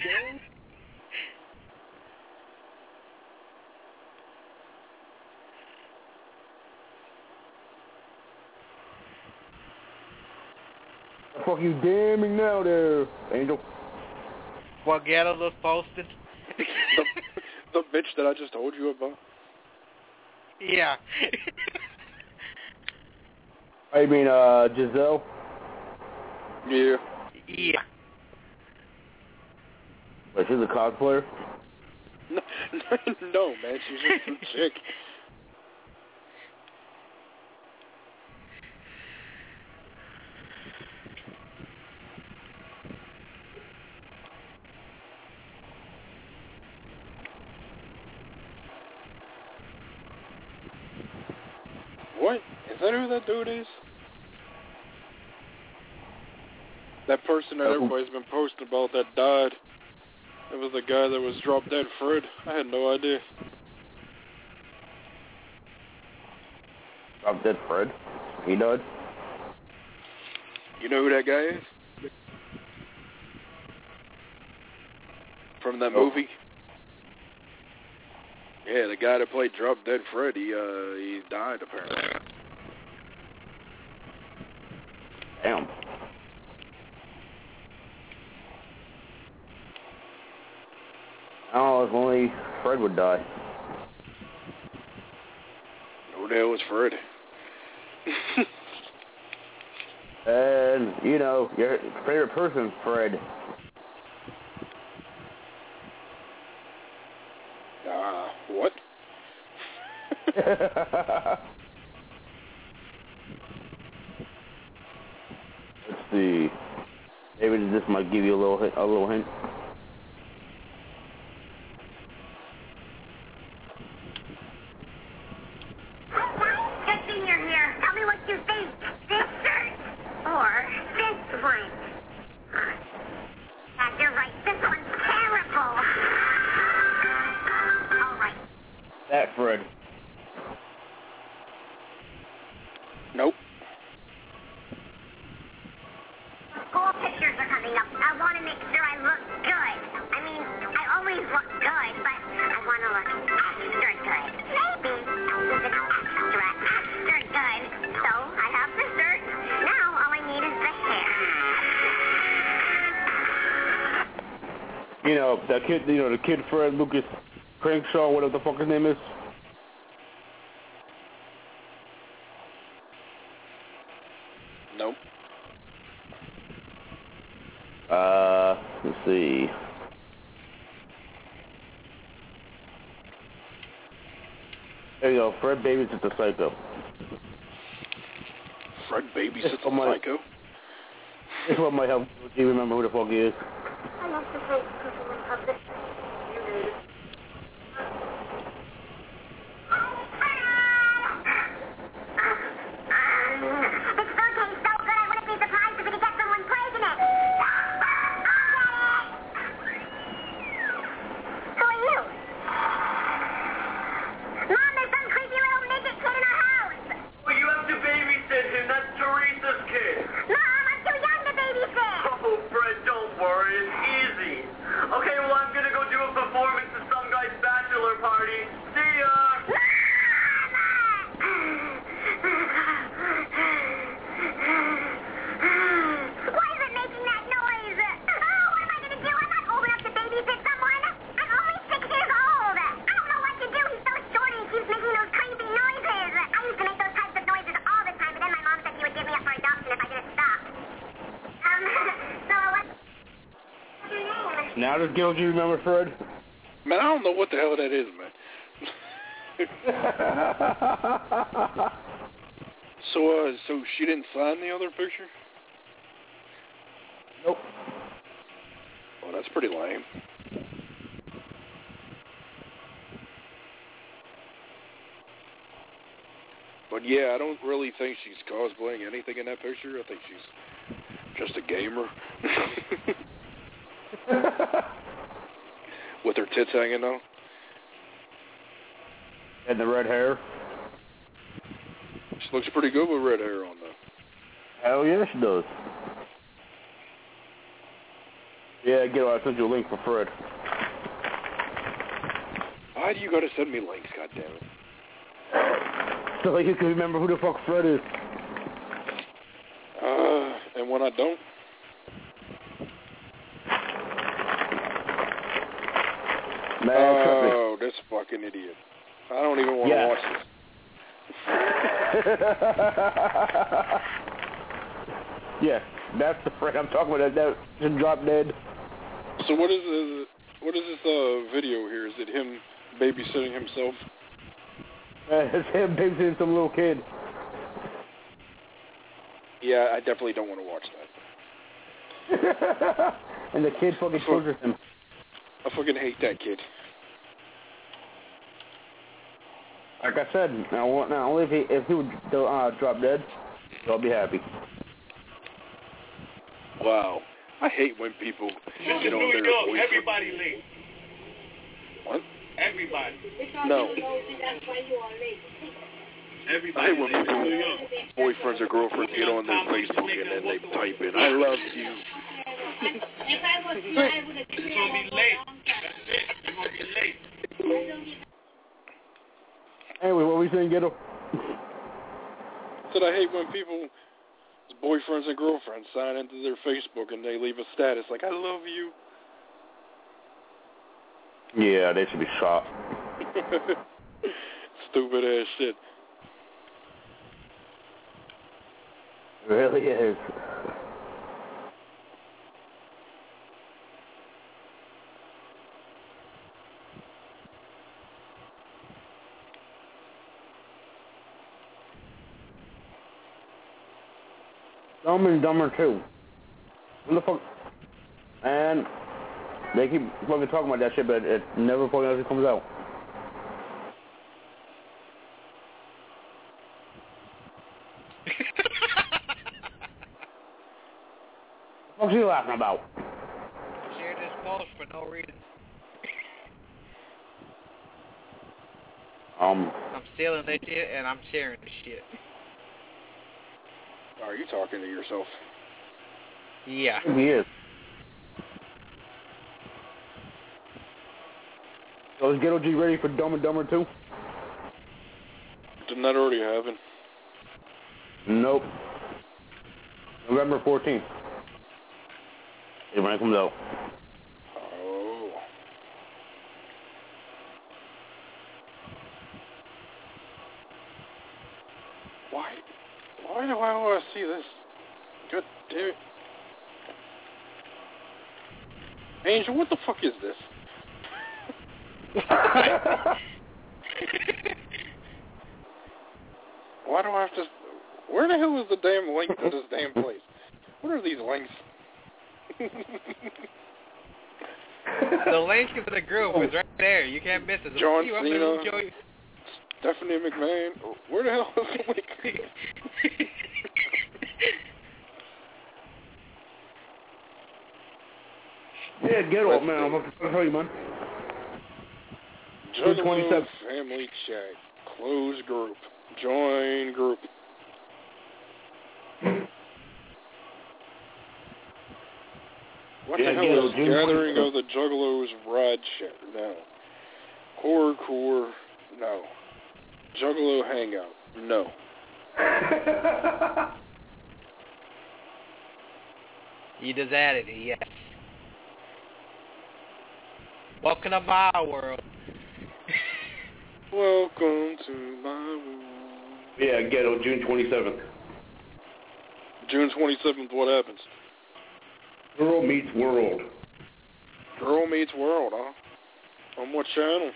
The fuck you damning now there, Angel? What Ghetto was posted? the, the bitch that I just told you about? Yeah. I mean, uh, Giselle? Yeah. Yeah. Wait, she's a cosplayer? No, no, man, she's just some chick. What? Is that who that dude is? That person that everybody's been posting about that died. It was the guy that was Drop Dead Fred. I had no idea. Drop Dead Fred? He died? You know who that guy is? From that Oh. movie? Yeah, the guy that played Drop Dead Fred, he, uh, he died apparently. Damn. Oh, if only Fred would die. Who the hell was Fred? And, you know, your favorite person, Fred. Ah, uh, what? Let's see. Maybe this might give you a little hint, a little hint. Good thing you're here. Tell me what you think. This shirt or this one? Yeah, you're right. This one's terrible. All right. That Fred. Nope. School pictures are coming up. I want to make sure I look good. I mean, I always look good, but I want to look extra good. Maybe even extra, extra good. So I have the shirt. Now all I need is the hair. You know, that kid, you know, the kid Fred Lucas Crankshaw, whatever the fuck his name is. Nope. Uh, let's see. There you go, Fred babysits the psycho. Fred babysits the my, psycho? This one might help you remember who the fuck he is. I love to say people in public. Now does Gil G remember Fred? Man, I don't know what the hell that is, man. so, uh, so she didn't sign the other picture? Nope. Oh, that's pretty lame. But yeah, I don't really think she's cosplaying anything in that picture. I think she's just a gamer. With her tits hanging out. And the red hair. She looks pretty good with red hair on, though. Hell yeah, she does. Yeah, get I sent you a link for Fred. Why do you gotta send me links, goddammit? So you can remember who the fuck Fred is. Uh, and when I don't? Man, oh, this fucking idiot. I don't even want to yeah. watch this. Yeah, That's the friend I'm talking about. That, that just dropped dead. So what is this, what is this uh, video here? Is it him babysitting himself? Uh, it's him babysitting some little kid. Yeah, I definitely don't want to watch that. And the kid fucking tortures him. I fucking hate that kid. Like I said, now, now only if he if he would uh, drop dead, I'll be happy. Wow, I hate when people You're get on New their York, boyfriend. everybody late. What? Everybody. No. Everybody I hate when late. people, New York. boyfriends or girlfriends, get on their Facebook and then they type in, "I love you." It's gonna be late. That's it. It's gonna be late. Anyway, what were we saying, Ghetto? Said I hate when people, boyfriends and girlfriends, sign into their Facebook and they leave a status like, "I love you." Yeah, they should be shot. Stupid ass shit. It really is. Dumb and Dumber two. What the fuck? And they keep fucking talking about that shit, but it never fucking actually comes out. What's you laughing about? Share this post for no reason. Um. I'm stealing that shit and I'm sharing the shit. Are you talking to yourself? Yeah. He is. So is Ghetto G ready for Dumb and Dumber two? Didn't that already happen? Nope. November fourteenth. Is when it comes out. Oh. Why? Why do I want to see this? God damn it. Angel, what the fuck is this? Why do I have to... Where the hell is the damn link to this damn place? What are these links? The link to the group is right there. You can't miss it. John See, Cena, Stephanie McMahon. Where the hell is the link? Yeah, get off, man. I'm going to tell you, man. Juggalo Family Chat. Close group. Join group. What Yeah, the hell Ghetto, is June Gathering twenty-seventh. of the Juggalos Ride Share? No. Core Core? No. Juggalo Hangout? No. You just added it, yes. Welcome to my world. Welcome to my world. Yeah, Ghetto, June twenty-seventh. June twenty-seventh, what happens? Girl Meets World. Girl Meets World, huh? On what channel?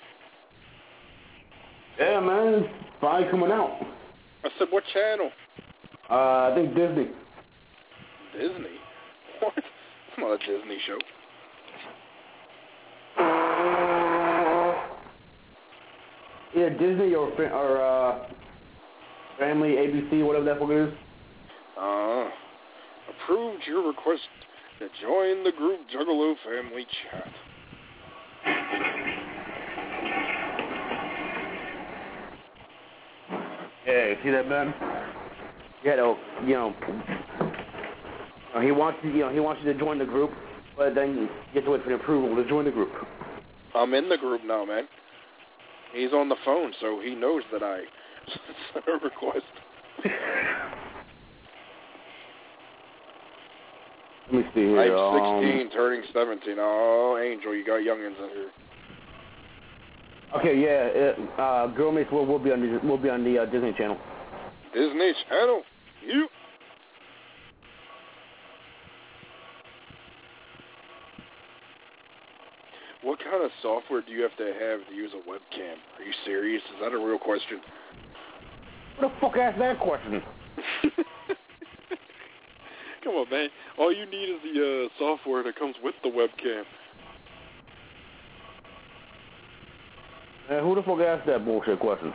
Yeah, man. It's finally coming out. I said, what channel? Uh, I think Disney. Disney? What? It's not a Disney show. Yeah, Disney or or uh, Family, A B C, whatever that fuck it is. Uh, approved your request to join the group Juggalo Family Chat. Yeah, you see that, man? Yeah, no, you know, uh, he wants you, you know, he wants you to join the group, but then you have to wait for the approval to join the group. I'm in the group now, man. He's on the phone, so he knows that I sent a request. Let me see here. I'm sixteen, um, turning seventeen. Oh, Angel, you got youngins in here. Okay, yeah, it, uh, Girl Meets World will be on the, will be on the uh, Disney Channel. Disney Channel? You? what kind of software do you have to have to use a webcam? Are you serious? Is that a real question? Who the fuck asked that question? Come on, man. All you need is the uh, software that comes with the webcam. Man, who the fuck asked that bullshit question?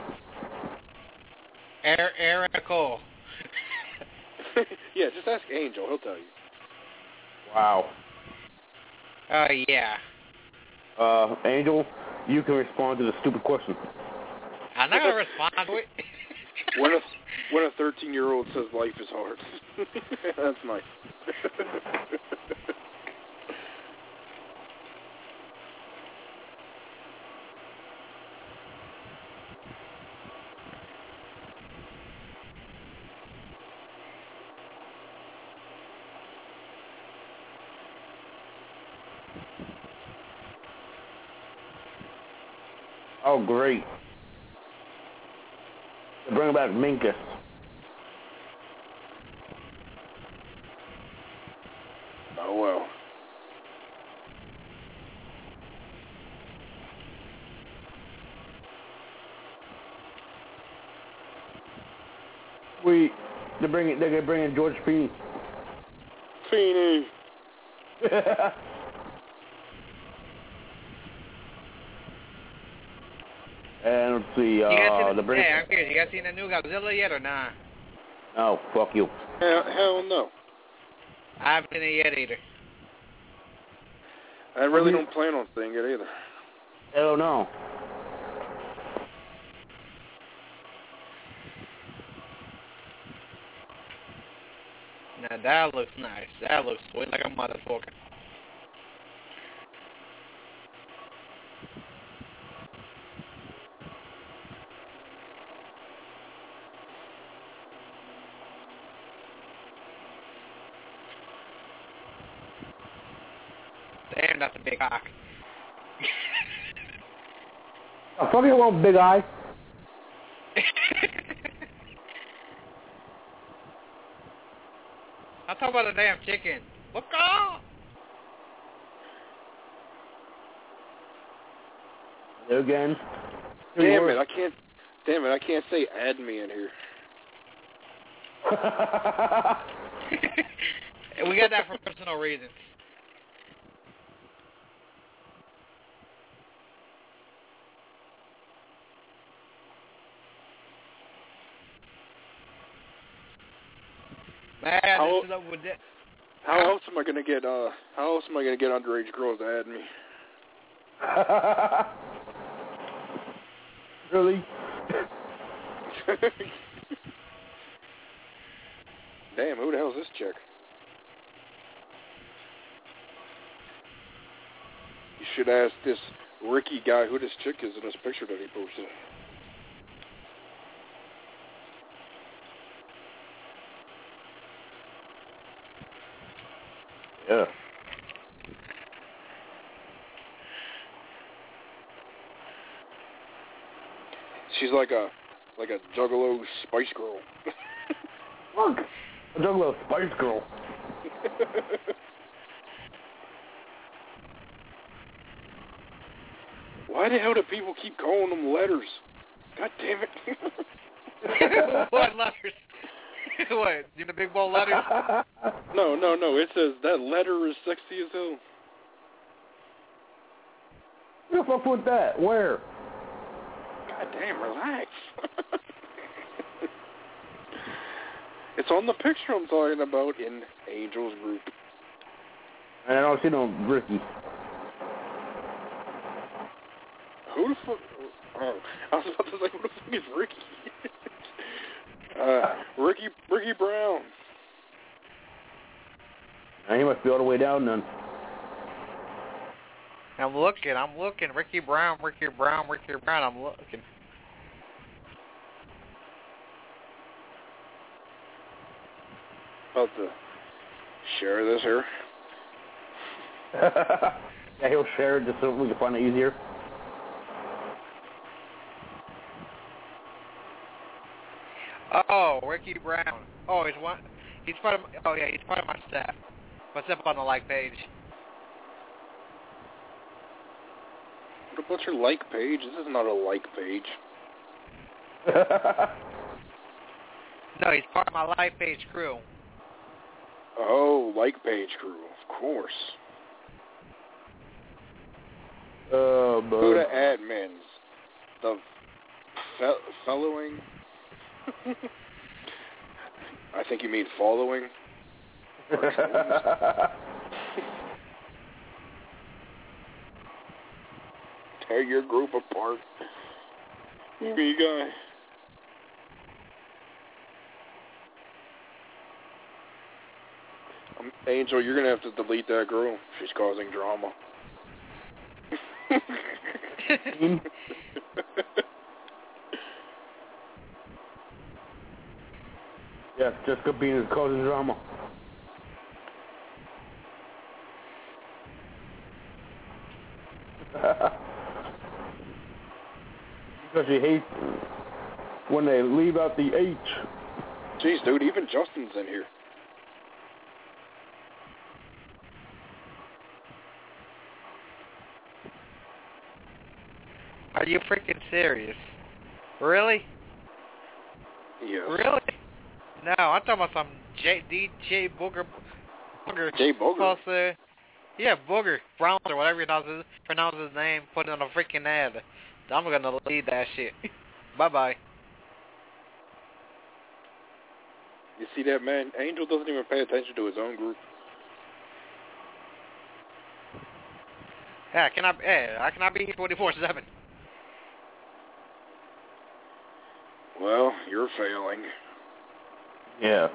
Er- Erico. Yeah, just ask Angel. He'll tell you. Wow. Oh, uh, yeah. Uh, Angel, you can respond to the stupid question. I'm not going to respond to it. When a when a thirteen-year-old says life is hard, that's nice. Oh, great. Bring back Minkus. Oh, well. We, they're bringing, they're gonna bring in George Feeney. Feeney. And let's see, uh, you guys seen the the, British. Hey, I'm curious. You guys seen the new Godzilla yet or nah? No, fuck you. Hell, hell no. I haven't seen it yet either. I really don't plan on seeing it either. Hell no. Now that looks nice. That looks sweet like a motherfucker. Damn, that's a big cock. Oh, fuck you, little big eye. I'm talking about a damn chicken. Look out! Again. Damn it! I can't. Damn it! I can't say add me in here. We got that for personal reasons. Man, how, this is up with that. How else am I gonna get? Uh, how else am I gonna get underage girls to add me? Really? Damn, who the hell is this chick? You should ask this Ricky guy who this chick is in this picture that he posted. Yeah. She's like a like a Juggalo Spice Girl. Look, a Juggalo Spice Girl. Why the hell do people keep calling them letters? God damn it! What letters? What? You the big ball letters? No, no, no. It says that letter is sexy as hell. Who the fuck put that? Where? God damn, relax. It's on the picture I'm talking about in Angel's group. And I don't see no Ricky. Who the fuck? Oh, I was about to say, who the fuck is Ricky? uh, Ricky, Ricky Brown. And he must be all the way down then. I'm looking, I'm looking. Ricky Brown, Ricky Brown, Ricky Brown, I'm looking. About to share this here. Yeah, he'll share it just so we can find it easier. Oh, Ricky Brown. Oh, he's one. He's part of. Oh yeah, he's part of my staff. What's up on the like page? What about your like page? This is not a like page. No, he's part of my live page crew. Oh, like page crew, of course. Oh, Who bud. the admins? The fe- following? I think you mean following. Tear your group apart. You guy. Um, Angel, you're gonna have to delete that girl. She's causing drama. Yes, Jessica Biel is causing drama. Because she hates when they leave out the H. Jeez, dude, even Justin's in here. Are you freaking serious? Really? Yes. Really? No, I'm talking about some J, D J Booger. Booger. J Booger? Uh, yeah, Booger. Brown or whatever you pronounce his, pronounce his name. Put it on a freaking ad. I'm going to leave that shit. Bye-bye. You see that, man? Angel doesn't even pay attention to his own group. Yeah, can I, yeah, I cannot be here twenty-four seven. Well, you're failing. Yeah.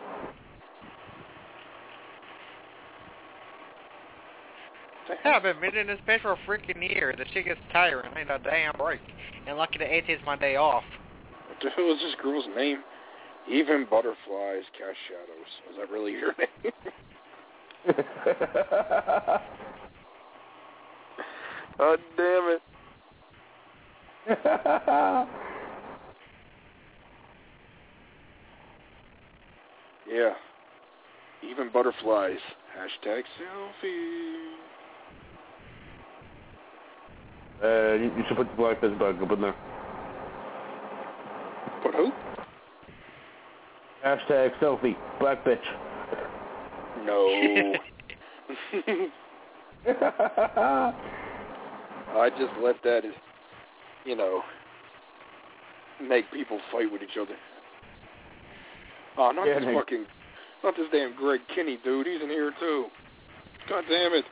Yeah, I've been in this bed for a freaking year. The shit gets tiring. I need a damn break. And lucky the eighth is my day off. What the hell is this girl's name? Even Butterflies Cast Shadows. Is that really your name? God damn it. Yeah. Even Butterflies. Hashtag selfie. Uh, you, you should put the black bitch back up in there. Put who? Hashtag selfie, black bitch. No. I just let that, you know, make people fight with each other. Oh, not Yeah, this Nick. fucking, not this damn Greg Kinney dude. He's in here too. God damn it.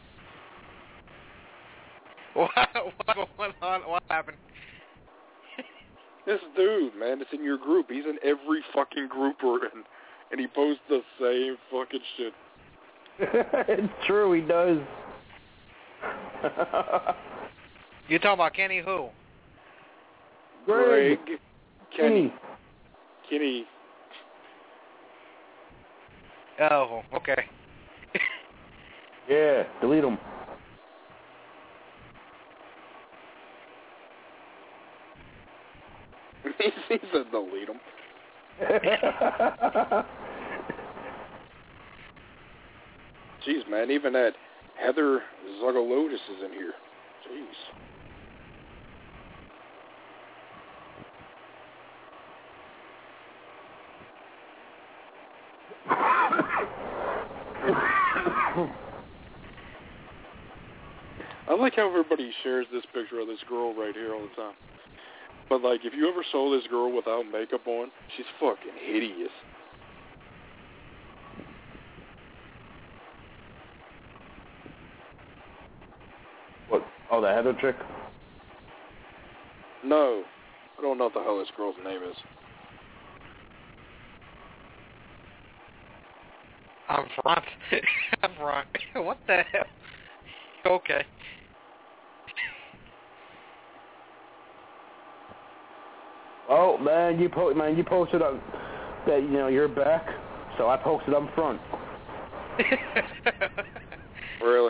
What, what, what, what, what happened? This dude, man, it's in your group. He's in every fucking group we're in, and he posts the same fucking shit. It's true, he does. You talking about Kenny who? Greg. Greg Kenny. Kenny. Oh, okay. Yeah, delete him. He said delete him. Jeez, man, even that Heather Zugalotis is in here. Jeez. I like how everybody shares this picture of this girl right here all the time. But, like, if you ever saw this girl without makeup on, she's fucking hideous. What? Oh, the Heather chick? No. I don't know what the hell this girl's name is. I'm front. I'm front. What the hell? Okay. Oh man, you po- man, you posted on that you know you're back, so I posted up front. Really?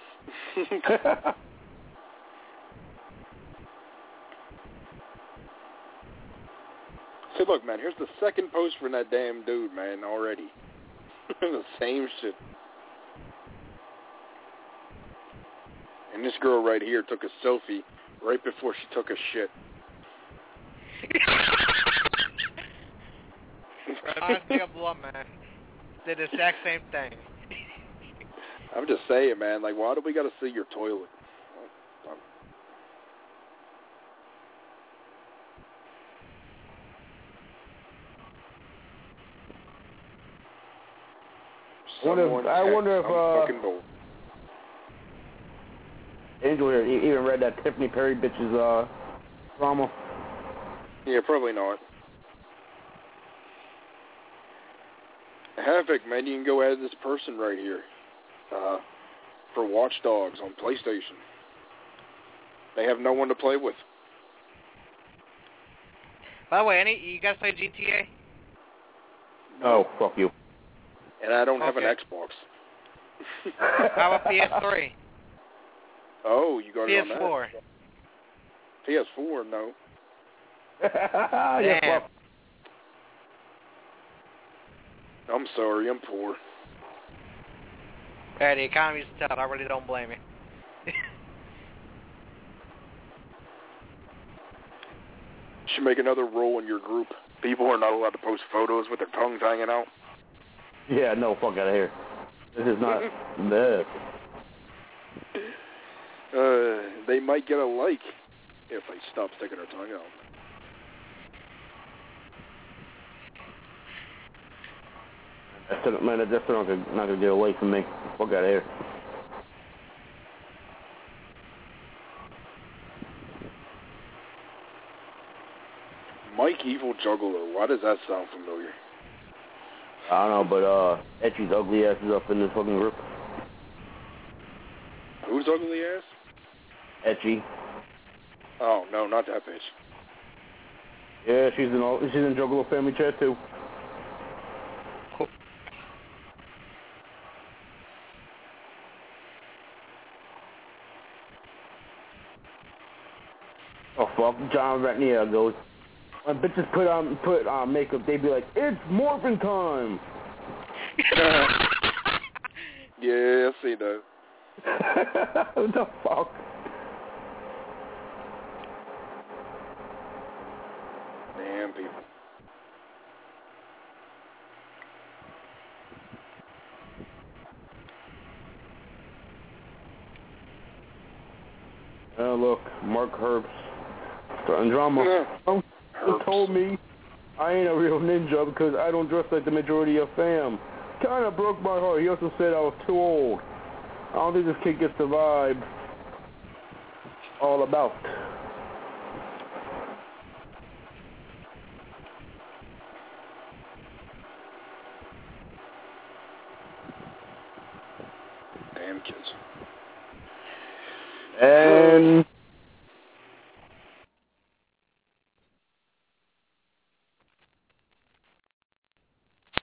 See, look, man, here's the second post from that damn dude, man, already. The same shit. And And this girl right here took a selfie right before she took a shit. Honestly, a blunt man did the exact same thing. I'm just saying, man. Like, why do we got to see your toilet? I wonder if, I wonder if uh, Angel here even read that Tiffany Perry bitch's uh, drama. Yeah, probably not. Havoc, man, you can go add this person right here uh, for Watch Dogs on PlayStation. They have no one to play with. By the way, any you guys play G T A? No, fuck you. And I don't okay. have an Xbox. How about P S three? Oh, you got P S it on four. that? P S four, no. Damn. I'm sorry, I'm poor. Hey, the economy's tough. I really don't blame you. Should make another rule in your group. People are not allowed to post photos with their tongues hanging out. Yeah, no, fuck out of here. This is not this. Uh, they might get a like if they stop sticking their tongue out. That's still, man, that's still not gonna, not gonna get away from me. Fuck out of here. Mike Evil Juggler. Why does that sound familiar? I don't know, but uh, Etchy's ugly ass is up in this fucking group. Who's ugly ass? Etchy. Oh no, not that bitch. Yeah, she's in all, she's in Juggalo family chat too. Oh fuck, John Ratnier goes. When bitches put on put on makeup, they be like, "It's morphin' time." Yeah, I see that. What the fuck? Damn people. Uh, look, Mark Herbst starting drama. Some told me I ain't a real ninja because I don't dress like the majority of fam. Kind of broke my heart. He also said I was too old. I don't think this kid gets the vibe all about.